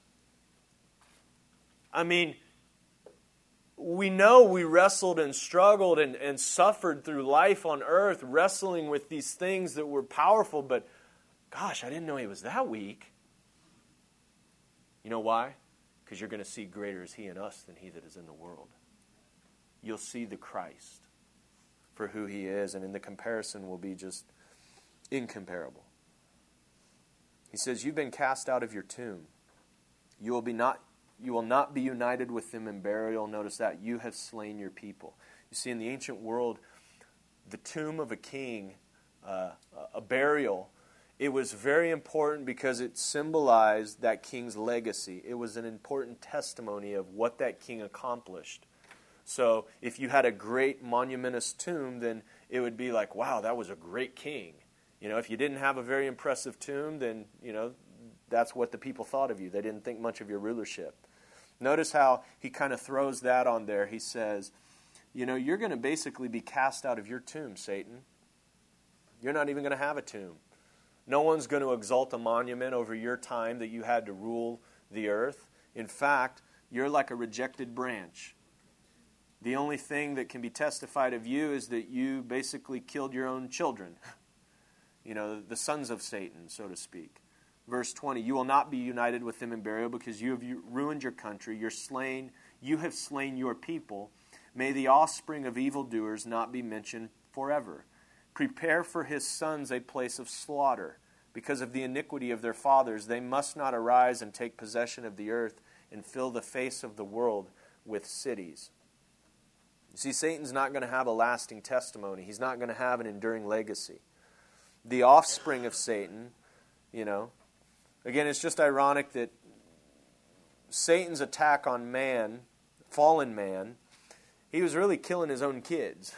I mean, we know we wrestled and struggled and, and suffered through life on earth, wrestling with these things that were powerful, but gosh, I didn't know he was that weak. You know why? Because you're going to see greater is he in us than he that is in the world. You'll see the Christ for who he is, and in the comparison will be just incomparable. He says, you've been cast out of your tomb. You will be not You will not be united with them in burial. Notice that. You have slain your people. You see, in the ancient world, the tomb of a king, uh, a burial, it was very important because it symbolized that king's legacy. It was an important testimony of what that king accomplished. So if you had a great monumentous tomb, then it would be like, wow, that was a great king. You know, if you didn't have a very impressive tomb, then, you know, that's what the people thought of you. They didn't think much of your rulership. Notice how he kind of throws that on there. He says, you know, you're going to basically be cast out of your tomb, Satan. You're not even going to have a tomb. No one's going to exalt a monument over your time that you had to rule the earth. In fact, you're like a rejected branch. The only thing that can be testified of you is that you basically killed your own children. You know, the sons of Satan, so to speak. Verse twenty, you will not be united with them in burial because you have ruined your country. You're slain. You have slain your people. May the offspring of evildoers not be mentioned forever. Prepare for his sons a place of slaughter. Because of the iniquity of their fathers, they must not arise and take possession of the earth and fill the face of the world with cities. You see, Satan's not going to have a lasting testimony. He's not going to have an enduring legacy. The offspring of Satan, you know, again, it's just ironic that Satan's attack on man, fallen man, he was really killing his own kids.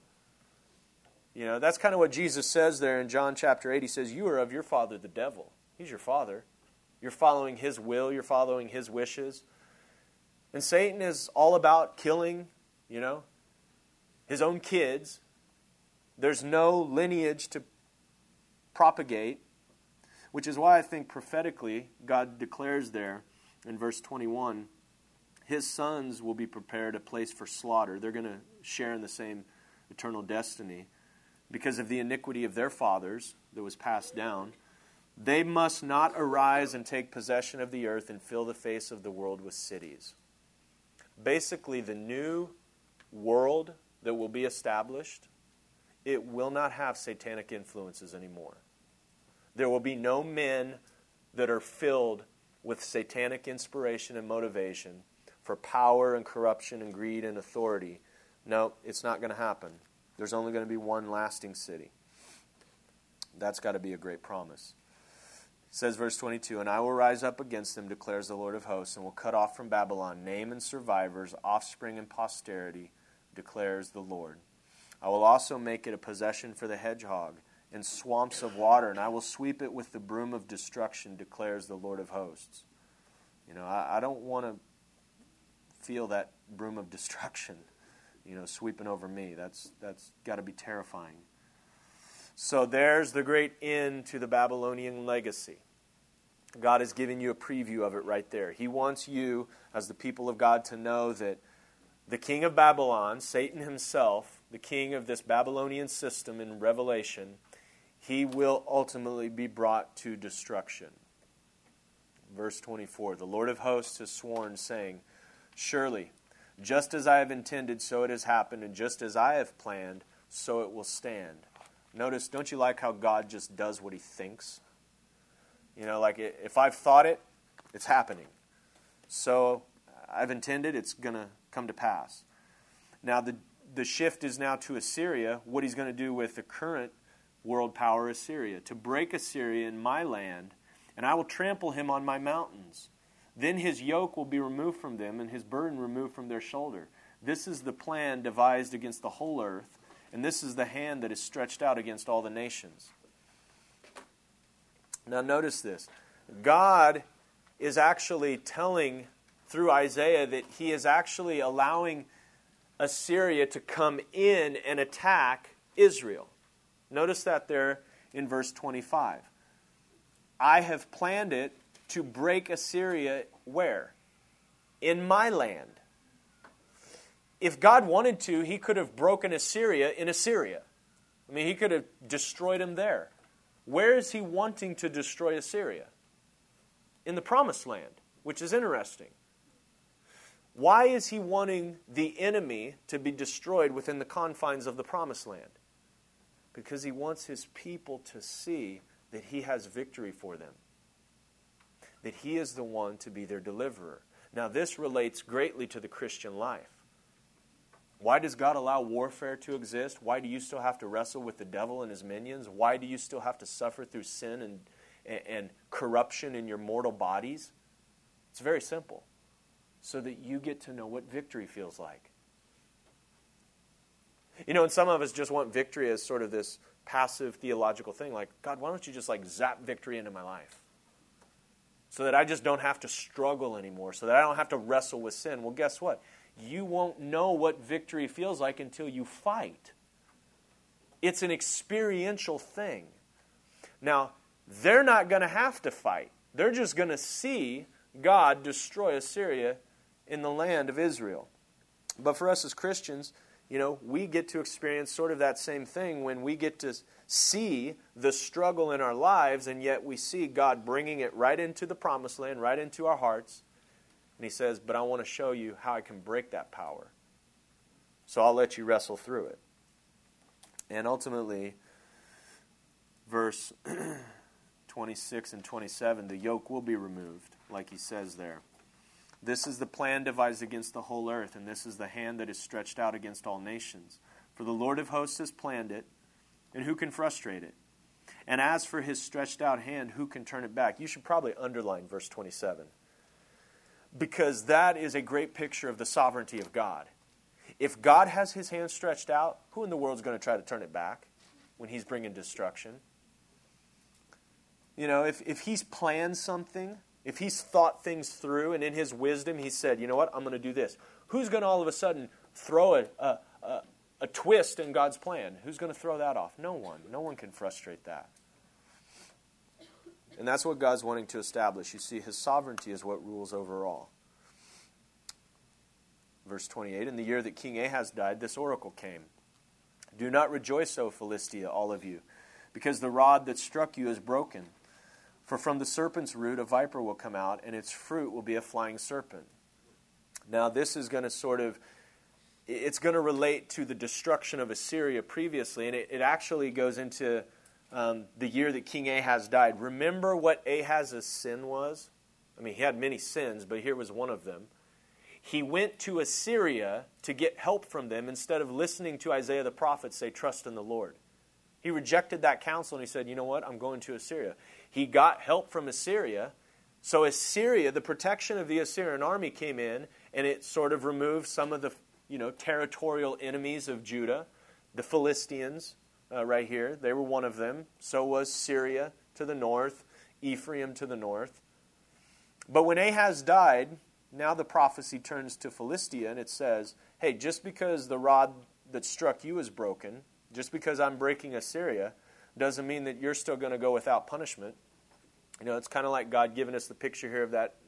You know, that's kind of what Jesus says there in John chapter eight. He says, you are of your father, the devil. He's your father. You're following his will. You're following his wishes. And Satan is all about killing, you know, his own kids. There's no lineage to propagate, which is why I think prophetically God declares there in verse twenty-one, his sons will be prepared a place for slaughter. They're going to share in the same eternal destiny. Because of the iniquity of their fathers that was passed down, they must not arise and take possession of the earth and fill the face of the world with cities. Basically, the new world that will be established, it will not have satanic influences anymore. There will be no men that are filled with satanic inspiration and motivation for power and corruption and greed and authority. No, it's not going to happen. There's only going to be one lasting city. That's got to be a great promise. It says, verse twenty-two, and I will rise up against them, declares the Lord of hosts, and will cut off from Babylon name and survivors, offspring and posterity, declares the Lord. I will also make it a possession for the hedgehog, and swamps of water, and I will sweep it with the broom of destruction, declares the Lord of hosts. You know, I, I don't want to feel that broom of destruction, you know, sweeping over me. That's that's got to be terrifying. So there's the great end to the Babylonian legacy. God is giving you a preview of it right there. He wants you, as the people of God, to know that the king of Babylon, Satan himself, the king of this Babylonian system in Revelation, he will ultimately be brought to destruction. Verse twenty-four, the Lord of hosts has sworn, saying, surely, just as I have intended, so it has happened, and just as I have planned, so it will stand. Notice, don't you like how God just does what he thinks? You know, like if I've thought it, it's happening. So I've intended, it's going to come to pass. Now, the, the shift is now to Assyria, what he's going to do with the current world power, Assyria, to break Assyria in my land, and I will trample him on my mountains. Then his yoke will be removed from them, and his burden removed from their shoulder. This is the plan devised against the whole earth, and this is the hand that is stretched out against all the nations. Now notice this. God is actually telling through Isaiah that he is actually allowing Assyria to come in and attack Israel. Notice that there in verse twenty-five. I have planned it to break Assyria where? In my land. If God wanted to, he could have broken Assyria in Assyria. I mean, he could have destroyed them there. Where is he wanting to destroy Assyria? In the Promised Land, which is interesting. Why is he wanting the enemy to be destroyed within the confines of the Promised Land? Because he wants his people to see that he has victory for them. That he is the one to be their deliverer. Now this relates greatly to the Christian life. Why does God allow warfare to exist? Why do you still have to wrestle with the devil and his minions? Why do you still have to suffer through sin and, and, and corruption in your mortal bodies? It's very simple. So that you get to know what victory feels like. You know, and some of us just want victory as sort of this passive theological thing. Like, God, why don't you just like zap victory into my life? So that I just don't have to struggle anymore. So that I don't have to wrestle with sin. Well, guess what? You won't know what victory feels like until you fight. It's an experiential thing. Now, they're not going to have to fight. They're just going to see God destroy Assyria in the land of Israel. But for us as Christians, you know, we get to experience sort of that same thing when we get to see the struggle in our lives, and yet we see God bringing it right into the Promised Land, right into our hearts, And he says, but I want to show you how I can break that power. So I'll let you wrestle through it. And ultimately, verse twenty-six and twenty-seven, the yoke will be removed, like he says there. This is the plan devised against the whole earth, and this is the hand that is stretched out against all nations. For the Lord of hosts has planned it, and who can frustrate it? And as for his stretched out hand, who can turn it back? You should probably underline verse twenty-seven, because that is a great picture of the sovereignty of God. If God has his hand stretched out, who in the world is going to try to turn it back when he's bringing destruction? You know, if, if he's planned something, if he's thought things through, and in his wisdom he said, you know what, I'm going to do this. Who's going to all of a sudden throw a, a, a, a twist in God's plan? Who's going to throw that off? No one. No one can frustrate that. And that's what God's wanting to establish. You see, his sovereignty is what rules over all. Verse twenty-eight, in the year that King Ahaz died, this oracle came. Do not rejoice, O Philistia, all of you, because the rod that struck you is broken. For from the serpent's root a viper will come out, and its fruit will be a flying serpent. Now this is going to sort of, it's going to relate to the destruction of Assyria previously, and it, it actually goes into um, the year that King Ahaz died. Remember what Ahaz's sin was? I mean, he had many sins, but here was one of them. He went to Assyria to get help from them instead of listening to Isaiah the prophet say, trust in the Lord. He rejected that counsel and he said, you know what, I'm going to Assyria. He got help from Assyria. So Assyria, the protection of the Assyrian army came in, and it sort of removed some of the, you know, territorial enemies of Judah. The Philistines, uh, right here, they were one of them. So was Syria to the north, Ephraim to the north. But when Ahaz died, now the prophecy turns to Philistia, and it says, hey, just because the rod that struck you is broken, just because I'm breaking Assyria, doesn't mean that you're still going to go without punishment. You know, it's kind of like God giving us the picture here of that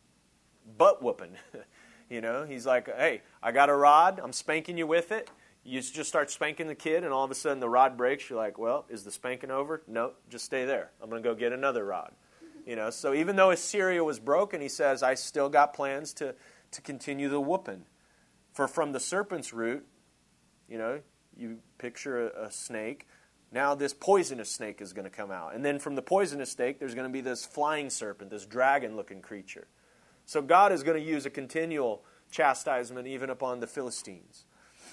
butt whooping. You know, he's like, hey, I got a rod, I'm spanking you with it. You just start spanking the kid, and all of a sudden the rod breaks. You're like, well, is the spanking over? No, just stay there. I'm going to go get another rod. You know, so even though Assyria was broken, he says, I still got plans to, to continue the whooping. For from the serpent's root, you know, you picture a, a snake. Now this poisonous snake is going to come out. And then from the poisonous snake, there's going to be this flying serpent, this dragon-looking creature. So God is going to use a continual chastisement even upon the Philistines.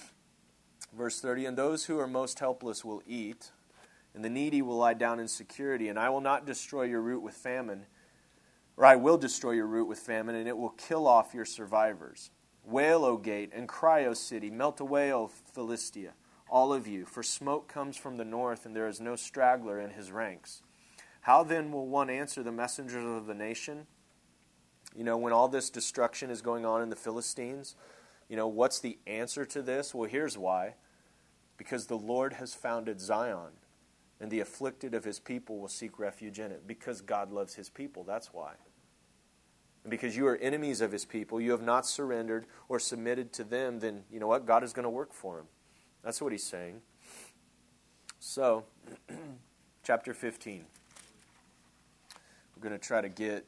Verse thirty, and those who are most helpless will eat, and the needy will lie down in security, and I will not destroy your root with famine, or I will destroy your root with famine, and it will kill off your survivors. Wail, O gate, and cry, O city, melt away, O Philistia, all of you, for smoke comes from the north, and there is no straggler in his ranks. How then will one answer the messengers of the nation? You know, when all this destruction is going on in the Philistines, you know, what's the answer to this? Well, here's why. Because the Lord has founded Zion, and the afflicted of his people will seek refuge in it. Because God loves his people, that's why. And because you are enemies of his people, you have not surrendered or submitted to them, then you know what? God is going to work for him. That's what he's saying. So, chapter fifteen. We're going to try to get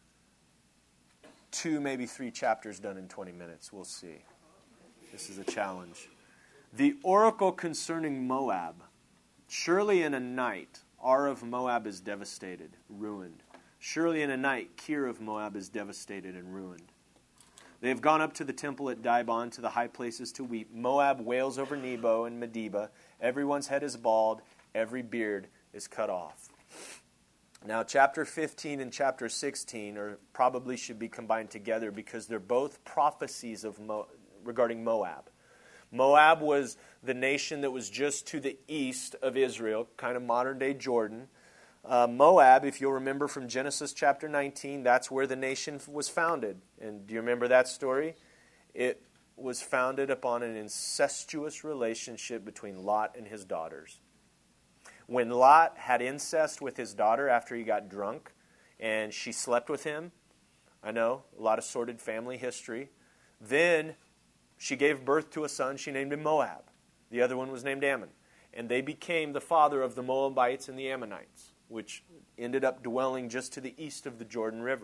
two, maybe three chapters done in twenty minutes. We'll see. This is a challenge. The oracle concerning Moab. Surely in a night, Ar of Moab is devastated, ruined. Surely in a night, Kir of Moab is devastated and ruined. They have gone up to the temple at Dibon, to the high places to weep. Moab wails over Nebo and Medeba. Everyone's head is bald. Every beard is cut off. Now, chapter fifteen and chapter sixteen are probably should be combined together because they're both prophecies of Mo, regarding Moab. Moab was the nation that was just to the east of Israel, kind of modern-day Jordan. Uh, Moab, if you'll remember from Genesis chapter nineteen, that's where the nation was founded. And do you remember that story? It was founded upon an incestuous relationship between Lot and his daughters. When Lot had incest with his daughter after he got drunk, and she slept with him, I know, a lot of sordid family history, then she gave birth to a son. She named him Moab. The other one was named Ammon. And they became the father of the Moabites and the Ammonites, which ended up dwelling just to the east of the Jordan River.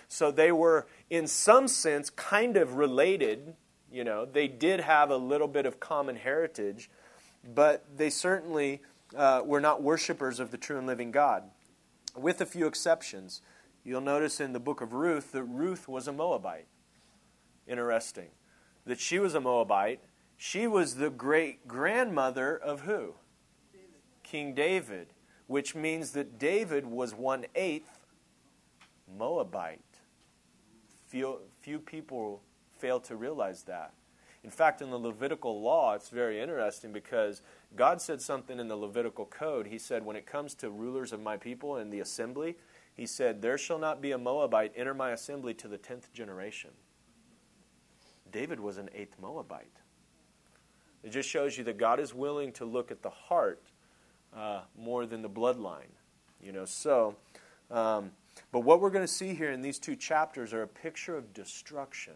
So they were, in some sense, kind of related. You know, they did have a little bit of common heritage, but they certainly uh, were not worshipers of the true and living God, with a few exceptions. You'll notice in the book of Ruth that Ruth was a Moabite. Interesting. That she was a Moabite. She was the great-grandmother of who?
David.
King David, which means that David was one-eighth Moabite. Few, few people fail to realize that. In fact, in the Levitical law, it's very interesting because God said something in the Levitical code. He said, when it comes to rulers of my people in the assembly, he said, there shall not be a Moabite enter my assembly to the tenth generation. David was an eighth Moabite. It just shows you that God is willing to look at the heart uh, more than the bloodline. You know, so, um, but what we're going to see here in these two chapters are a picture of destruction.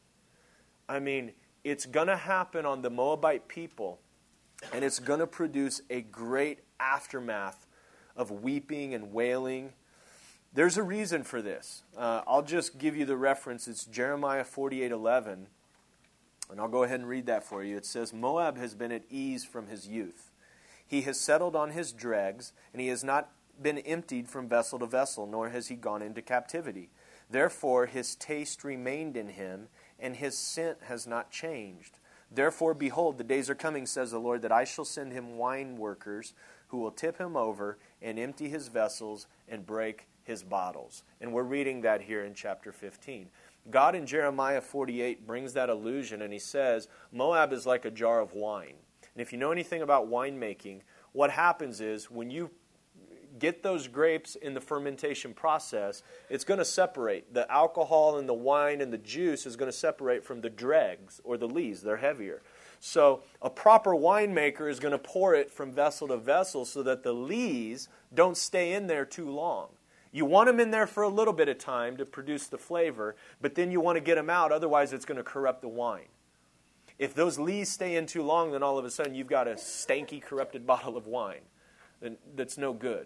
I mean, it's going to happen on the Moabite people, and it's going to produce a great aftermath of weeping and wailing. There's a reason for this. Uh, I'll just give you the reference. It's Jeremiah forty-eight eleven, and I'll go ahead and read that for you. It says, Moab has been at ease from his youth. He has settled on his dregs, and he has not been emptied from vessel to vessel, nor has he gone into captivity. Therefore his taste remained in him, and his scent has not changed. Therefore, behold, the days are coming, says the Lord, that I shall send him wine workers who will tip him over and empty his vessels and break his bottles. And we're reading that here in chapter fifteen. God in Jeremiah forty-eight brings that allusion, and he says, Moab is like a jar of wine. And if you know anything about winemaking, what happens is when you get those grapes in the fermentation process, it's going to separate. The alcohol and the wine and the juice is going to separate from the dregs or the lees. They're heavier. So a proper winemaker is going to pour it from vessel to vessel so that the lees don't stay in there too long. You want them in there for a little bit of time to produce the flavor, but then you want to get them out, otherwise it's going to corrupt the wine. If those lees stay in too long, then all of a sudden you've got a stanky, corrupted bottle of wine that's no good.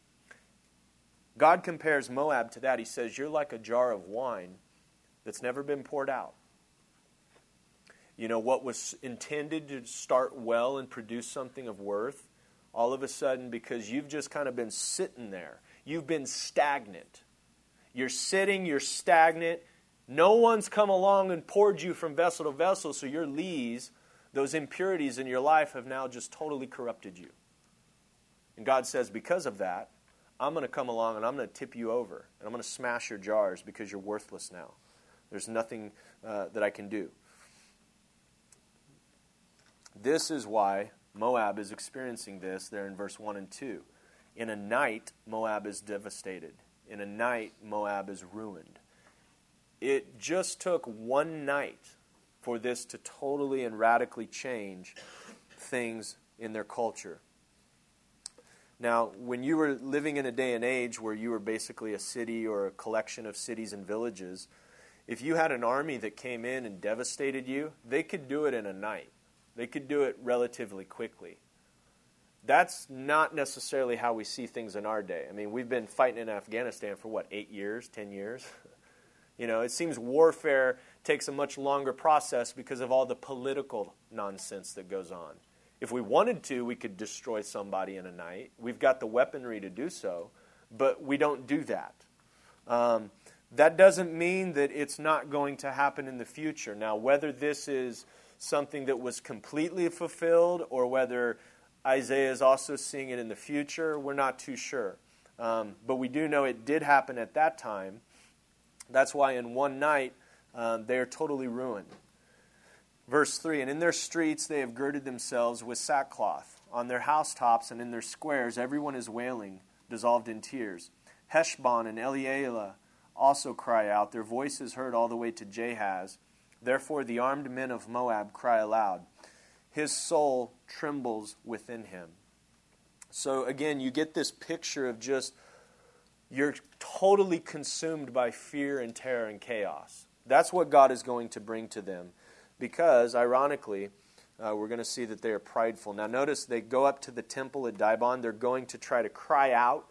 God compares Moab to that. He says, you're like a jar of wine that's never been poured out. You know, what was intended to start well and produce something of worth, all of a sudden, because you've just kind of been sitting there, you've been stagnant. You're sitting, you're stagnant. No one's come along and poured you from vessel to vessel, so your lees, those impurities in your life, have now just totally corrupted you. And God says, because of that, I'm going to come along and I'm going to tip you over. And I'm going to smash your jars because you're worthless now. There's nothing uh, that I can do. This is why Moab is experiencing this there in verse one and two. In a night, Moab is devastated. In a night, Moab is ruined. It just took one night for this to totally and radically change things in their culture. Now, when you were living in a day and age where you were basically a city or a collection of cities and villages, if you had an army that came in and devastated you, they could do it in a night. They could do it relatively quickly. That's not necessarily how we see things in our day. I mean, we've been fighting in Afghanistan for, what, eight years, ten years? You know, it seems warfare takes a much longer process because of all the political nonsense that goes on. If we wanted to, we could destroy somebody in a night. We've got the weaponry to do so, but we don't do that. Um, that doesn't mean that it's not going to happen in the future. Now, whether this is something that was completely fulfilled or whether Isaiah is also seeing it in the future, we're not too sure. Um, but we do know it did happen at that time. That's why in one night, um, they are totally ruined. Verse three, and in their streets they have girded themselves with sackcloth. On their housetops and in their squares everyone is wailing, dissolved in tears. Heshbon and Elealeh also cry out. Their voice is heard all the way to Jahaz. Therefore the armed men of Moab cry aloud. His soul trembles within him. So again, you get this picture of just, you're totally consumed by fear and terror and chaos. That's what God is going to bring to them. Because, ironically, uh, we're going to see that they are prideful. Now notice they go up to the temple at Dibon. They're going to try to cry out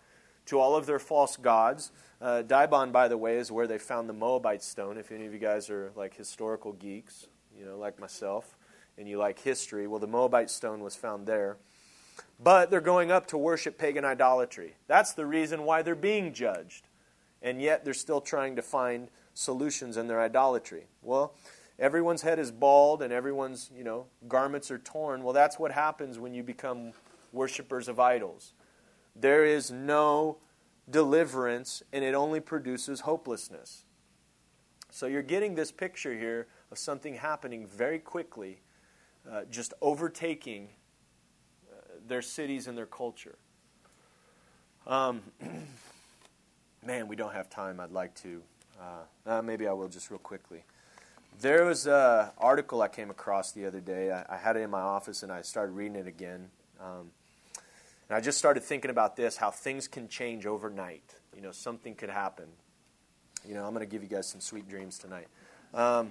to all of their false gods. Uh, Dibon, by the way, is where they found the Moabite stone. If any of you guys are like historical geeks, you know, like myself, and you like history, well, the Moabite stone was found there. But they're going up to worship pagan idolatry. That's the reason why they're being judged. And yet they're still trying to find solutions in their idolatry. Well, everyone's head is bald and everyone's, you know, garments are torn. Well, that's what happens when you become worshipers of idols. There is no deliverance, and it only produces hopelessness. So you're getting this picture here of something happening very quickly, uh, just overtaking uh, their cities and their culture. Um, man, we don't have time. I'd like to. Uh, uh, maybe I will just real quickly. There was an article I came across the other day. I, I had it in my office, and I started reading it again. Um, and I just started thinking about this, how things can change overnight. You know, something could happen. You know, I'm going to give you guys some sweet dreams tonight. Um,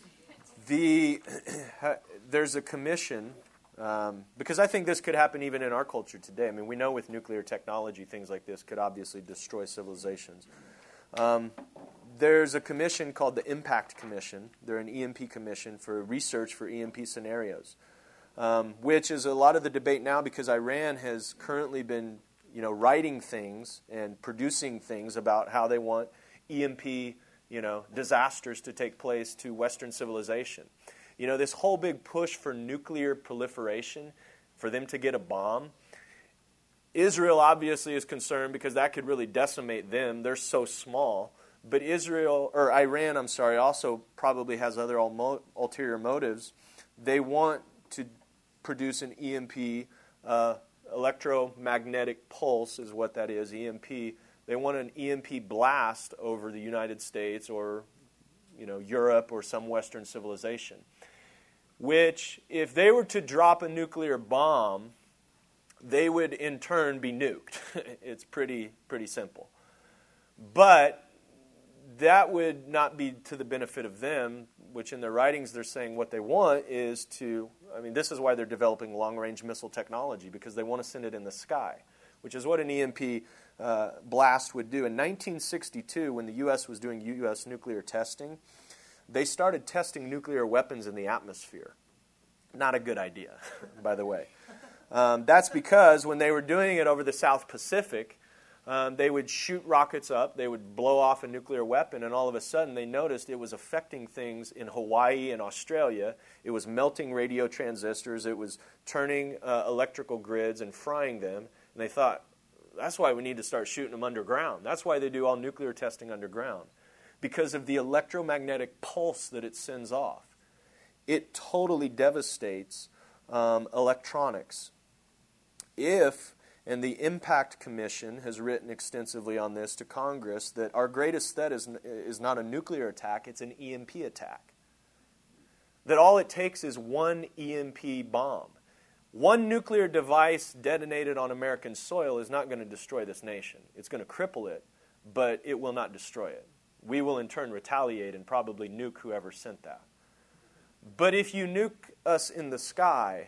the there's a commission, um, because I think this could happen even in our culture today. I mean, we know with nuclear technology, things like this could obviously destroy civilizations. Um, there's a commission called the Impact Commission. They're an E M P commission for research for E M P scenarios, um, which is a lot of the debate now because Iran has currently been, you know, writing things and producing things about how they want E M P, you know, disasters to take place to Western civilization. You know, this whole big push for nuclear proliferation, for them to get a bomb, Israel obviously is concerned because that could really decimate them. They're so small. But Israel, or Iran, I'm sorry, also probably has other ulterior motives. They want to produce an E M P, uh, electromagnetic pulse is what that is, E M P. They want an E M P blast over the United States or, you know, Europe or some Western civilization. Which, if they were to drop a nuclear bomb, they would in turn be nuked. It's pretty pretty simple. But that would not be to the benefit of them, which in their writings they're saying what they want is to, I mean, this is why they're developing long-range missile technology, because they want to send it in the sky, which is what an E M P uh, blast would do. In nineteen sixty-two, when the U S was doing U S nuclear testing, they started testing nuclear weapons in the atmosphere. Not a good idea, by the way. Um, that's because when they were doing it over the South Pacific, Um, they would shoot rockets up, they would blow off a nuclear weapon, and all of a sudden they noticed it was affecting things in Hawaii and Australia. It was melting radio transistors, it was turning uh, electrical grids and frying them, and they thought, that's why we need to start shooting them underground. That's why they do all nuclear testing underground, because of the electromagnetic pulse that it sends off. It totally devastates um, electronics. If And the Impact Commission has written extensively on this to Congress, that our greatest threat is, is not a nuclear attack, it's an E M P attack. That all it takes is one E M P bomb. One nuclear device detonated on American soil is not going to destroy this nation. It's going to cripple it, but it will not destroy it. We will in turn retaliate and probably nuke whoever sent that. But if you nuke us in the sky,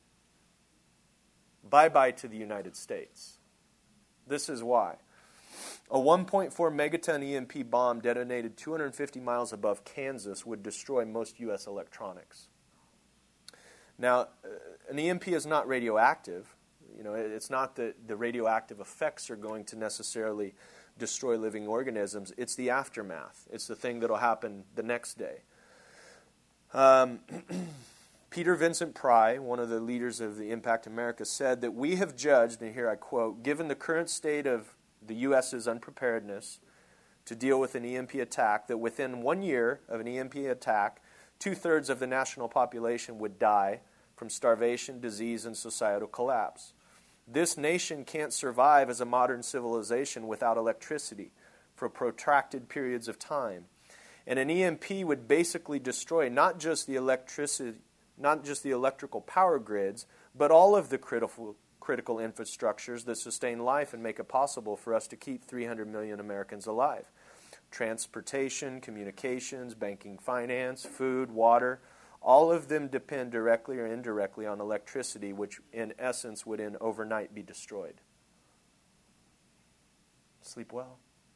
bye-bye to the United States. This is why. A one point four megaton E M P bomb detonated two hundred fifty miles above Kansas would destroy most U S electronics. Now, an E M P is not radioactive. You know, it's not that the radioactive effects are going to necessarily destroy living organisms. It's the aftermath. It's the thing that will happen the next day. Um... Peter Vincent Pry, one of the leaders of the Impact America, said that we have judged, and here I quote, given the current state of the U S's unpreparedness to deal with an E M P attack, that within one year of an E M P attack, two-thirds of the national population would die from starvation, disease, and societal collapse. This nation can't survive as a modern civilization without electricity for protracted periods of time. And an E M P would basically destroy not just the electricity not just the electrical power grids, but all of the critical critical infrastructures that sustain life and make it possible for us to keep three hundred million Americans alive. Transportation, communications, banking, finance, food, water, all of them depend directly or indirectly on electricity, which in essence would in overnight be destroyed. Sleep well.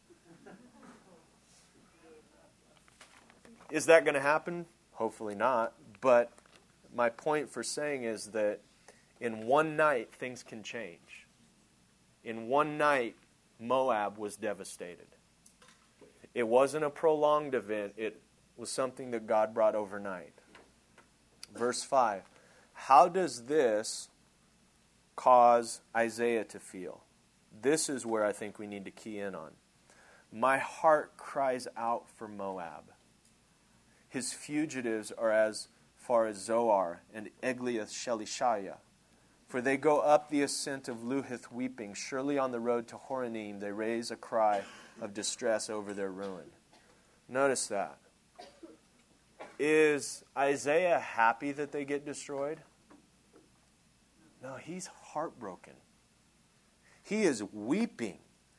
Is that going to happen? Hopefully not. But my point for saying is that in one night, things can change. In one night, Moab was devastated. It wasn't a prolonged event. It was something that God brought overnight. Verse five. How does this cause Isaiah to feel? This is where I think we need to key in on. My heart cries out for Moab. His fugitives are as far as Zoar and Eglath Shelishah. For they go up the ascent of Luhith weeping. Surely on the road to Horonaim they raise a cry of distress over their ruin. Notice that. Is Isaiah happy that they get destroyed? No, he's heartbroken. He is weeping.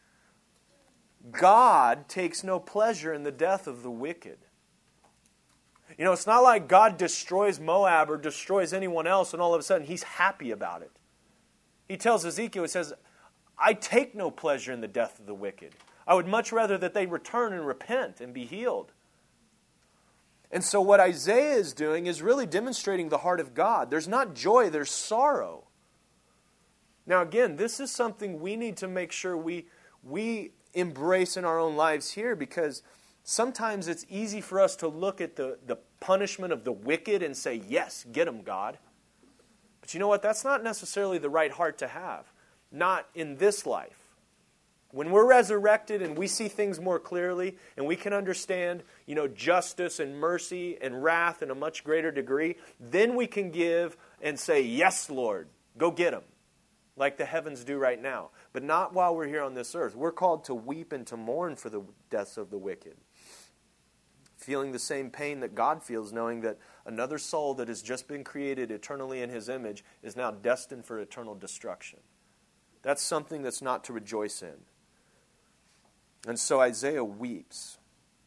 God takes no pleasure in the death of the wicked. You know, it's not like God destroys Moab or destroys anyone else and all of a sudden he's happy about it. He tells Ezekiel, he says, I take no pleasure in the death of the wicked. I would much rather that they return and repent and be healed. And so what Isaiah is doing is really demonstrating the heart of God. There's not joy, there's sorrow. Now again, this is something we need to make sure we, we embrace in our own lives here, because sometimes it's easy for us to look at the, the punishment of the wicked and say, yes, get them, God. But you know what? That's not necessarily the right heart to have. Not in this life. When we're resurrected and we see things more clearly and we can understand, you know, justice and mercy and wrath in a much greater degree, then we can give and say, yes, Lord, go get them, like the heavens do right now. But not while we're here on this earth. We're called to weep and to mourn for the deaths of the wicked. Feeling the same pain that God feels, knowing that another soul that has just been created eternally in His image is now destined for eternal destruction. That's something that's not to rejoice in. And so Isaiah weeps.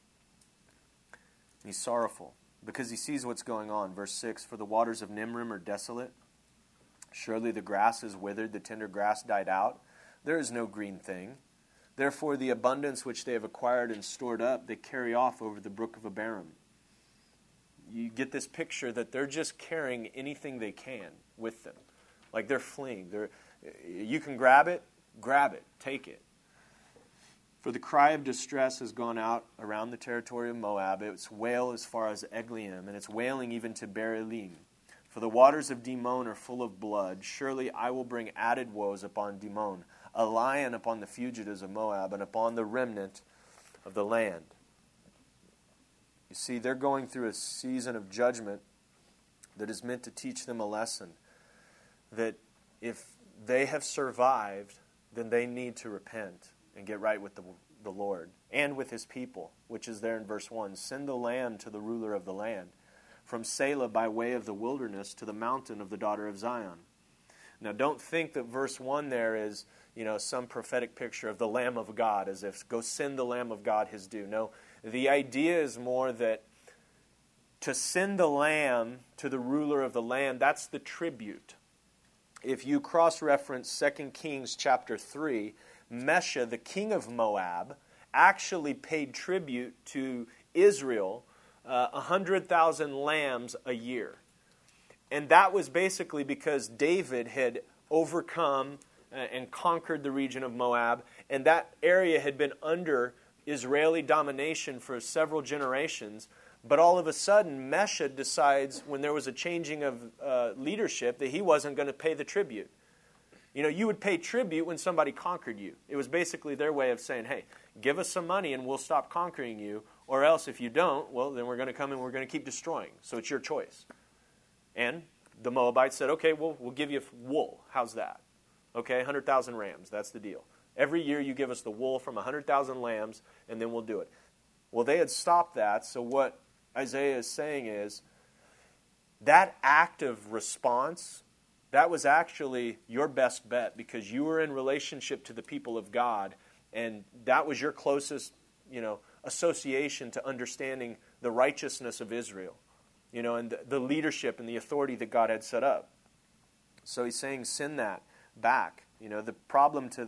He's sorrowful because he sees what's going on. Verse six, for the waters of Nimrim are desolate. Surely the grass is withered, the tender grass died out. There is no green thing. Therefore the abundance which they have acquired and stored up, they carry off over the brook of Abarim. You get this picture that they're just carrying anything they can with them. Like they're fleeing. They're, you can grab it, grab it, take it. For the cry of distress has gone out around the territory of Moab. Its wail as far as Eglaim, and its wailing even to Berelim. For the waters of Dimon are full of blood. Surely I will bring added woes upon Dimon, a lion upon the fugitives of Moab, and upon the remnant of the land. You see, they're going through a season of judgment that is meant to teach them a lesson. That if they have survived, then they need to repent and get right with the, the Lord and with His people, which is there in verse one. Send the lamb to the ruler of the land, from Selah by way of the wilderness to the mountain of the daughter of Zion. Now don't think that verse one there is, you know, some prophetic picture of the Lamb of God, as if go send the Lamb of God His due. No, the idea is more that to send the lamb to the ruler of the land, that's the tribute. If you cross-reference Second Kings chapter three, Mesha, the king of Moab, actually paid tribute to Israel uh, one hundred thousand lambs a year. And that was basically because David had overcome uh, and conquered the region of Moab, and that area had been under Israeli domination for several generations. But all of a sudden, Mesha decides, when there was a changing of uh, leadership, that he wasn't going to pay the tribute. You know, you would pay tribute when somebody conquered you. It was basically their way of saying, hey, give us some money and we'll stop conquering you, or else if you don't, well, then we're going to come and we're going to keep destroying. So it's your choice. And the Moabites said, okay, well, we'll give you wool. How's that? Okay, one hundred thousand rams. That's the deal. Every year you give us the wool from one hundred thousand lambs, and then we'll do it. Well, they had stopped that, so what Isaiah is saying is that act of response, that was actually your best bet, because you were in relationship to the people of God, and that was your closest, you know, association to understanding the righteousness of Israel, you know, and the, the leadership and the authority that God had set up. So he's saying, send that back. You know, the problem to their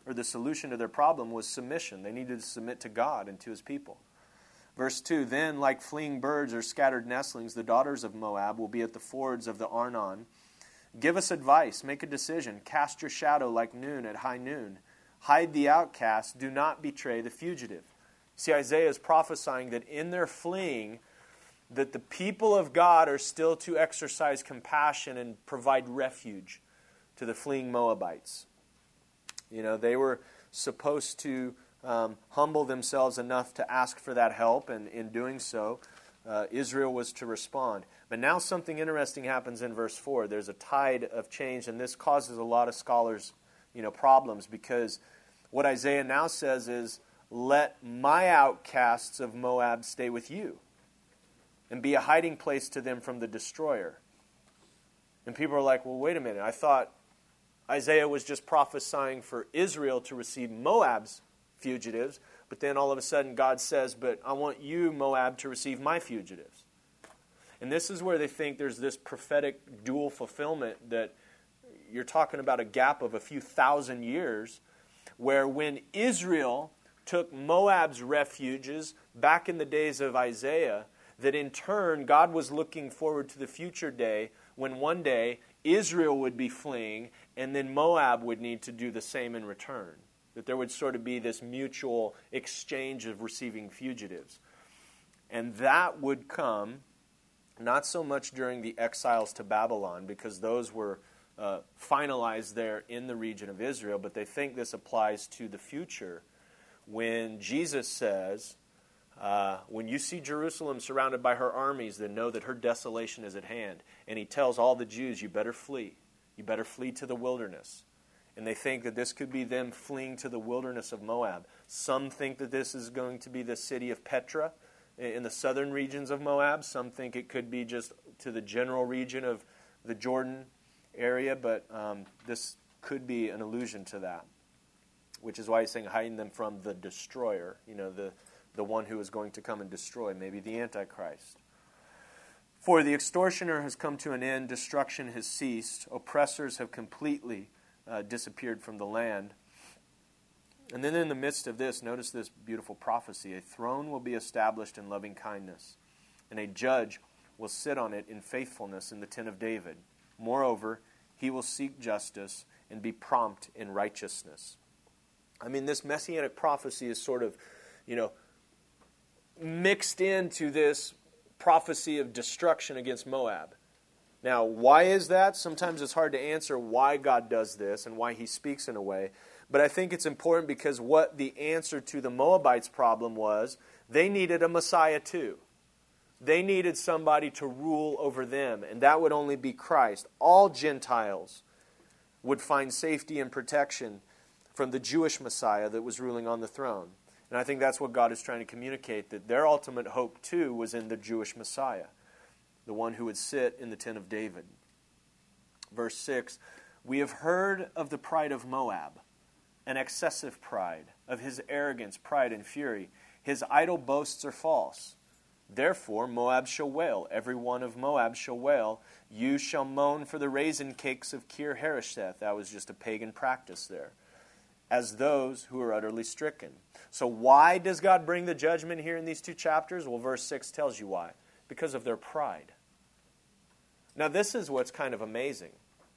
or the solution to their problem was submission. They needed to submit to God and to his people. Verse two, then like fleeing birds or scattered nestlings, the daughters of Moab will be at the fords of the Arnon. Give us advice, make a decision, cast your shadow like noon at high noon. Hide the outcast, do not betray the fugitive. See, Isaiah is prophesying that in their fleeing, that the people of God are still to exercise compassion and provide refuge to the fleeing Moabites. You know, they were supposed to um, humble themselves enough to ask for that help, and in doing so, uh, Israel was to respond. But now something interesting happens in verse four. There's a tide of change, and this causes a lot of scholars, you know, problems, because what Isaiah now says is, let my outcasts of Moab stay with you and be a hiding place to them from the destroyer. And people are like, well, wait a minute. I thought Isaiah was just prophesying for Israel to receive Moab's fugitives, but then all of a sudden God says, but I want you, Moab, to receive my fugitives. And this is where they think there's this prophetic dual fulfillment, that you're talking about a gap of a few thousand years, where when Israel took Moab's refuges back in the days of Isaiah, that in turn God was looking forward to the future day when one day Israel would be fleeing and then Moab would need to do the same in return. That there would sort of be this mutual exchange of receiving fugitives. And that would come not so much during the exiles to Babylon, because those were uh, finalized there in the region of Israel, but they think this applies to the future when Jesus says, Uh, when you see Jerusalem surrounded by her armies, then know that her desolation is at hand. And he tells all the Jews, you better flee. You better flee to the wilderness. And they think that this could be them fleeing to the wilderness of Moab. Some think that this is going to be the city of Petra in the southern regions of Moab. Some think it could be just to the general region of the Jordan area. But um, this could be an allusion to that, which is why he's saying hiding them from the destroyer, you know, the the one who is going to come and destroy, maybe the Antichrist. For the extortioner has come to an end, destruction has ceased, oppressors have completely uh, disappeared from the land. And then in the midst of this, notice this beautiful prophecy. A throne will be established in loving kindness, and a judge will sit on it in faithfulness in the tent of David. Moreover, he will seek justice and be prompt in righteousness. I mean, this messianic prophecy is sort of, you know, mixed into this prophecy of destruction against Moab. Now, why is that? Sometimes it's hard to answer why God does this and why he speaks in a way. But I think it's important because what the answer to the Moabites' problem was, they needed a Messiah too. They needed somebody to rule over them, and that would only be Christ. All Gentiles would find safety and protection from the Jewish Messiah that was ruling on the throne. And I think that's what God is trying to communicate, that their ultimate hope, too, was in the Jewish Messiah, the one who would sit in the tent of David. Verse six, we have heard of the pride of Moab, an excessive pride, of his arrogance, pride, and fury. His idle boasts are false. Therefore Moab shall wail, every one of Moab shall wail. You shall moan for the raisin cakes of Kir Hareseth. That was just a pagan practice there. As those who are utterly stricken. So why does God bring the judgment here in these two chapters? Well, verse six tells you why. Because of their pride. Now, this is what's kind of amazing.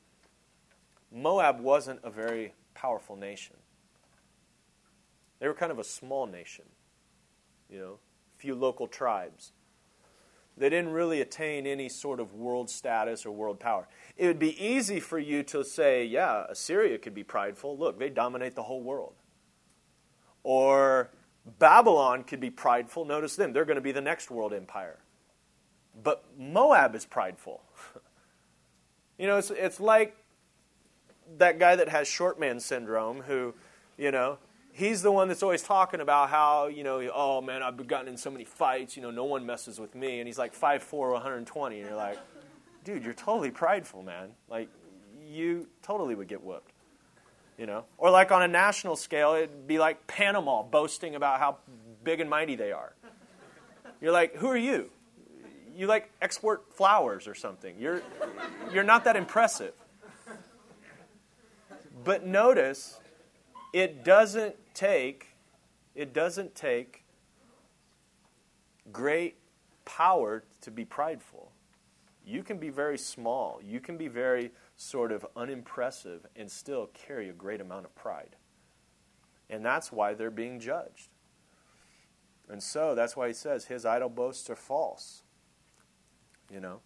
Moab wasn't a very powerful nation. They were kind of a small nation. You know, a few local tribes. They didn't really attain any sort of world status or world power. It would be easy for you to say, yeah, Assyria could be prideful. Look, they dominate the whole world. Or Babylon could be prideful. Notice them. They're going to be the next world empire. But Moab is prideful. You know, it's, it's like that guy that has short man syndrome who, you know, he's the one that's always talking about how, you know, oh man, I've gotten in so many fights, you know, no one messes with me. And he's like five foot four, one hundred twenty. And you're like, dude, you're totally prideful, man. Like, you totally would get whooped. You know? Or like on a national scale, it'd be like Panama boasting about how big and mighty they are. You're like, who are you? You like export flowers or something. You're you're not that impressive. But notice it doesn't take, it doesn't take great power to be prideful. You can be very small. You can be very sort of unimpressive and still carry a great amount of pride. And that's why they're being judged. And so that's why he says his idle boasts are false. You know.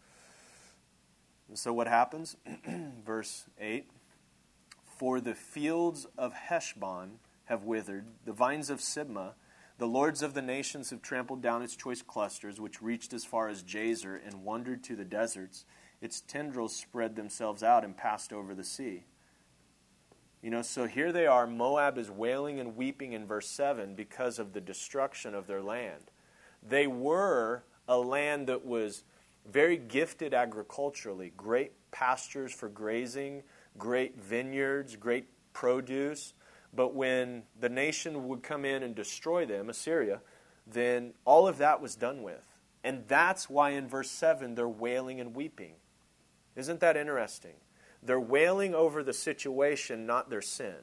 And so what happens? Verse eight. For the fields of Heshbon have withered, the vines of Sibmah, the lords of the nations have trampled down its choice clusters, which reached as far as Jazer and wandered to the deserts. Its tendrils spread themselves out and passed over the sea. You know, so here they are. Moab is wailing and weeping in verse seven because of the destruction of their land. They were a land that was very gifted agriculturally, great pastures for grazing, great vineyards, great produce. But when the nation would come in and destroy them, Assyria, then all of that was done with. And that's why in verse seven they're wailing and weeping. Isn't that interesting? They're wailing over the situation, not their sin.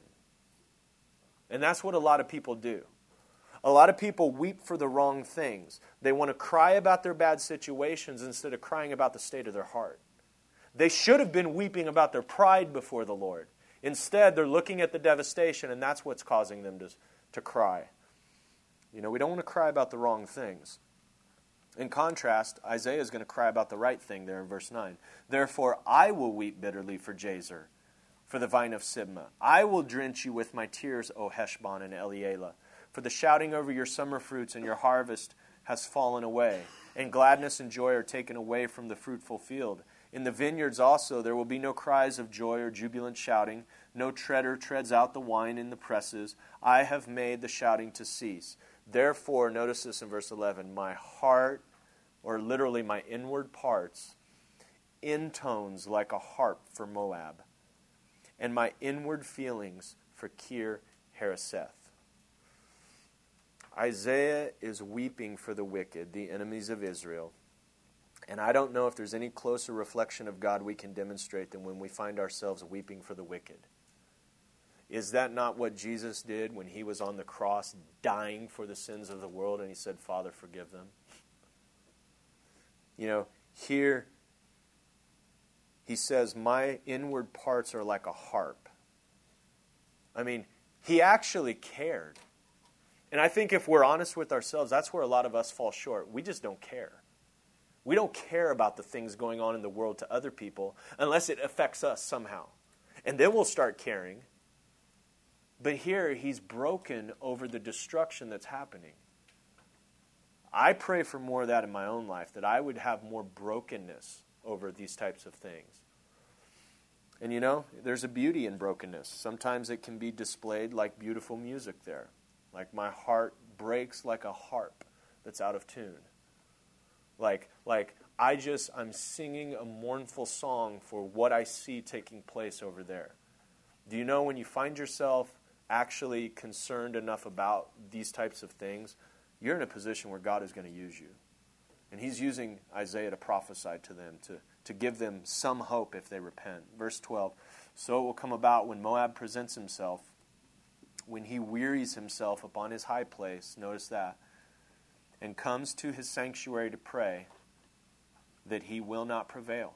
And that's what a lot of people do. A lot of people weep for the wrong things. They want to cry about their bad situations instead of crying about the state of their heart. They should have been weeping about their pride before the Lord. Instead, they're looking at the devastation, and that's what's causing them to, to cry. You know, we don't want to cry about the wrong things. In contrast, Isaiah is going to cry about the right thing there in verse nine. Therefore, I will weep bitterly for Jazer, for the vine of Sibmah. I will drench you with my tears, O Heshbon and Elealeh. For the shouting over your summer fruits and your harvest has fallen away, and gladness and joy are taken away from the fruitful field. In the vineyards also there will be no cries of joy or jubilant shouting. No treader treads out the wine in the presses. I have made the shouting to cease. Therefore, notice this in verse eleven, my heart, or literally my inward parts, intones like a harp for Moab, and my inward feelings for Kir Hareseth. Isaiah is weeping for the wicked, the enemies of Israel. And I don't know if there's any closer reflection of God we can demonstrate than when we find ourselves weeping for the wicked. Is that not what Jesus did when he was on the cross dying for the sins of the world and he said, Father, forgive them? You know, here he says, my inward parts are like a harp. I mean, he actually cared. And I think if we're honest with ourselves, that's where a lot of us fall short. We just don't care. We don't care about the things going on in the world to other people unless it affects us somehow. And then we'll start caring. But here, he's broken over the destruction that's happening. I pray for more of that in my own life, that I would have more brokenness over these types of things. And you know, there's a beauty in brokenness. Sometimes it can be displayed like beautiful music there. Like my heart breaks like a harp that's out of tune. Like, like I just, I'm singing a mournful song for what I see taking place over there. Do you know when you find yourself actually concerned enough about these types of things, you're in a position where God is going to use you. And he's using Isaiah to prophesy to them, to, to give them some hope if they repent. Verse twelve, so it will come about when Moab presents himself, when he wearies himself upon his high place, notice that, and comes to his sanctuary to pray, that he will not prevail.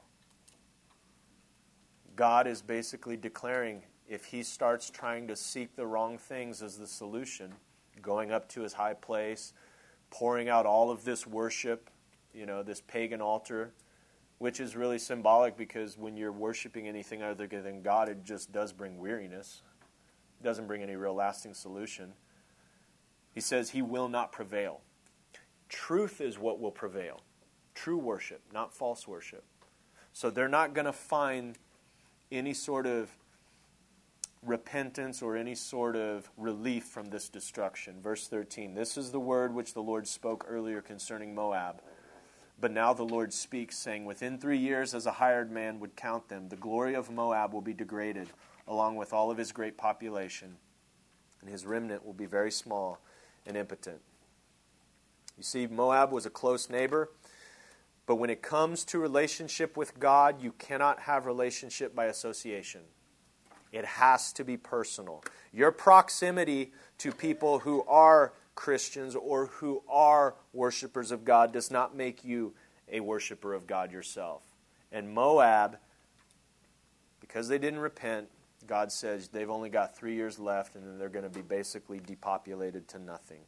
God is basically declaring, if he starts trying to seek the wrong things as the solution, going up to his high place, pouring out all of this worship, you know, this pagan altar, which is really symbolic because when you're worshiping anything other than God, it just does bring weariness. It doesn't bring any real lasting solution. He says he will not prevail. Truth is what will prevail. True worship, not false worship. So they're not going to find any sort of repentance or any sort of relief from this destruction. Verse thirteen, this is the word which the Lord spoke earlier concerning Moab. But now the Lord speaks, saying, within three years, as a hired man would count them, the glory of Moab will be degraded, along with all of his great population, and his remnant will be very small and impotent. You see, Moab was a close neighbor, but when it comes to relationship with God, you cannot have relationship by association. It has to be personal. Your proximity to people who are Christians or who are worshipers of God does not make you a worshiper of God yourself. And Moab, because they didn't repent, God says they've only got three years left and then they're going to be basically depopulated to nothing.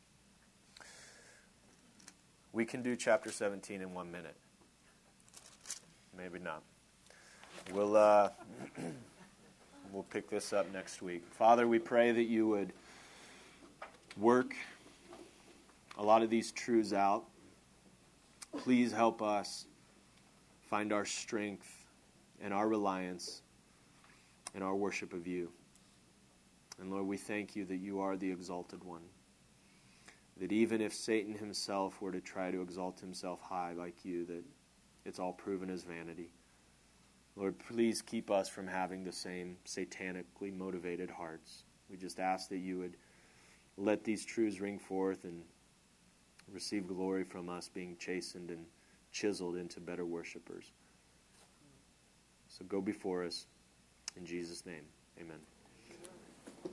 We can do chapter seventeen in one minute. Maybe not. We'll, uh, we'll pick this up next week. Father, we pray that you would work a lot of these truths out. Please help us find our strength and our reliance and our worship of you. And Lord, we thank you that you are the exalted one. That even if Satan himself were to try to exalt himself high like you, that it's all proven as vanity. Lord, please keep us from having the same satanically motivated hearts. We just ask that you would let these truths ring forth and receive glory from us being chastened and chiseled into better worshipers. So go before us. In Jesus' name, amen.